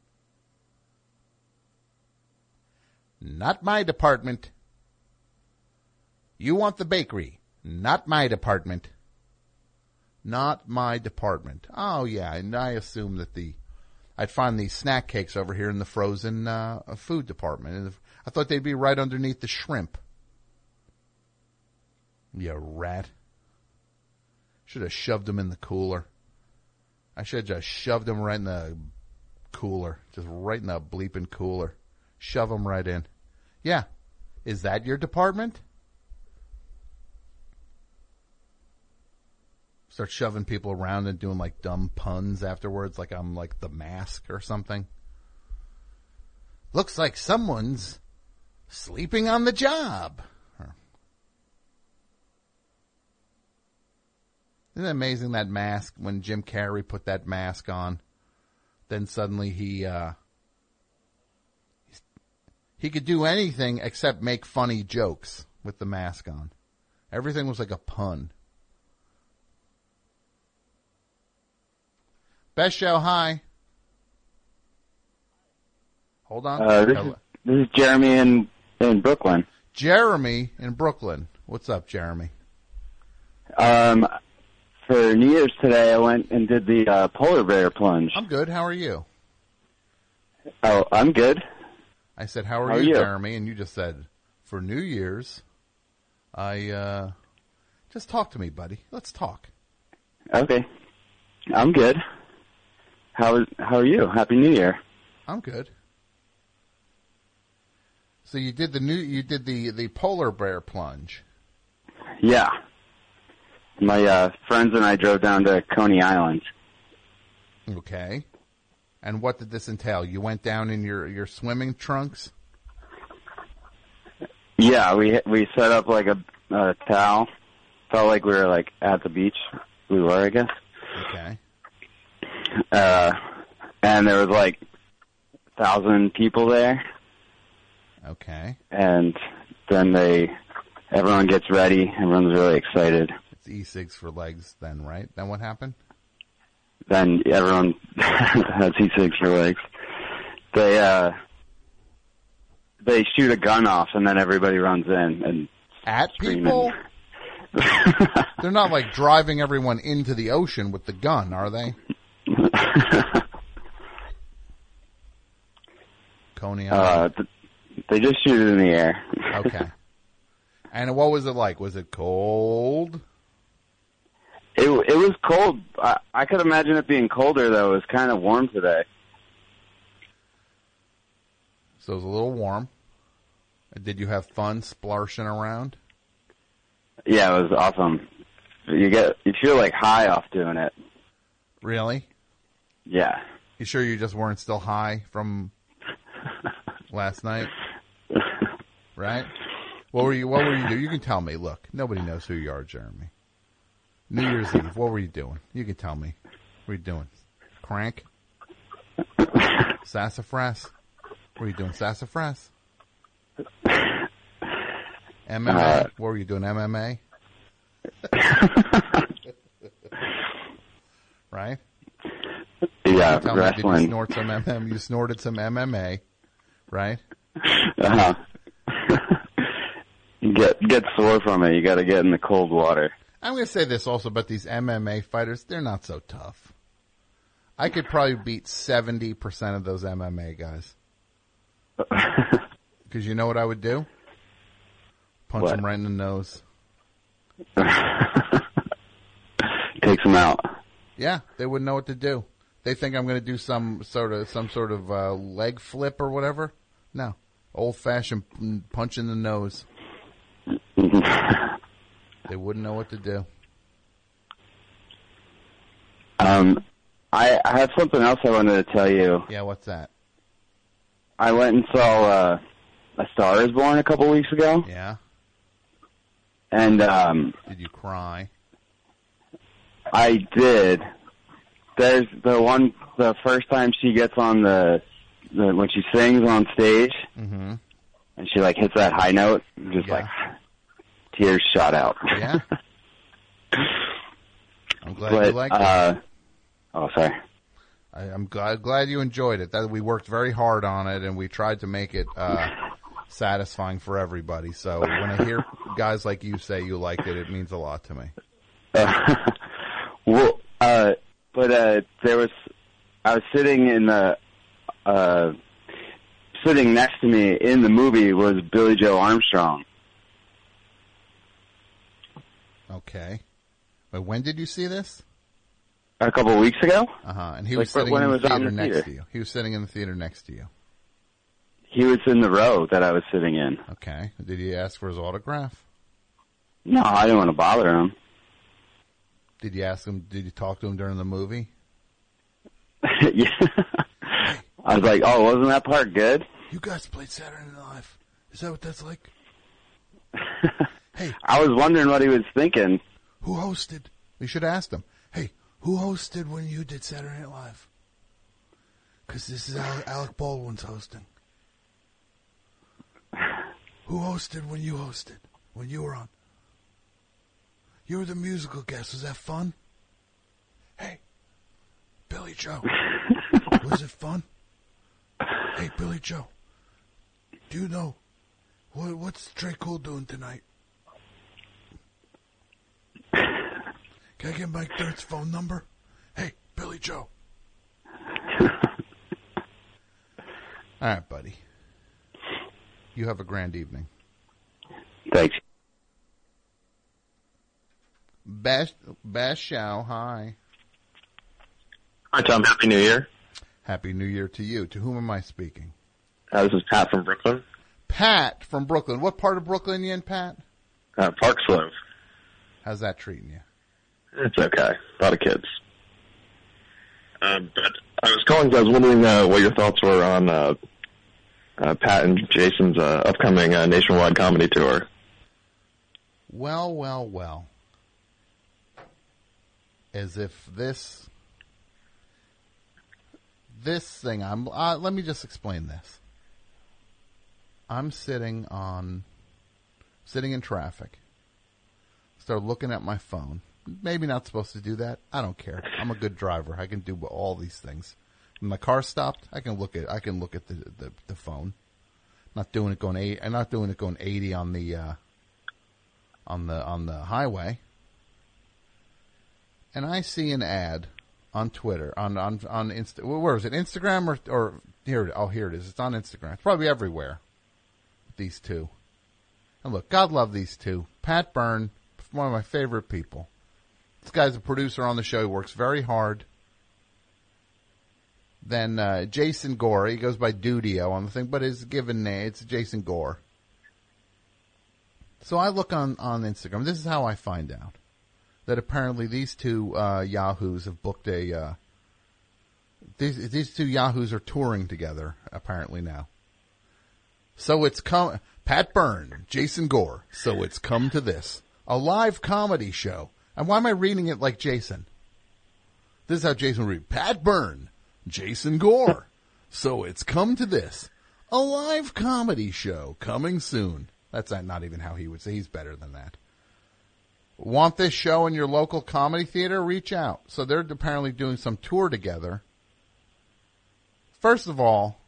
not my department. You want the bakery, not my department. Not my department. Oh, yeah, and I assume that the I'd find these snack cakes over here in the frozen uh, food department. I thought they'd be right underneath the shrimp. You rat. Should have shoved them in the cooler. I should have just shoved them right in the cooler. Just right in the bleeping cooler. Shove them right in. Yeah. Is that your department? Start shoving people around and doing like dumb puns afterwards, like I'm like the Mask or something. Looks like someone's sleeping on the job. Isn't it amazing, that mask, when Jim Carrey put that mask on, then suddenly he, uh, he could do anything except make funny jokes with the mask on. Everything was like a pun. Best show, hi. Hold on. Uh, this, is, this is Jeremy in, in Brooklyn. Jeremy in Brooklyn. What's up, Jeremy? Um, for New Year's today, I went and did the uh, polar bear plunge. I'm good. How are you? Oh, I'm good. I said, how are, How are you, you? Jeremy? And you just said, for New Year's, I, uh, just talk to me, buddy. Let's talk. Okay. I'm good. How is, how are you? Happy New Year. I'm good. So you did the new, you did the, the polar bear plunge. Yeah. My uh, friends and I drove down to Coney Island. Okay. And what did this entail? You went down in your, your swimming trunks? Yeah, we we set up like a, a towel. Felt like we were like at the beach. We were, I guess. Okay. Uh, and there was like a thousand people there. Okay. And then they, everyone gets ready. Everyone's really excited. It's e-cigs for legs then, right? Then what happened? Then everyone has e-cigs for legs. They, uh, they shoot a gun off and then everybody runs in and At screaming. people? They're not like driving everyone into the ocean with the gun, are they? Coney Island. Uh, th- they just shoot it in the air. Okay. And what was it like? Was it cold? It it was cold. I, I could imagine it being colder though. It was kind of warm today. So it was a little warm. Did you have fun splarshing around? Yeah, it was awesome. You get you feel like high off doing it. Really? Yeah. You sure you just weren't still high from last night? Right? What were you what were you doing? You can tell me. Look, nobody knows who you are, Jeremy. New Year's Eve, what were you doing? You can tell me. What were you doing? Crank? Sassafras? What were you doing? Sassafras? M M A? Uh, What were you doing? M M A? Right? Yeah, Tell me, did you wrestling. snort some M M A? You snorted some M M A, right? Uh-huh. You get get sore from it. You got to get in the cold water. I'm going to say this also about these M M A fighters. They're not so tough. I could probably beat seventy percent of those M M A guys. Because you know what I would do? Punch What? them right in the nose. Takes them out. Yeah, they wouldn't know what to do. They think I'm going to do some sort of some sort of uh, leg flip or whatever. No, old-fashioned punch in the nose. They wouldn't know what to do. Um, I, I have something else I wanted to tell you. Yeah, what's that? I went and saw uh, A Star Is Born a couple weeks ago, Yeah. and um, Did you cry? I did. There's the one, the first time she gets on the, the when she sings on stage, Mm-hmm. and she like hits that high note, just Yeah. like tears shot out. Yeah. I'm glad But, you liked uh, it. Oh, sorry. I, I'm glad, glad you enjoyed it. That we worked very hard on it, and we tried to make it uh, satisfying for everybody. So when I hear guys like you say you liked it, it means a lot to me. Uh, well, uh, but uh, there was, I was sitting in the, uh, sitting next to me in the movie was Billy Joe Armstrong. Okay. But when did you see this? A couple of weeks ago. Uh huh. And he Like, was sitting when in it the was on theater the next theater. to you. He was sitting in the theater next to you. He was in the row that I was sitting in. Okay. Did you ask for his autograph? No, I didn't want to bother him. Did you ask him? Did you talk to him during the movie? Yeah. I was like, oh, wasn't that part good? You guys played Saturday Night Live. Is that what that's like? Hey, I was wondering what he was thinking. who hosted? We should ask him. Hey, who hosted when you did Saturday Night Live? Because this is Alec, Alec Baldwin's hosting. Who hosted when you hosted? When you were on? You were the musical guest. Was that fun? Hey, Billy Joe. Was it fun? Hey, Billy Joe. Do you know what, what's Trey Cole doing tonight? Can I get Mike Dirt's phone number? Hey, Billy Joe. All right, buddy. You have a grand evening. Thanks. Bash, Bash Chow, hi. Hi, Tom. Happy New Year. Happy New Year to you. To whom am I speaking? Uh, this is Pat from Brooklyn. Pat from Brooklyn. What part of Brooklyn you in, Pat? Uh, Park Slope. How's that treating you? It's okay. A lot of kids. Uh, but I was calling because I was wondering uh, what your thoughts were on uh, uh, Pat and Jason's uh, upcoming uh, nationwide comedy tour. Well, well, well. As if this... This thing, I'm. Uh, let me just explain this. I'm sitting on, sitting in traffic. Start looking at my phone. Maybe not supposed to do that. I don't care. I'm a good driver. I can do all these things. When my car stopped, I can look at. I can look at the the, the phone. Not doing it going eight. I'm not doing it going eighty on the uh, on the on the highway. And I see an ad. On Twitter, on on on Insta, where is it? Instagram or or here? Oh, here it is. It's on Instagram. It's probably everywhere. These two, and look, God love these two. Pat Byrne, one of my favorite people. This guy's a producer on the show. He works very hard. Then uh, Jason Gore. He goes by Dudio on the thing, but his given name it's Jason Gore. So I look on on Instagram. This is how I find out. That apparently these two uh, yahoos have booked a. Uh, these these two yahoos are touring together apparently now. So it's come Pat Byrne, Jason Gore. So it's come to this a live comedy show. And why am I reading it like Jason? This is how Jason would read: Pat Byrne, Jason Gore. So it's come to this a live comedy show coming soon. That's not even how he would say. He's better than that. Want this show in your local comedy theater? Reach out. So they're apparently doing some tour together. First of all,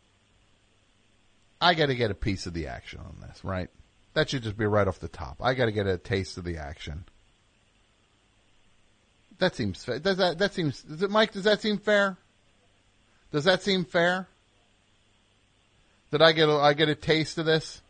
I got to get a piece of the action on this, right? That should just be right off the top. I got to get a taste of the action. That seems fair. Does that that seems does it, Mike? Does that seem fair? Does that seem fair? Did I get a, I get a taste of this?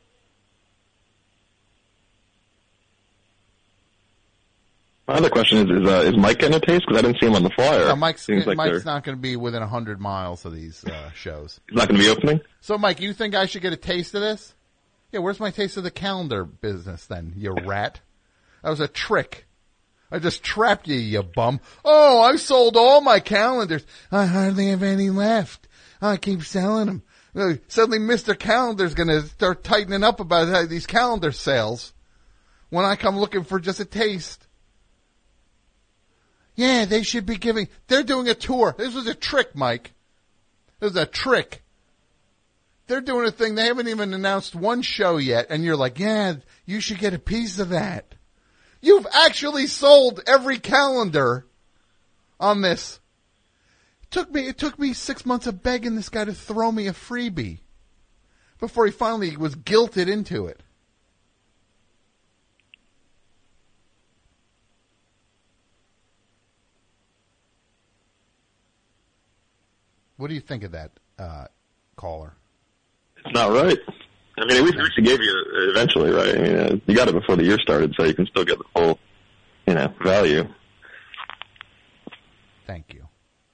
My other question is, is, uh, is Mike getting a taste? Because I didn't see him on the flyer. No, Mike's, Seems like Mike's they're- not going to be within one hundred miles of these uh, shows. He's not going to be opening? So, Mike, you think I should get a taste of this? Yeah, where's my taste of the calendar business then, you rat? That was a trick. I just trapped you, you bum. Oh, I sold all my calendars. I hardly have any left. I keep selling them. Uh, Suddenly Mister Calendar's going to start tightening up about uh, these calendar sales when I come looking for just a taste. Yeah, they should be giving... They're doing a tour. This was a trick, Mike. It was a trick. They're doing a thing. They haven't even announced one show yet, and you're like, yeah, you should get a piece of that. You've actually sold every calendar on this. It took me, it took me six months of begging this guy to throw me a freebie before he finally was guilted into it. What do you think of that, uh, caller? It's not right. I mean, we actually gave you it eventually, right? I mean, uh, you got it before the year started, so you can still get the full, you know, value. Thank you.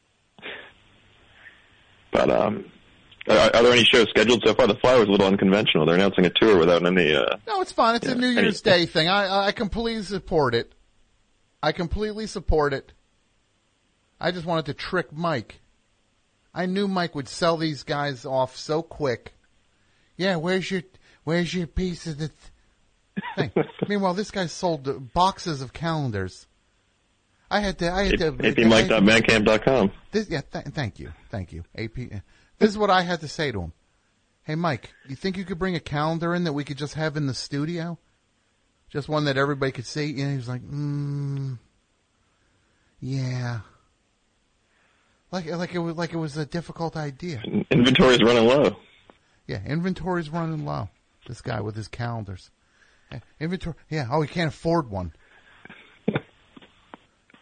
But um, are, are there any shows scheduled so far? The flyer was a little unconventional. They're announcing a tour without any. Uh, No, it's fine. It's yeah, a New Year's any- Day thing. I I completely support it. I completely support it. I just wanted to trick Mike. I knew Mike would sell these guys off so quick. Yeah, where's your where's your piece of the th- thing? Meanwhile, this guy sold uh, boxes of calendars. I had to. I had to. A P Mike dot bandcamp dot com. This, yeah, th- thank you, thank you. A P. This is what I had to say to him. Hey, Mike, you think you could bring a calendar in that we could just have in the studio? Just one that everybody could see? And he was like, mm, yeah. Like, like it was, like it was a difficult idea. Inventory's running low. Yeah, inventory's running low. This guy with his calendars. Yeah, inventory. Yeah. Oh, he can't afford one.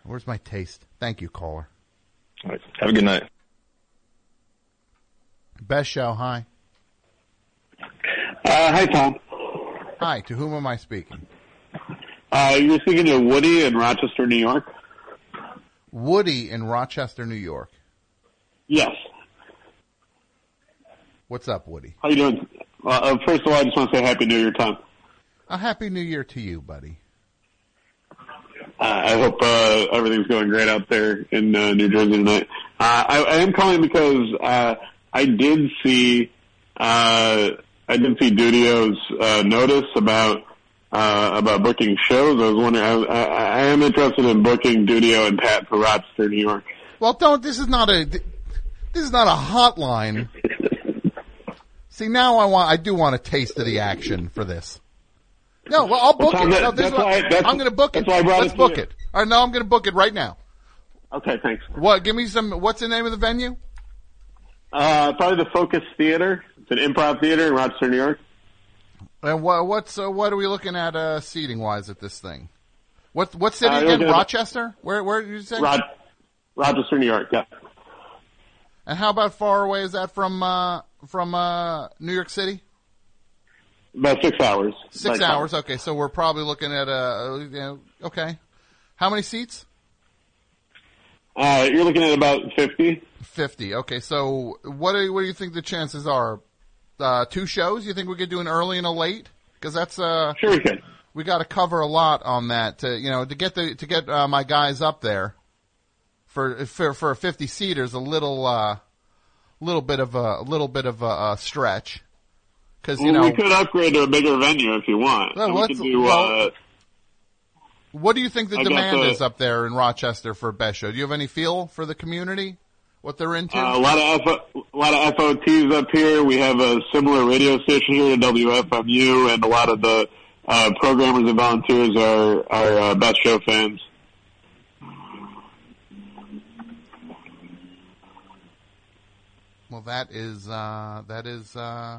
Where's my taste? Thank you, caller. All right. Have a good night. Best show, hi. Uh, hi, Tom. Hi, to whom am I speaking? Uh, you're speaking to Woody in Rochester, New York? Woody in Rochester, New York. Yes. What's up, Woody? How you doing? Uh, first of all, I just want to say Happy New Year, Tom. A Happy New Year to you, buddy. Uh, I hope uh, everything's going great out there in uh, New Jersey tonight. Uh, I, I am calling because uh, I did see uh, I did see Dudio's uh, notice about uh, about booking shows. I was wondering. I, I, I am interested in booking Dudio and Pat for Rochester, New York. Well, don't. This is not a. This is not a hotline. See, now I want. I do want a taste of the action for this. No, well, I'll book Well, Tom, it. that- No, this that's is what- why- that's- I'm going to book it. that's why I brought Let's it to book you. it. All right, no, I'm going to book it right now. Okay, thanks. What? Give me some. What's the name of the venue? Uh, probably the Focus Theater. It's an improv theater in Rochester, New York. And what? What's? Uh, what are we looking at uh, seating wise at this thing? What? What city Uh, you're again? looking at- Rochester? Where? Where did you say? Rod- Rochester, New York. Yeah. And how about far away is that from uh, from uh, New York City? About six hours. Six Like, hours. Okay, so we're probably looking at uh, you know, okay. How many seats? Uh, you're looking at about fifty. Fifty. Okay, so what do you, what do you think the chances are? Uh, two shows? You think we could do an early and a late? Because that's uh, sure we can. We got to cover a lot on that. To, you know, to get the to get uh, my guys up there for for for a fifty seater is a little uh, little bit of a, a little bit of a, a stretch. Because you Well, know, we could upgrade to a bigger venue if you want. Well, And we let's- could do, well, uh, what do you think the I got demand the- is up there in Rochester for Best Show? Do you have any feel for the community? What they're into? uh, a lot of F- a lot of F O Ts up here. We have a similar radio station here to W F M U, and a lot of the uh, programmers and volunteers are are uh, Best Show fans. Well, that is uh, that is uh,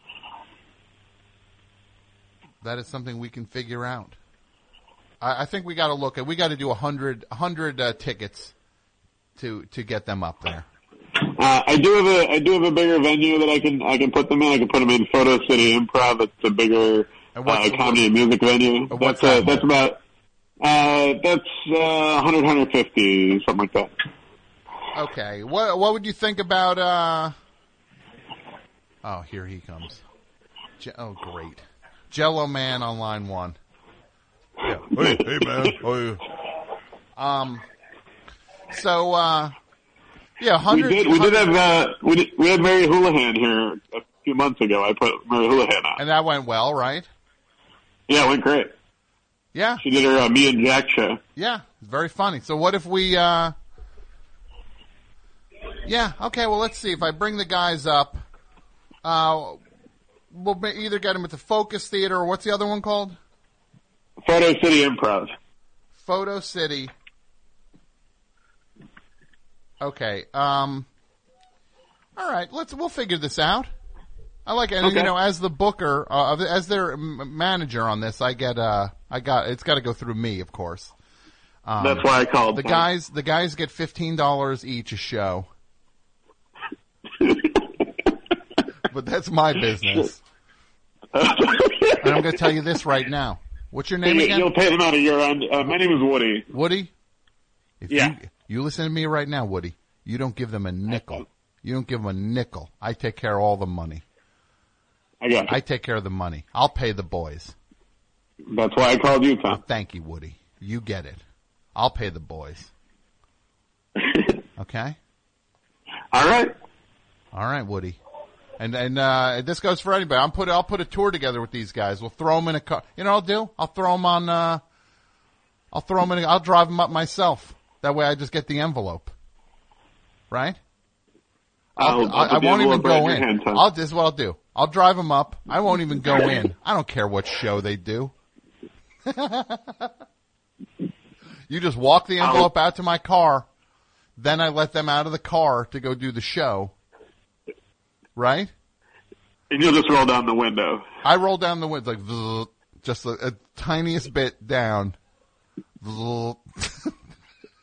that is something we can figure out. I, I think we got to look at. We got to do a hundred hundred uh, tickets to to get them up there. Uh, I do have a I do have a bigger venue that I can I can put them in. I can put them in Photo City Improv. It's a bigger And what's- uh, comedy and music venue. And what's that's uh, that that's one? about uh, that's uh, one hundred, one hundred fifty, something like that. Okay. What what would you think about? Uh... Oh, here he comes. Je- oh, great. Jello Man on line one. Yeah. Hey, hey, man. How are you? Um. So, uh, yeah, We hundred. did we did have uh, we did, we had Mary Houlihan here a few months ago. I put Mary Houlihan on. And that went well, right? Yeah, it went great. Yeah. She did her uh, Me and Jack show. Yeah, very funny. So what if we, uh, yeah, okay, well, let's see. If I bring the guys up, uh, we'll be- either get them at the Focus Theater, or what's the other one called? Photo City Improv. Photo City. Okay, um, all right, let's, we'll figure this out. I like it. And, Okay. you know, as the booker, uh, as their m- manager on this, I get, uh, I got, it's got to go through me, of course. Um, That's why I called. The Tom. guys, the guys get fifteen dollars each a show. But that's my business. And I'm going to tell you this right now. What's your name You- again? You'll pay them out of your own. Uh, my name is Woody. Woody? If Yeah. you, you listen to me right now, Woody. You don't give them a nickel. You don't give them a nickel. I take care of all the money. I got you. I take care of the money. I'll pay the boys. That's why I called you, Tom. Thank you, Woody. You get it. I'll pay the boys. Okay? All right. All right, Woody. And and uh, this goes for anybody. I'm put. I'll put a tour together with these guys. We'll throw them in a car. You know what I'll do? I'll throw them on. Uh, I'll throw them in. A, I'll drive them up myself. That way, I just get the envelope. Right? I'll, I'll- I, I'll I put the won't even envelope right go in in. your hand, Tom. I'll. This is what I'll do. I'll drive them up. I won't even go in. I don't care what show they do. You just walk the envelope out to my car. Then I let them out of the car to go do the show. Right? And you'll just roll down the window. I roll down the window, like, zzz, just a, a tiniest bit down. Zzz.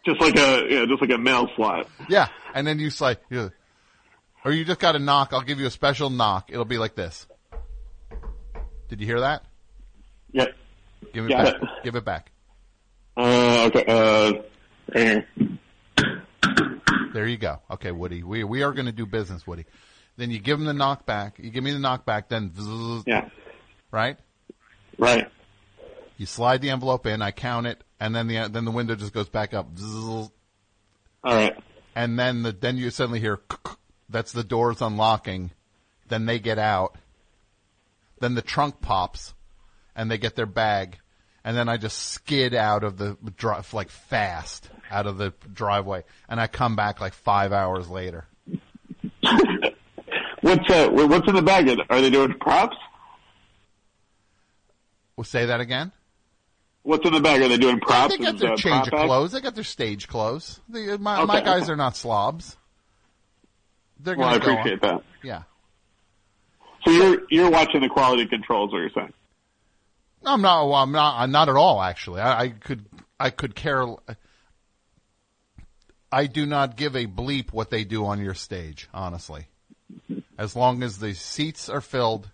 Just like a yeah, just like a mail slot. Yeah, and then you slide, you, or you just got to knock. I'll give you a special knock. It'll be like this. Did you hear that? Yep. Give it Got back. it. Give it back. Uh, okay. Uh, right here. There you go. Okay, Woody. We we are going to do business, Woody. Then you give him the knockback. You give me the knockback. Then zzz, yeah. Right. Right. You slide the envelope in. I count it, and then the then the window just goes back up. Zzz. All right. And then the then you suddenly hear that's the doors unlocking. Then they get out. Then the trunk pops, and they get their bag. And then I just skid out of the drive, like fast, out of the driveway. And I come back like five hours later. What's uh, what's in the bag? Are they doing props? We'll say that again. What's in the bag? Are they doing props? They got their uh, change of prop clothes. They got their stage clothes. They, my, Okay, my guys okay. are not slobs. They're Well, I gonna go appreciate on. that. Yeah. So you're you're watching the quality controls. What you're saying? I'm not. Well, I'm not. I'm not at all. Actually, I, I could. I could care. I do not give a bleep what they do on your stage. Honestly, as long as the seats are filled,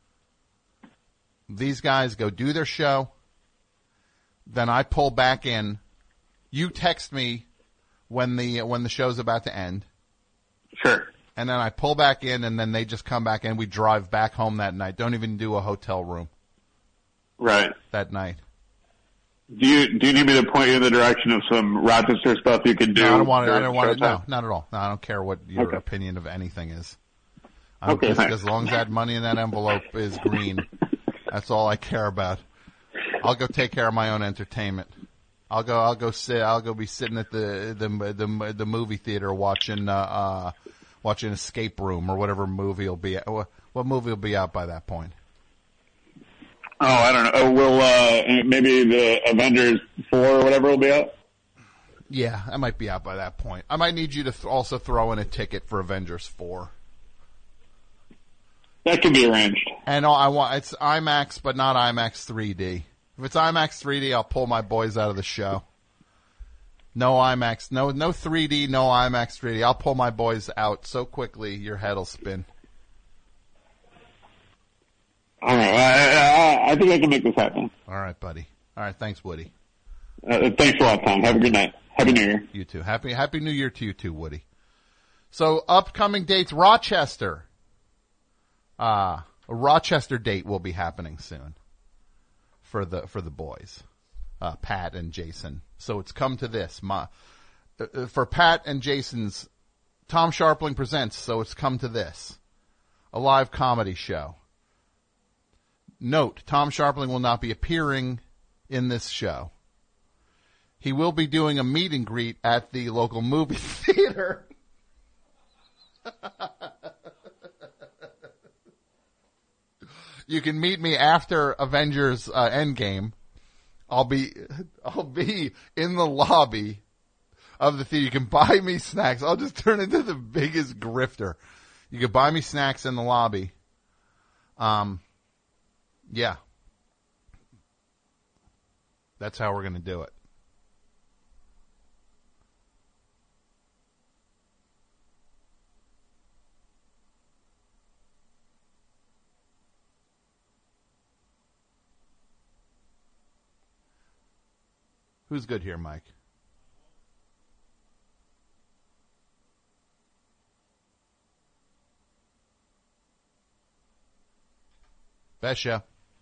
these guys go do their show. Then I pull back in. You text me when the when the show's about to end. Sure. And then I pull back in, and then they just come back in. We drive back home that night. Don't even do a hotel room. Right. That night. Do you do you need me to point you in the direction of some Rochester stuff you could do? No, I don't want it. I during don't want it. No, showtime? not at all. No, I don't care what your Okay. opinion of anything is. I'm Okay, just, thanks. as long as that money in that envelope is green, that's all I care about. I'll go take care of my own entertainment. I'll go. I'll go sit. I'll go be sitting at the the the, the movie theater watching uh, uh watching Escape Room or whatever movie will be. What, what movie will be out by that point? Oh, I don't know. Oh, will uh, maybe the Avengers four or whatever will be out? Yeah, I might be out by that point. I might need you to th- also throw in a ticket for Avengers four. That can be arranged. And I want it's IMAX, but not IMAX three D. If it's IMAX three D, I'll pull my boys out of the show. No IMAX, no no three D, no IMAX three D. I'll pull my boys out so quickly your head'll spin. All right. I, I, I think I can make this happen. All right, buddy. All right, thanks, Woody. Uh, thanks a lot, Tom. Have a good night. Happy New Year. You too. Happy Happy New Year to you too, Woody. So upcoming dates, Rochester. Uh, a Rochester date will be happening soon for the for the boys, uh, Pat and Jason. So it's come to this. My, uh, for Pat and Jason's, Tom Sharpling presents. So it's come to this, a live comedy show. Note: Tom Sharpling will not be appearing in this show. He will be doing a meet and greet at the local movie theater. You can meet me after Avengers uh, Endgame. I'll be I'll be in the lobby of the theater. You can buy me snacks. I'll just turn into the biggest grifter. You can buy me snacks in the lobby. Um, yeah. That's how we're going to do it. Who's good here, Mike? Besha.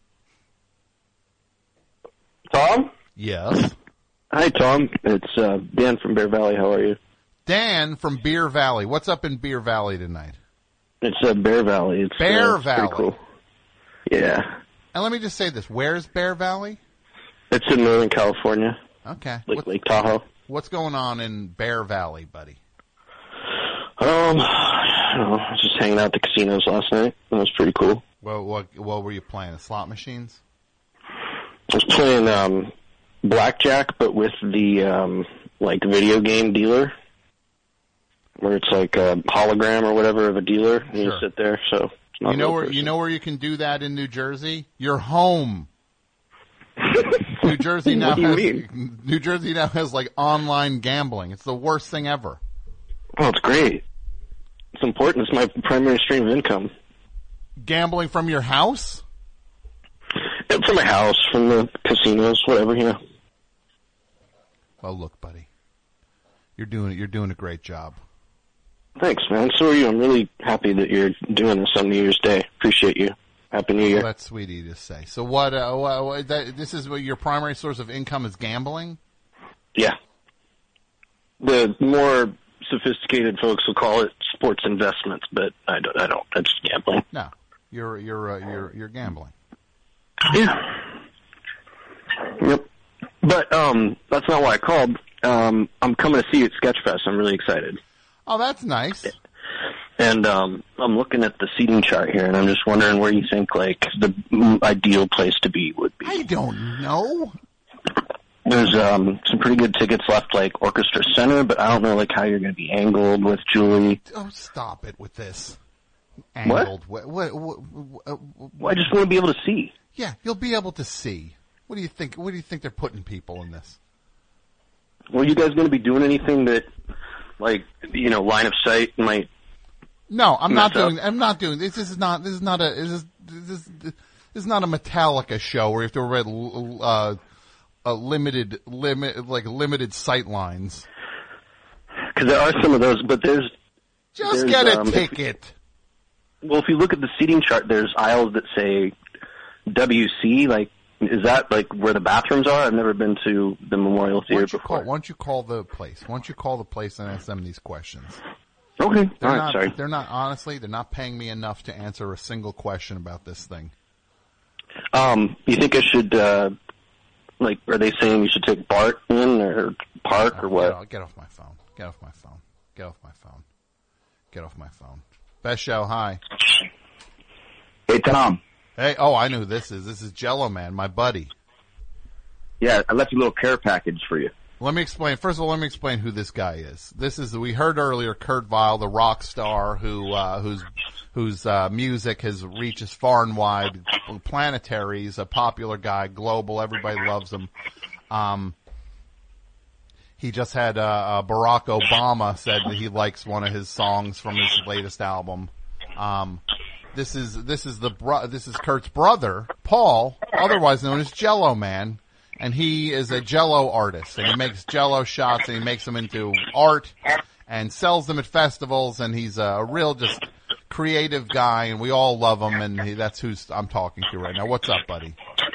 Tom? Yes. Hi, Tom. It's uh, Dan from Bear Valley. How are you? Dan from Beer Valley. What's up in Beer Valley tonight? It's uh, Bear Valley. It's Bear uh, it's Valley. pretty cool. Yeah. And let me just say this. Where's Bear Valley? It's in Northern California. Okay. Lake, What- Lake Tahoe. What's going on in Bear Valley, buddy? Um, I don't know. I was just hanging out at the casinos last night. It was pretty cool. Well, what, what were you playing? The slot machines? I was playing um, blackjack, but with the um, like video game dealer, where it's like a hologram or whatever of a dealer, and you Sure. sit there. So it's not You know real where person. you know where you can do that in New Jersey? Your home. New Jersey now What do you has mean? New Jersey now has like online gambling. It's the worst thing ever. Oh, it's great. It's important. It's my primary stream of income. Gambling from your house? Yeah, from my house, from the casinos, whatever, you know. Well, look, buddy, you're doing you're doing a great job. Thanks, man. So are you. I'm really happy that you're doing this on New Year's Day. Appreciate you. Happy New Year. Well, that's sweet of you to say. So what, uh, what, what that, this is what your primary source of income is gambling? Yeah. The more sophisticated folks will call it sports investments, but I don't. I don't. That's just gambling. No, you're you're uh, you're you're gambling. Yeah. Yep. But um, that's not why I called. Um, I'm coming to see you at Sketchfest. I'm really excited. Oh, that's nice. And um, I'm looking at the seating chart here, and I'm just wondering where you think like the ideal place to be would be. I don't know. There's um, some pretty good tickets left, like Orchestra Center, but I don't know like how you're going to be angled with Julie. Oh, stop it with this. Angled. What? What? what, what, what well, I just want to be able to see. Yeah, you'll be able to see. What do you think? What do you think they're putting people in this? Well, you guys going to be doing anything that, like, you know, line of sight might? No, I'm not mess up? doing. I'm not doing this. This is not. This is not a. This is this, this is not a Metallica show where you have to read uh, a limited limit like limited sight lines. Because there are some of those, but there's just there's, get a um, ticket. If, well, if you look at the seating chart, there's aisles that say W C. Like, is that like where the bathrooms are? I've never been to the Memorial Why Theater don't you before. call, why don't you call the place? Why don't you call the place and ask them these questions? Okay, They're all right, not, sorry. They're not, honestly, they're not paying me enough to answer a single question about this thing. Um, you think I should, uh, like, are they saying you should take Bart in or Park or what? Get off, get off my phone. Get off my phone. Get off my phone. Get off my phone. Best show, hi. Hey, Tom. Hey, oh, I know who this is. This is Jello Man, my buddy. Yeah, I left you a little care package for you. Let me explain. First of all, let me explain who this guy is. This is, we heard earlier, Kurt Vile, the rock star who, uh, whose, whose, uh, music has reached as far and wide. Planetary. He's a popular guy, global. Everybody loves him. Um, he just had, uh, uh, Barack Obama said that he likes one of his songs from his latest album. Um, this is, this is the, bro- this is Kurt's brother, Paul, otherwise known as Jello Man. And he is a Jello artist, and he makes Jello shots, and he makes them into art, and sells them at festivals, and he's a real just creative guy, and we all love him, and he, that's who I'm talking to right now. What's up, buddy?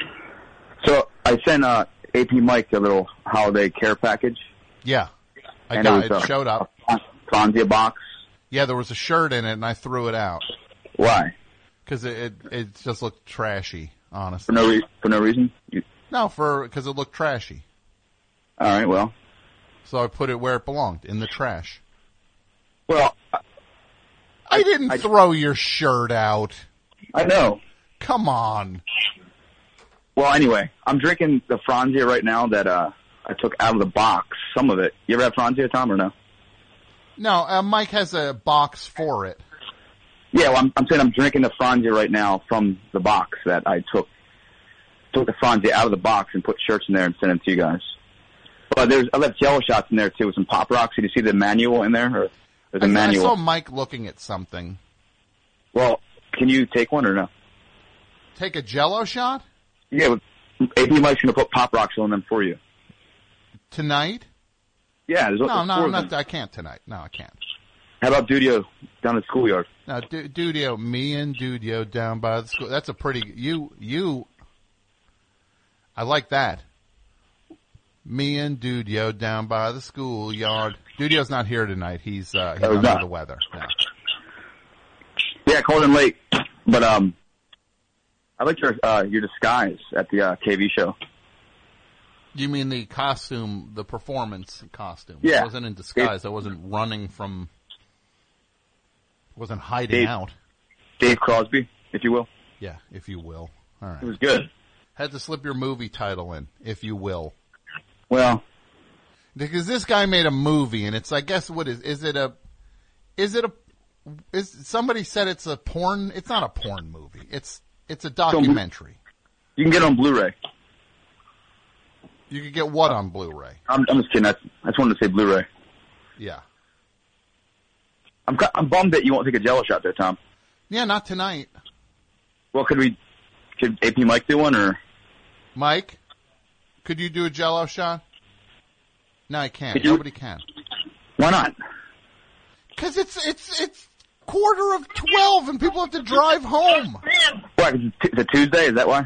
So I sent uh, A P Mike a little holiday care package. Yeah, I and got it. it. Was It showed up. A Franzia box. Yeah, there was a shirt in it, and I threw it out. Why? Because it, it it just looked trashy, honestly. For no re- for no reason. You- No, for because it looked trashy. All right, well. So I put it where it belonged, in the trash. Well, I, I didn't I, throw your shirt out. I know. Come on. Well, anyway, I'm drinking the Franzia right now that uh, I took out of the box. Some of it. You ever have Franzia, Tom, or no? No, uh, Mike has a box for it. Yeah, well, I'm, I'm saying I'm drinking the Franzia right now from the box that I took. Took the Franzia out of the box and put shirts in there and sent it to you guys. But there's I left Jello shots in there too with some Pop Rocks. Did you see the manual in there? Or there's a I, manual. I saw Mike looking at something. Well, can you take one or no? Take a Jello shot? Yeah, A P Mike's gonna put Pop Rocks on them for you tonight. Yeah, there's no, there's no, four I'm of not. them. I can't tonight. No, I can't. How about Dudio down at the schoolyard? No, du- Dudio, me and Dudio down by the school. That's a pretty. You you. I like that. Me and Dudio down by the schoolyard. Dudio's not here tonight. He's uh, he's Oh, under not. the weather. No. Yeah, I called in late, but um, I liked your uh, your disguise at the uh, K V show. You mean the costume, the performance costume? Yeah. I wasn't in disguise. I wasn't running from. Wasn't hiding Dave, out. Dave Crosby, if you will. Yeah, if you will. All right. It was good. Had to slip your movie title in, if you will. Well, because this guy made a movie, and it's I guess what is is it a is it a is somebody said it's a porn? It's not a porn movie. It's it's a documentary. You can get it on Blu-ray. You could get what on Blu-ray? I'm, I'm just kidding. I, I just wanted to say Blu-ray. Yeah. I'm I'm bummed that you won't take a Jello shot there, Tom. Yeah, not tonight. Well, could we? Could A P Mike do one, or Mike? Could you do a Jello shot? No, I can't. Could you- Nobody can. Why not? Because it's it's it's quarter of twelve, and people have to drive home. What? It's a Tuesday. Is that why?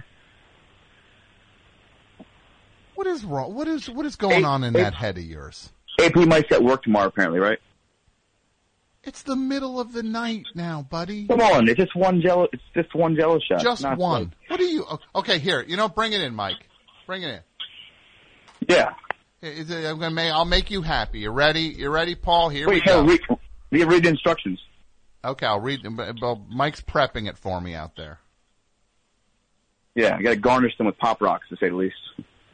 What is wrong? What is what is going A- on in A- that head of yours? A P Mike's at work tomorrow, apparently, right? It's the middle of the night now, buddy. Come on, it's just one Jello. It's just one Jello shot. Just not one. like- What do you? Okay, here. You know, bring it in, Mike. Bring it in. Yeah. Is it, I'm gonna make. I'll make you happy. You ready? You ready, Paul? Here Wait, we go. no, read, read, read the instructions. Okay, I'll read them. but- but Mike's prepping it for me out there. Yeah, I got to garnish them with Pop Rocks, to say the least.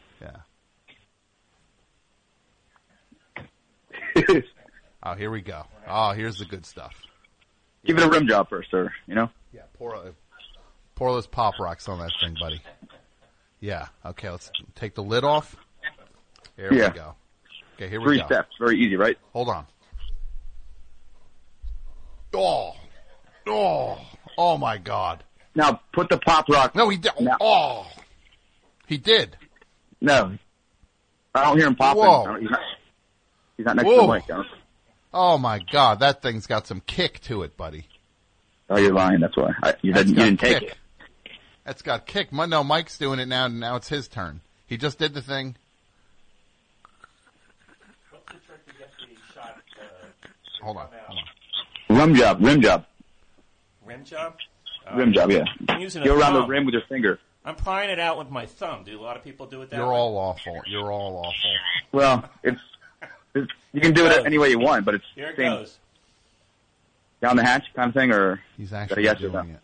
Yeah. Oh, here we go. Oh, here's the good stuff. Give it a rim job first, sir. You know. Yeah, pour pour those Pop Rocks on that thing, buddy. Yeah. Okay, let's take the lid off. Here Yeah. we go. Okay, here we Three go. steps, very easy, right? Hold on. Oh, oh, oh my God! Now put the Pop Rock. No, he did. Oh, he did. No, I don't hear him popping. Whoa. I don't- He's not, he's not next Whoa. to the mic. I don't- Oh my God, that thing's got some kick to it, buddy. Oh, you're lying. That's why I, you That's didn't. You got didn't take kick. it. That's got kick. My- No, Mike's doing it now. Now it's his turn. He just did the thing. Hold on. Hold on. Rim job. Rim job. Rim job? Uh, Rim job. Yeah. I'm using a Go around the thumb. rim with your finger. I'm prying it out with my thumb. Do a lot of people do it that You're way? all awful. You're all awful. Well, it's, it's you can do it any way you want, but it's Here it same goes. down the hatch kind of thing, or he's is that a actually yes or doing no? it.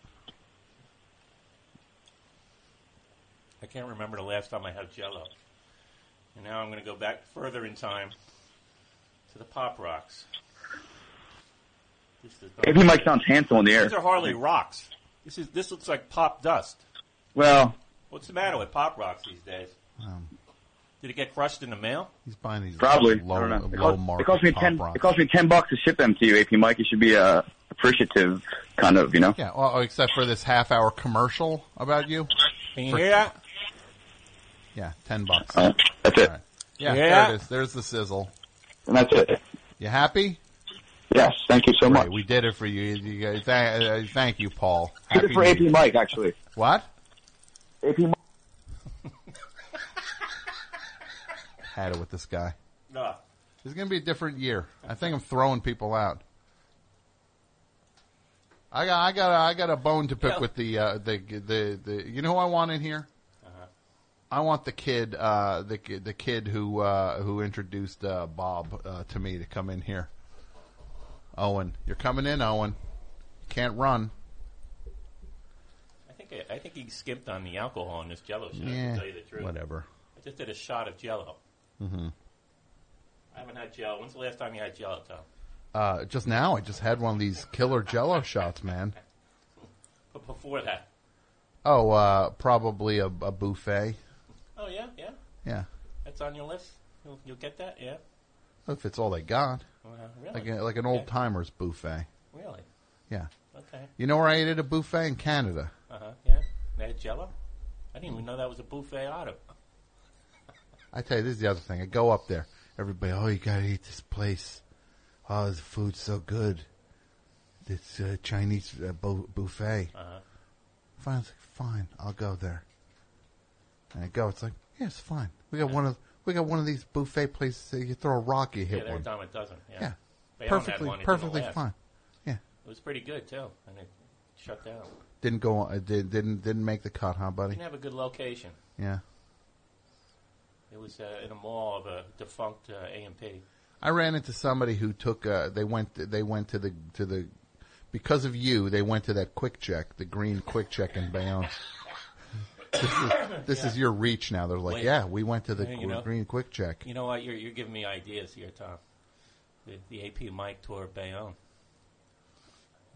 I can't remember the last time I had Jello. And now I'm going to go back further in time to the Pop Rocks. This is A P Mike sounds handsome in the air. These are hardly rocks. This is this looks like pop dust. Well, What's the matter with Pop Rocks these days? Um, Did it get crushed in the mail? He's buying these probably. low, I don't know. It low cost, market it cost me Pop ten. Rocks. It cost me ten bucks to ship them to you, A P Mike. You should be uh, appreciative, kind of, you know. Yeah, well, except for this half-hour commercial about you. Can you For- hear that? Yeah, ten bucks. Uh, that's it. All right. Yeah, Yeah. there it is. There's the sizzle. And that's it. You happy? Yes, thank you so Great, much. We did it for you. you guys, th- uh, thank you, Paul. Did it Happy for New A P Year. Mike, actually. What? A P Mike. Had it with this guy. No. It's going to be a different year. I think I'm throwing people out. I got, I got, a, I got a bone to pick Yeah. with the, uh, the, the, the. You know who I want in here? Uh-huh. I want the kid, uh, the ki- the kid who uh, who introduced uh, Bob uh, to me to come in here. Owen, you're coming in, Owen. Can't run. I think I think he skipped on the alcohol in this Jello shot. Yeah, to tell you the truth. whatever. I just did a shot of Jello. hmm I haven't had Jello. When's the last time you had Jello, Tom? Uh, just now, I just had one of these killer Jello shots, man. But before that. Oh, uh, probably a, a buffet. Oh yeah, yeah. Yeah, That's on your list. You'll, you'll get that, yeah. if it's all they got, Well, really? like a, like an old timers buffet. Really? Yeah. Okay. You know where I ate at a buffet in Canada? Uh huh. Yeah. They had Jello. I didn't even know that was a buffet item. I tell you, this is the other thing. I go up there. Everybody, oh, you gotta eat this place. Oh, the food's so good. It's a Chinese uh, bu- buffet. Uh-huh. Fine, I was like, fine, I'll go there. And I go. It's like, yeah, it's fine. We got one of we got one of these buffet places that you throw a rock, you hit yeah, one. they're dumb. It doesn't. Yeah. Yeah, Bayonne had perfectly, one, it didn't perfectly last. fine. Yeah, It was pretty good too, and it shut down. didn't go. Uh, did, didn't didn't make the cut, huh, buddy? Didn't have a good location. Yeah. It was uh, in a mall of a defunct uh, A M P. I ran into somebody who took. Uh, they went. They went to the to the. Because of you, they went to that Quick Check, the green Quick Check in Bayonne. This is, this Yeah. is your reach now. They're like, Wait. yeah, we went to the Yeah, you know. green Quick Check. You know what? You're you're giving me ideas here, Tom. The, the A P Mike tour of Bayonne.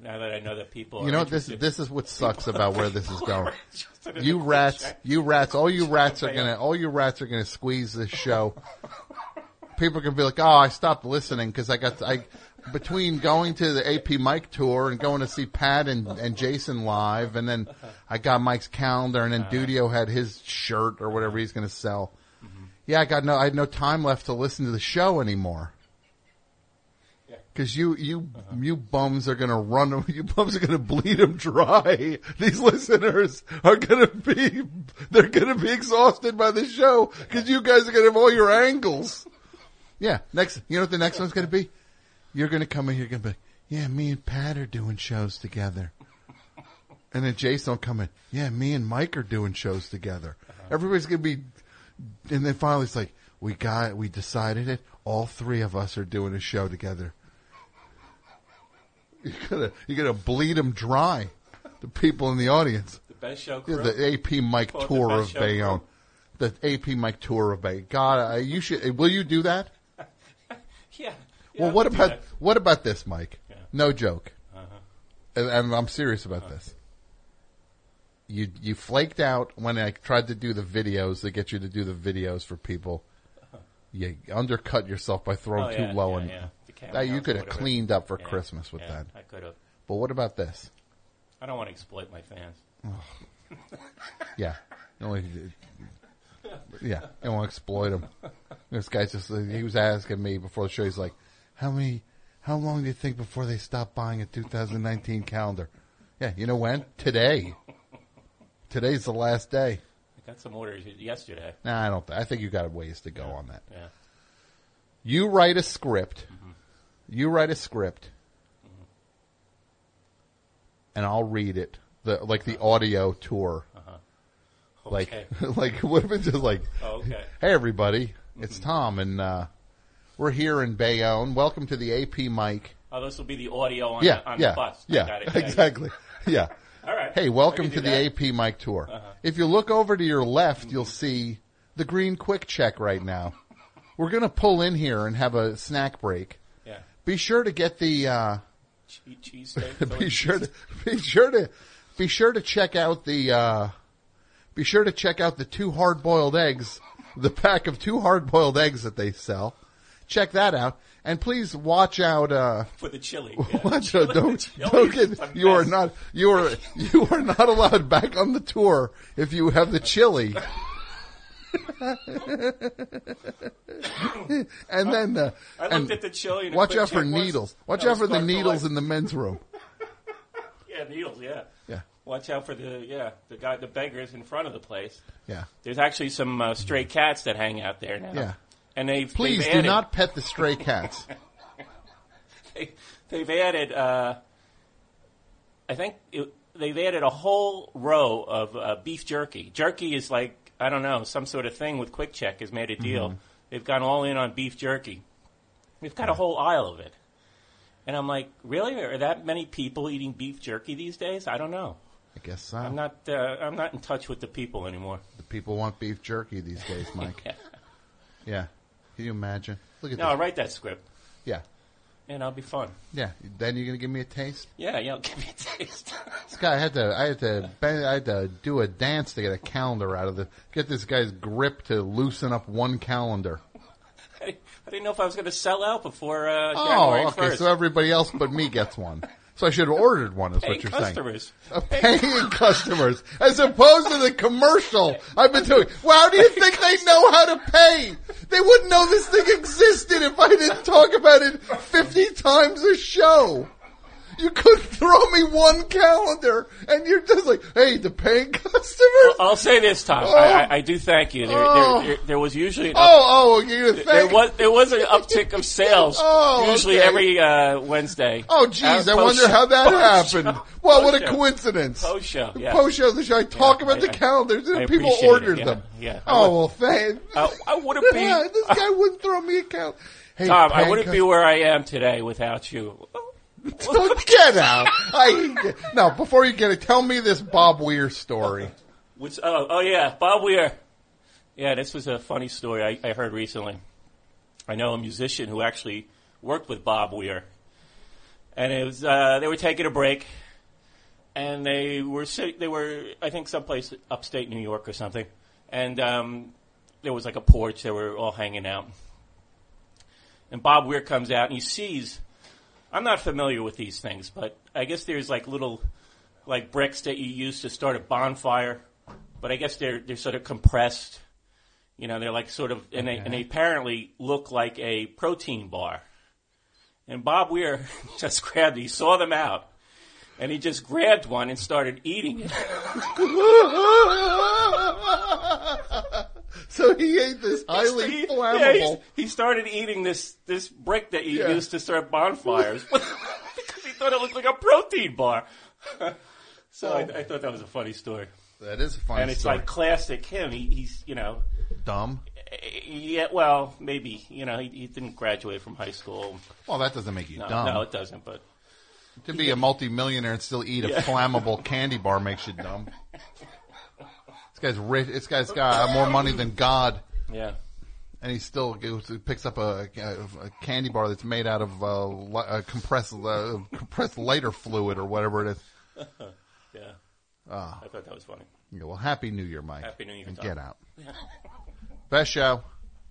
Now that I know that people, You are know, this interested. this is what sucks People- about where this is people going. are interested in You the rats, check. you rats, all you rats are gonna, all you rats are gonna squeeze this show. People are gonna be like, "Oh, I stopped listening because I got I between going to the A P Mike tour and going to see Pat and and Jason live, and then I got Mike's calendar, and then Dudio had his shirt or whatever he's gonna sell. Yeah, I got no, I had no time left to listen to the show anymore." Because you, you, uh-huh. you bums are gonna run, you bums are gonna bleed them dry. These listeners are gonna be, they're gonna be exhausted by the show because you guys are gonna have all your angles. Yeah, next, you know what the next one's gonna be? You're gonna come in here, you're gonna be, yeah, me and Pat are doing shows together. And then Jason will come in, yeah, me and Mike are doing shows together. Uh-huh. Everybody's gonna be, and then finally it's like, we got, we decided it, all three of us are doing a show together. You're gonna, you're gonna bleed them dry, the people in the audience. The best show Yeah, crew. the A P Mike Call it the tour best of show Bayonne. crew. The A P Mike tour of Bayonne. God, uh, you should. Will you do that? yeah. yeah. Well, what I'll do about that. what about this, Mike? Yeah. No joke, Uh-huh. and, and I'm serious about Uh-huh. this. You you flaked out when I tried to do the videos to get you to do the videos for people. Uh-huh. You undercut yourself by throwing Oh, too yeah, low, yeah, and yeah. The camera that you mounts could or have whatever. cleaned up for Yeah, Christmas with yeah, that. I could have. But what about this? I don't want to exploit my fans. Yeah. You only, yeah. You don't want to exploit them. This guy just, he was asking me before the show, he's like, how many, how long do you think before they stop buying a two thousand nineteen calendar? Yeah, you know when? Today. Today's the last day. I got some orders yesterday. Nah, I don't, th- I think you got a ways to go on that. Yeah. You write a script. Mm-hmm. You write a script. And I'll read it, the like the audio tour. Uh-huh. Like, Okay. like what if it's just like, Oh, okay. hey everybody, it's Tom, and uh, we're here in Bayonne. Welcome to the A P Mike. Oh, this will be the audio on, Yeah, the, on yeah, the bus. I yeah, got it. Yeah, exactly. Yeah. All right. Hey, I welcome can to do the that. A P Mike tour. Uh-huh. If you look over to your left, you'll see the green quick check right now. We're gonna pull in here and have a snack break. Yeah. Be sure to get the. Uh, Cheese, cheese steak. be Philly sure cheese. to be sure to be sure to check out the uh, be sure to check out the two hard boiled eggs, the pack of two hard boiled eggs that they sell. Check that out, and please watch out uh, For the chili. Yeah. watch out! Don't Chili don't is get the you are best. not you are you are not allowed back on the tour if you have the chili. And then uh, I looked and at the chili and the watch quick out for check once. needles. Watch That out was for the Clark needles Delight. in the men's room. Yeah, needles. Yeah. Yeah. Watch out for the yeah the guy the beggars in front of the place. Yeah. There's actually some uh, stray cats that hang out there now. Yeah. And they've Please they've do added, not pet the stray cats. they, they've added. Uh, I think it, they've added a whole row of uh, beef jerky. Jerky is like I don't know some sort of thing with Quick Check has made a deal. Mhm. They've gone all in on beef jerky. We've got a whole aisle of it. And I'm like, really? Are that many people eating beef jerky these days? I don't know. I guess so. I'm not. Uh, I'm not in touch with the people anymore. The people want beef jerky these days, Mike. Yeah. Yeah. Can you imagine? Look at No, this. I'll write that script. Yeah. And I'll be fun. Yeah. Then you're gonna give me a taste. Yeah, yeah. Give me a taste. This guy I had to. I had to. I had to do a dance to get a calendar out of the. Get this guy's grip to loosen up one calendar. I, I didn't know if I was going to sell out before uh, Oh, January okay. first. So everybody else but me gets one. So I should have ordered one. Is Paying what you're customers. saying? Uh, paying customers, as opposed to the commercial I've been doing. Well, how do you think they know how to pay? They wouldn't know this thing existed if I didn't talk about it fifty times a show. You couldn't throw me one calendar, and you're just like, "Hey, the paying customers." I'll say this, Tom. Oh. I, I, I do thank you. There, Oh. there, there, there was usually an Oh, up, oh, you're gonna there thank. was there was an uptick of sales. Oh, usually okay. every uh, Wednesday. Oh, geez, Uh, I wonder post- how that post happened. show. Well, what a Post show. coincidence. Post show, yeah. Post show, the show. I talk Yeah, about I- the I- calendars, and I people appreciate it, ordered yeah, them. yeah. I Oh, would- well, thank. Uh, I wouldn't be. Yeah, this guy wouldn't throw me a calendar. Hey, Tom, I paying wouldn't cus- be where I am today without you. Don't get out. I, no, before you get it, tell me this Bob Weir story. Which, oh, oh yeah, Bob Weir. Yeah, this was a funny story I, I heard recently. I know a musician who actually worked with Bob Weir, and it was uh, they were taking a break, and they were sit- they were I think someplace upstate New York or something, and um, there was like a porch. They were all hanging out, and Bob Weir comes out and he sees. I'm not familiar with these things, but I guess there's like little like bricks that you use to start a bonfire, but I guess they're they're sort of compressed. You know, they're like sort of, and, okay. they, and they apparently look like a protein bar. And Bob Weir just grabbed, he saw them out, and he just grabbed one and started eating it. So he ate this highly he, flammable. Yeah, he started eating this, this brick that he yeah. used to start bonfires because he thought it looked like a protein bar. So oh. I, I thought that was a funny story. That is a funny and it's story. like classic him. He, he's, you know. Dumb? Yeah, well, maybe. You know, he, he didn't graduate from high school. Well, that doesn't make you no, dumb. No, it doesn't, but. To be a multimillionaire and still eat a yeah. flammable candy bar makes you dumb. This guy's rich. This guy's got more money than God. Yeah. And he still goes, picks up a, a candy bar that's made out of uh, a compressed, uh, compressed lighter fluid or whatever it is. Yeah. Uh, I thought that was funny. Yeah, well, Happy New Year, Mike. Happy New Year, and Tom. Get out. Best show.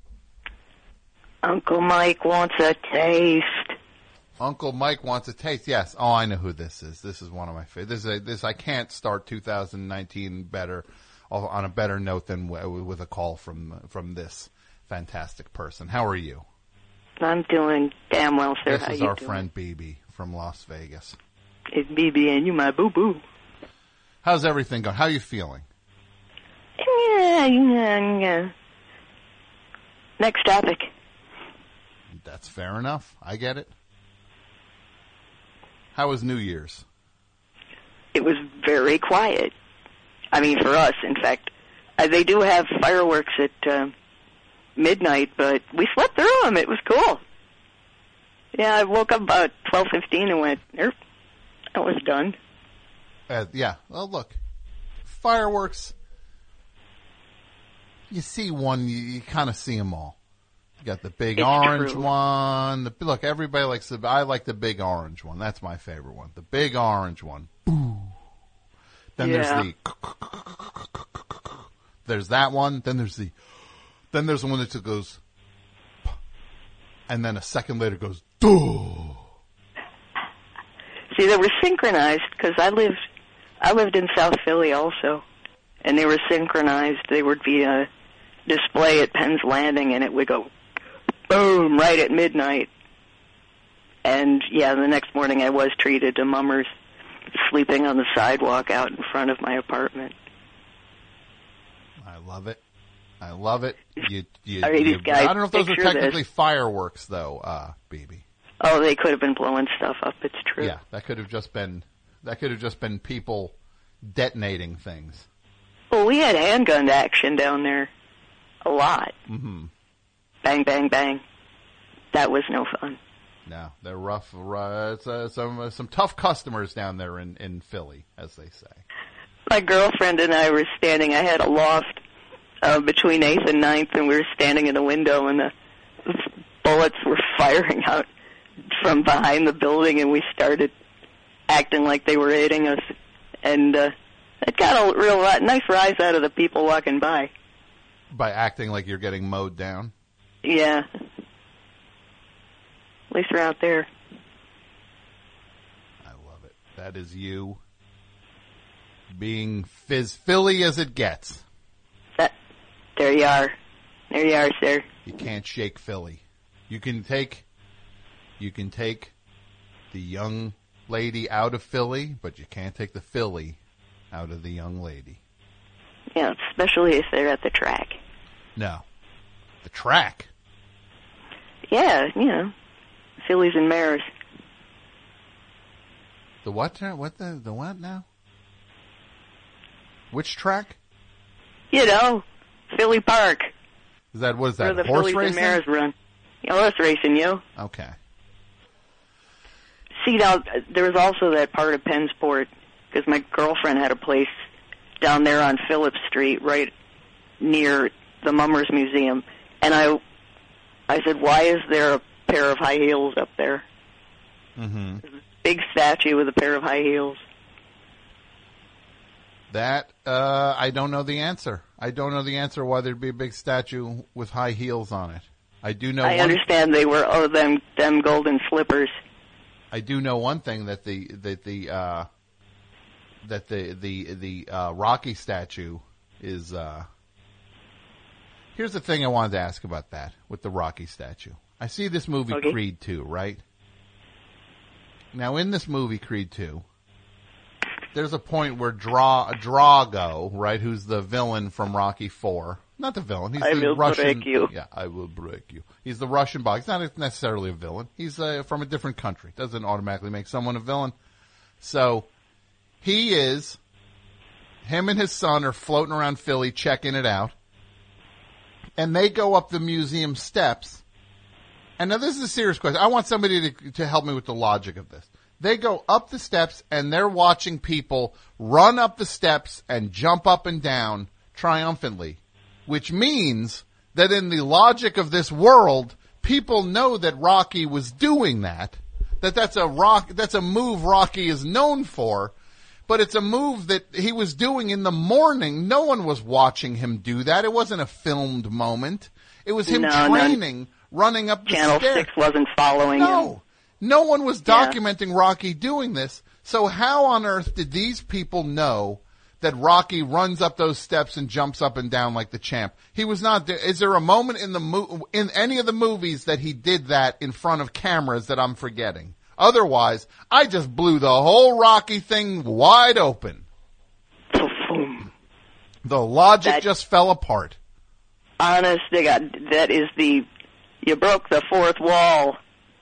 Uncle Mike wants a taste. Uncle Mike wants a taste. Yes. Oh, I know who this is. This is one of my favorites. This is a, this I can't start two thousand nineteen better on a better note than w- with a call from from this fantastic person. How are you? I'm doing damn well, sir. This How is you our doing? friend B B from Las Vegas. It's B B and you my boo boo. How's everything going? How are you feeling? Yeah, yeah, yeah. Next topic. That's fair enough. I get it. How was New Year's? It was very quiet. I mean, for us, in fact. Uh, they do have fireworks at uh, midnight, but we slept through them. It was cool. Yeah, I woke up about twelve fifteen and went, er, that was done. Uh, yeah. Well, look, fireworks. You see one, you, you kind of see them all. You got the big it's orange true. one. The, look, everybody likes the. I like the big orange one. That's my favorite one. The big orange one. Boo. Then yeah. there's the. There's that one. Then there's the. Then there's the one that goes. And then a second later goes. Duh. See, they were synchronized because I lived, I lived in South Philly also, and they were synchronized. They would be a display at Penn's Landing, and it would go boom right at midnight. And yeah, the next morning I was treated to mummers, sleeping on the sidewalk out in front of my apartment. I love it. I love it. You, you, I mean, you, these guys, I don't know if those are technically this. fireworks, though, uh, B B. Oh, they could have been blowing stuff up. It's true. Yeah, that could have just been that could have just been people detonating things. Well, we had handgun action down there a lot. Mm-hmm. Bang, bang, bang. That was no fun. No, they're rough. rough it's, uh, some uh, some tough customers down there in, in Philly, as they say. My girlfriend and I were standing. I had a loft uh, between eighth and ninth, and we were standing in the window, and the bullets were firing out from behind the building, and we started acting like they were hitting us. And uh, it got a real nice rise out of the people walking by. By acting like you're getting mowed down? Yeah. At least we're out there. I love it. That is you being fizz Philly as it gets. That, there you are. There you are, sir. You can't shake Philly. You can take... You can take the young lady out of Philly, but you can't take the Philly out of the young lady. Yeah, especially if they're at the track. No. The track? Yeah, you know, Phillies and mares. The what? What the, the what now? Which track? You know, Philly Park. Is that, what is that, where the horse Phillies racing? and mares run. Yeah, horse racing, yo. Okay. See, now, there was also that part of Pennsport, because my girlfriend had a place down there on Phillips Street, right near the Mummers Museum, and I I said, why is there a pair of high heels up there? Mm-hmm. big statue with a pair of high heels? That, uh, I don't know the answer. I don't know the answer why there'd be a big statue with high heels on it. I do know I one, understand they were, oh, them, them golden slippers. I do know one thing, that the, that the, uh, that the, the, the, uh, Rocky statue is, uh, here's the thing I wanted to ask about that, with the Rocky statue. I see this movie, Okay. Creed two, right? Now, in this movie, Creed two, there's a point where Dra- Drago, right, who's the villain from Rocky four, not the villain, he's I the will Russian. break you. Yeah, I will break you. He's the Russian box. He's not necessarily a villain. He's uh, from a different country. Doesn't automatically make someone a villain. So he is. Him and his son are floating around Philly, checking it out, and they go up the museum steps. And now this is a serious question. I want somebody to, to help me with the logic of this. They go up the steps, and they're watching people run up the steps and jump up and down triumphantly, which means that in the logic of this world, people know that Rocky was doing that, that that's a rock, that's a move Rocky is known for, but it's a move that he was doing in the morning. No one was watching him do that. It wasn't a filmed moment. It was him No, training, none. running up the Channel stairs. six wasn't following No. him. No one was Yeah. documenting Rocky doing this. So how on earth did these people know that Rocky runs up those steps and jumps up and down like the champ? He was not there. Is there a moment in the mo- in any of the movies that he did that in front of cameras that I'm forgetting? Otherwise, I just blew the whole Rocky thing wide open. The logic That- just fell apart. Honest to God, that is the, you broke the fourth wall.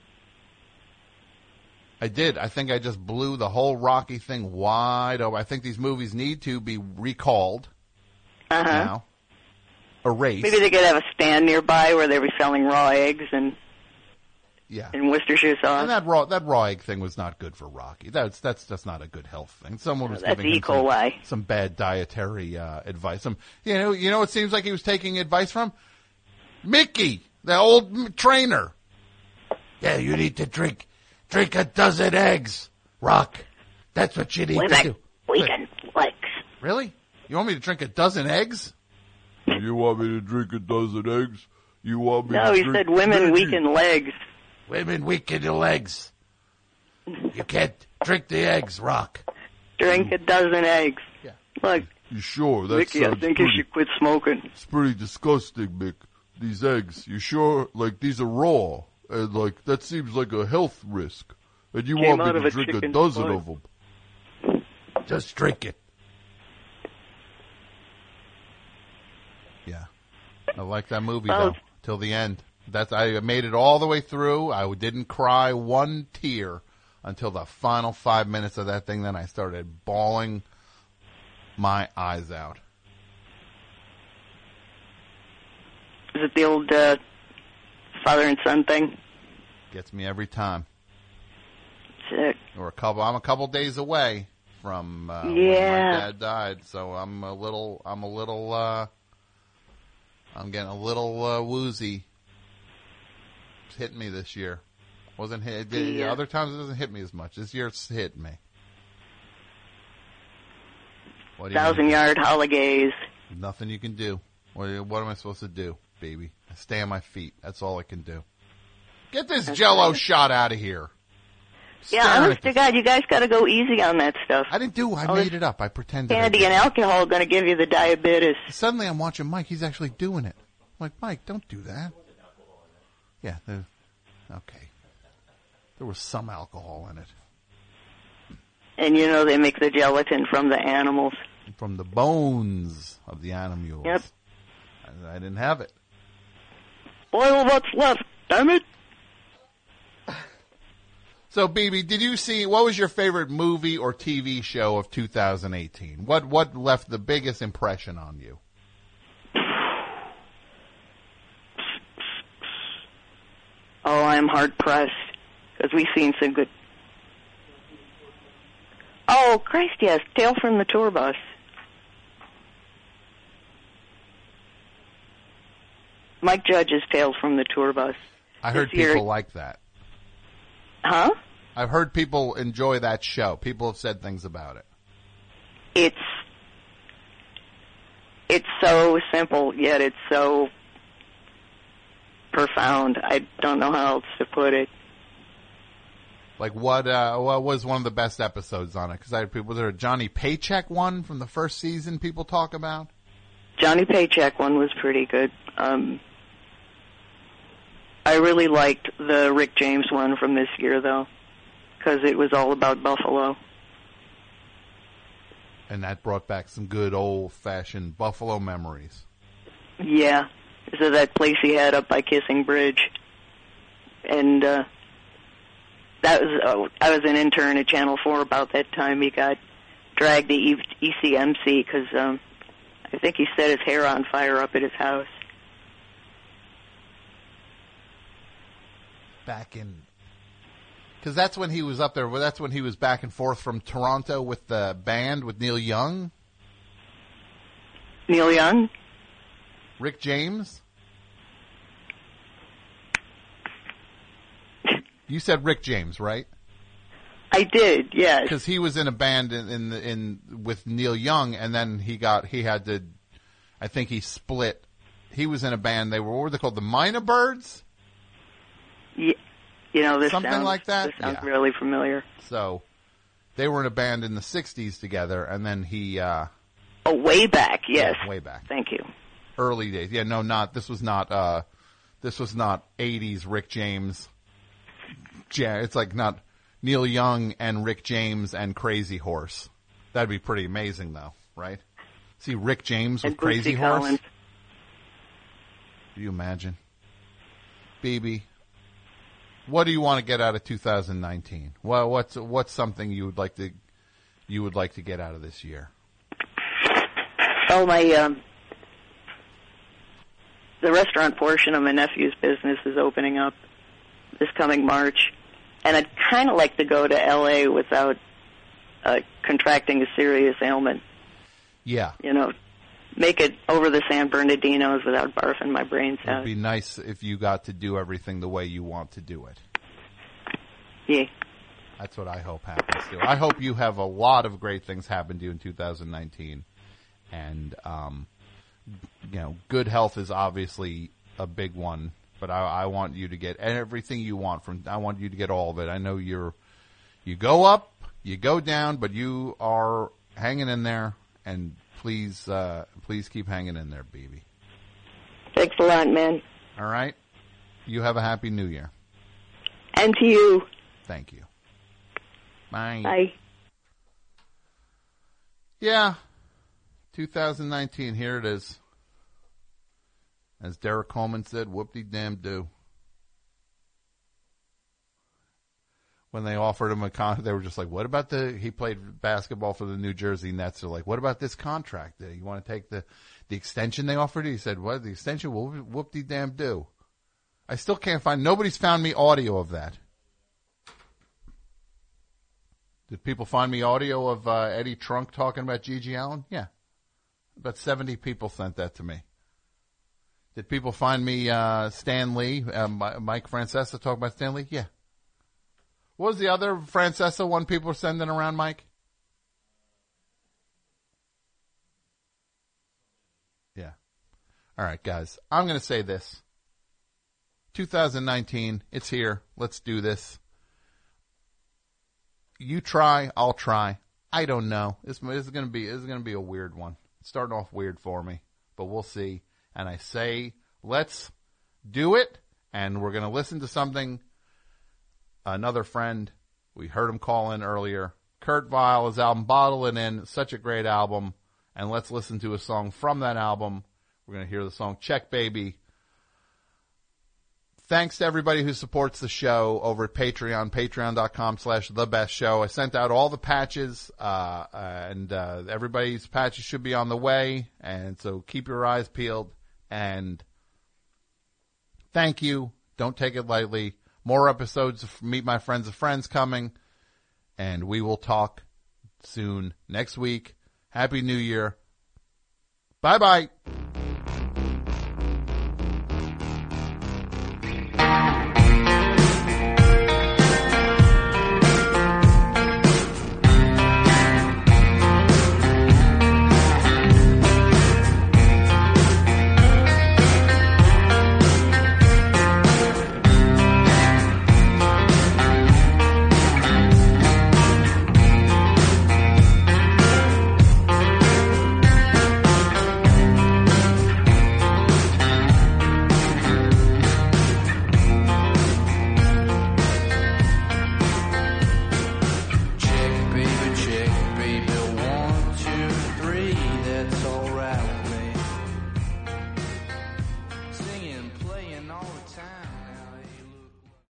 I did. I think I just blew the whole Rocky thing wide open. I think these movies need to be recalled Uh-huh. now, erased. Maybe they could have a stand nearby where they were selling raw eggs and Yeah. and Worcestershire sauce. And that raw that raw egg thing was not good for Rocky. That's that's that's not a good health thing. Someone was That's giving E. him some, coli. some bad dietary uh, advice. Some you know you know it seems like he was taking advice from Mickey, the old m- trainer. Yeah, you need to drink drink a dozen eggs, Rock. That's what you need to Women, do. weekend legs. Really? You want me to drink a dozen eggs? You want me to drink a dozen eggs? You want me No, to he drink said women Mickey? weaken legs. Women weaken your legs. You can't drink the eggs, Rock. Drink a dozen eggs. Yeah. Look, You sure? That Mickey, I sounds think pretty, you should quit smoking. It's pretty disgusting, Mick. These eggs. You sure? Like, these are raw. And, like, that seems like a health risk. And you Came want out me of to a drink a chicken's dozen butt. of them. Just drink it. Yeah. I like that movie, Well, though, till the end. That's I made it all the way through. I didn't cry one tear until the final five minutes of that thing. Then I started bawling my eyes out. Is it the old uh, father and son thing? Gets me every time. Sick. Or a couple. I'm a couple days away from uh, when my Yeah. dad died, so I'm a little. I'm a little. Uh, I'm getting a little uh, woozy. It's hitting me this year. Wasn't hit. It did, Yeah. Other times it doesn't hit me as much. This year it's hitting me. What do you Thousand mean? yard holidays. Nothing you can do. What, what am I supposed to do, baby? I stay on my feet. That's all I can do. Get this That's Jello right. shot out of here. Yeah, Staring honest at to this- God, you guys got to go easy on that stuff. I didn't do. I All made this it up. I pretended. I Candy did. and alcohol are going to give you the diabetes. Suddenly I'm watching Mike. He's actually doing it. I'm like, Mike, don't do that. Yeah. there- Okay. There was some alcohol in it. And you know they make the gelatin from the animals. From the bones of the animals. Yep. I, I didn't have it. Boil what's left, damn it. So, B B, did you see, what was your favorite movie or T V show of two thousand eighteen? What what left the biggest impression on you? Oh, I'm hard pressed because we've seen some good. Oh, Christ, yes, Tale from the Tour Bus. Mike Judge's Tales from the Tour Bus. I heard This year- people like that. Huh? I've heard people enjoy that show. People have said things about it. It's it's so simple, yet it's so profound. I don't know how else to put it. Like what? Uh, what was one of the best episodes on it? Because I had people. Was there a Johnny Paycheck one from the first season? People talk about. Johnny Paycheck one was pretty good. Um, I really liked the Rick James one from this year, though, because it was all about Buffalo. And that brought back some good old-fashioned Buffalo memories. Yeah, so that place he had up by Kissing Bridge, and uh, that was uh, I was an intern at Channel Four about that time. He got dragged to E C M C because um, I think he set his hair on fire up at his house. Back in, because that's when he was up there. Well, that's when he was back and forth from Toronto with the band with Neil Young. Neil Young? Rick James? You said Rick James, right? I did, yes. Because he was in a band in in, in with Neil Young, and then he got he had to. I think he split. He was in a band. They were what were they called? The Minor Birds. Yeah, you know this something sounds, like that. This sounds yeah. really familiar. So they were in a band in the sixties together, and then he. Uh, oh, way back, yes. Yeah, way back. Thank you. Early days, yeah. No, not this was not. Uh, this was not eighties Rick James. Yeah, it's like not Neil Young and Rick James and Crazy Horse. That'd be pretty amazing, though, right? See Rick James with and Crazy Bootsy Horse. Collins. Can you imagine? B B, what do you want to get out of two thousand nineteen? Well, what's what's something you would like to you would like to get out of this year? Oh, my um, the restaurant portion of my nephew's business is opening up this coming March, and I'd kind of like to go to L A without uh, contracting a serious ailment. Yeah, you know, make it over the San Bernardinos without barfing my brains It'd out. be nice if you got to do everything the way you want to do it. Yeah. That's what I hope happens too. I hope you have a lot of great things happen to you in two thousand nineteen. And, um, you know, good health is obviously a big one, but I, I want you to get everything you want from, I want you to get all of it. I know you're, you go up, you go down, but you are hanging in there, and please, uh, please keep hanging in there, B B. Thanks a lot, man. All right. You have a happy new year. And to you. Thank you. Bye. Bye. Yeah. two thousand nineteen, here it is. As Derek Coleman said, whoop-de-damn-do. When they offered him a contract, they were just like, what about the, he played basketball for the New Jersey Nets. They're like, what about this contract? You want to take the, the extension they offered you? He said, what, the extension? Well, whoop-de-damn-do. I still can't find, nobody's found me audio of that. Did people find me audio of uh, Eddie Trunk talking about Gigi Allen? Yeah. About seventy people sent that to me. Did people find me uh, Stan Lee, uh, Mike Francesa talking about Stan Lee? Yeah. What was the other Francesa one people were sending around, Mike? Yeah. All right, guys. I'm going to say this. two thousand nineteen, it's here. Let's do this. You try, I'll try. I don't know. This, this is going to be this is going to be a weird one. It's starting off weird for me, but we'll see. And I say, let's do it. And we're going to listen to something. Another friend, we heard him call in earlier. Kurt Vile, his album Bottle It In, such a great album. And let's listen to a song from that album. We're going to hear the song Check Baby. Thanks to everybody who supports the show over at Patreon, patreon.com slash the best show. I sent out all the patches, uh, and, uh, everybody's patches should be on the way. And so keep your eyes peeled, and thank you. Don't take it lightly. More episodes of Meet My Friends of Friends coming, and we will talk soon next week. Happy New Year. Bye bye.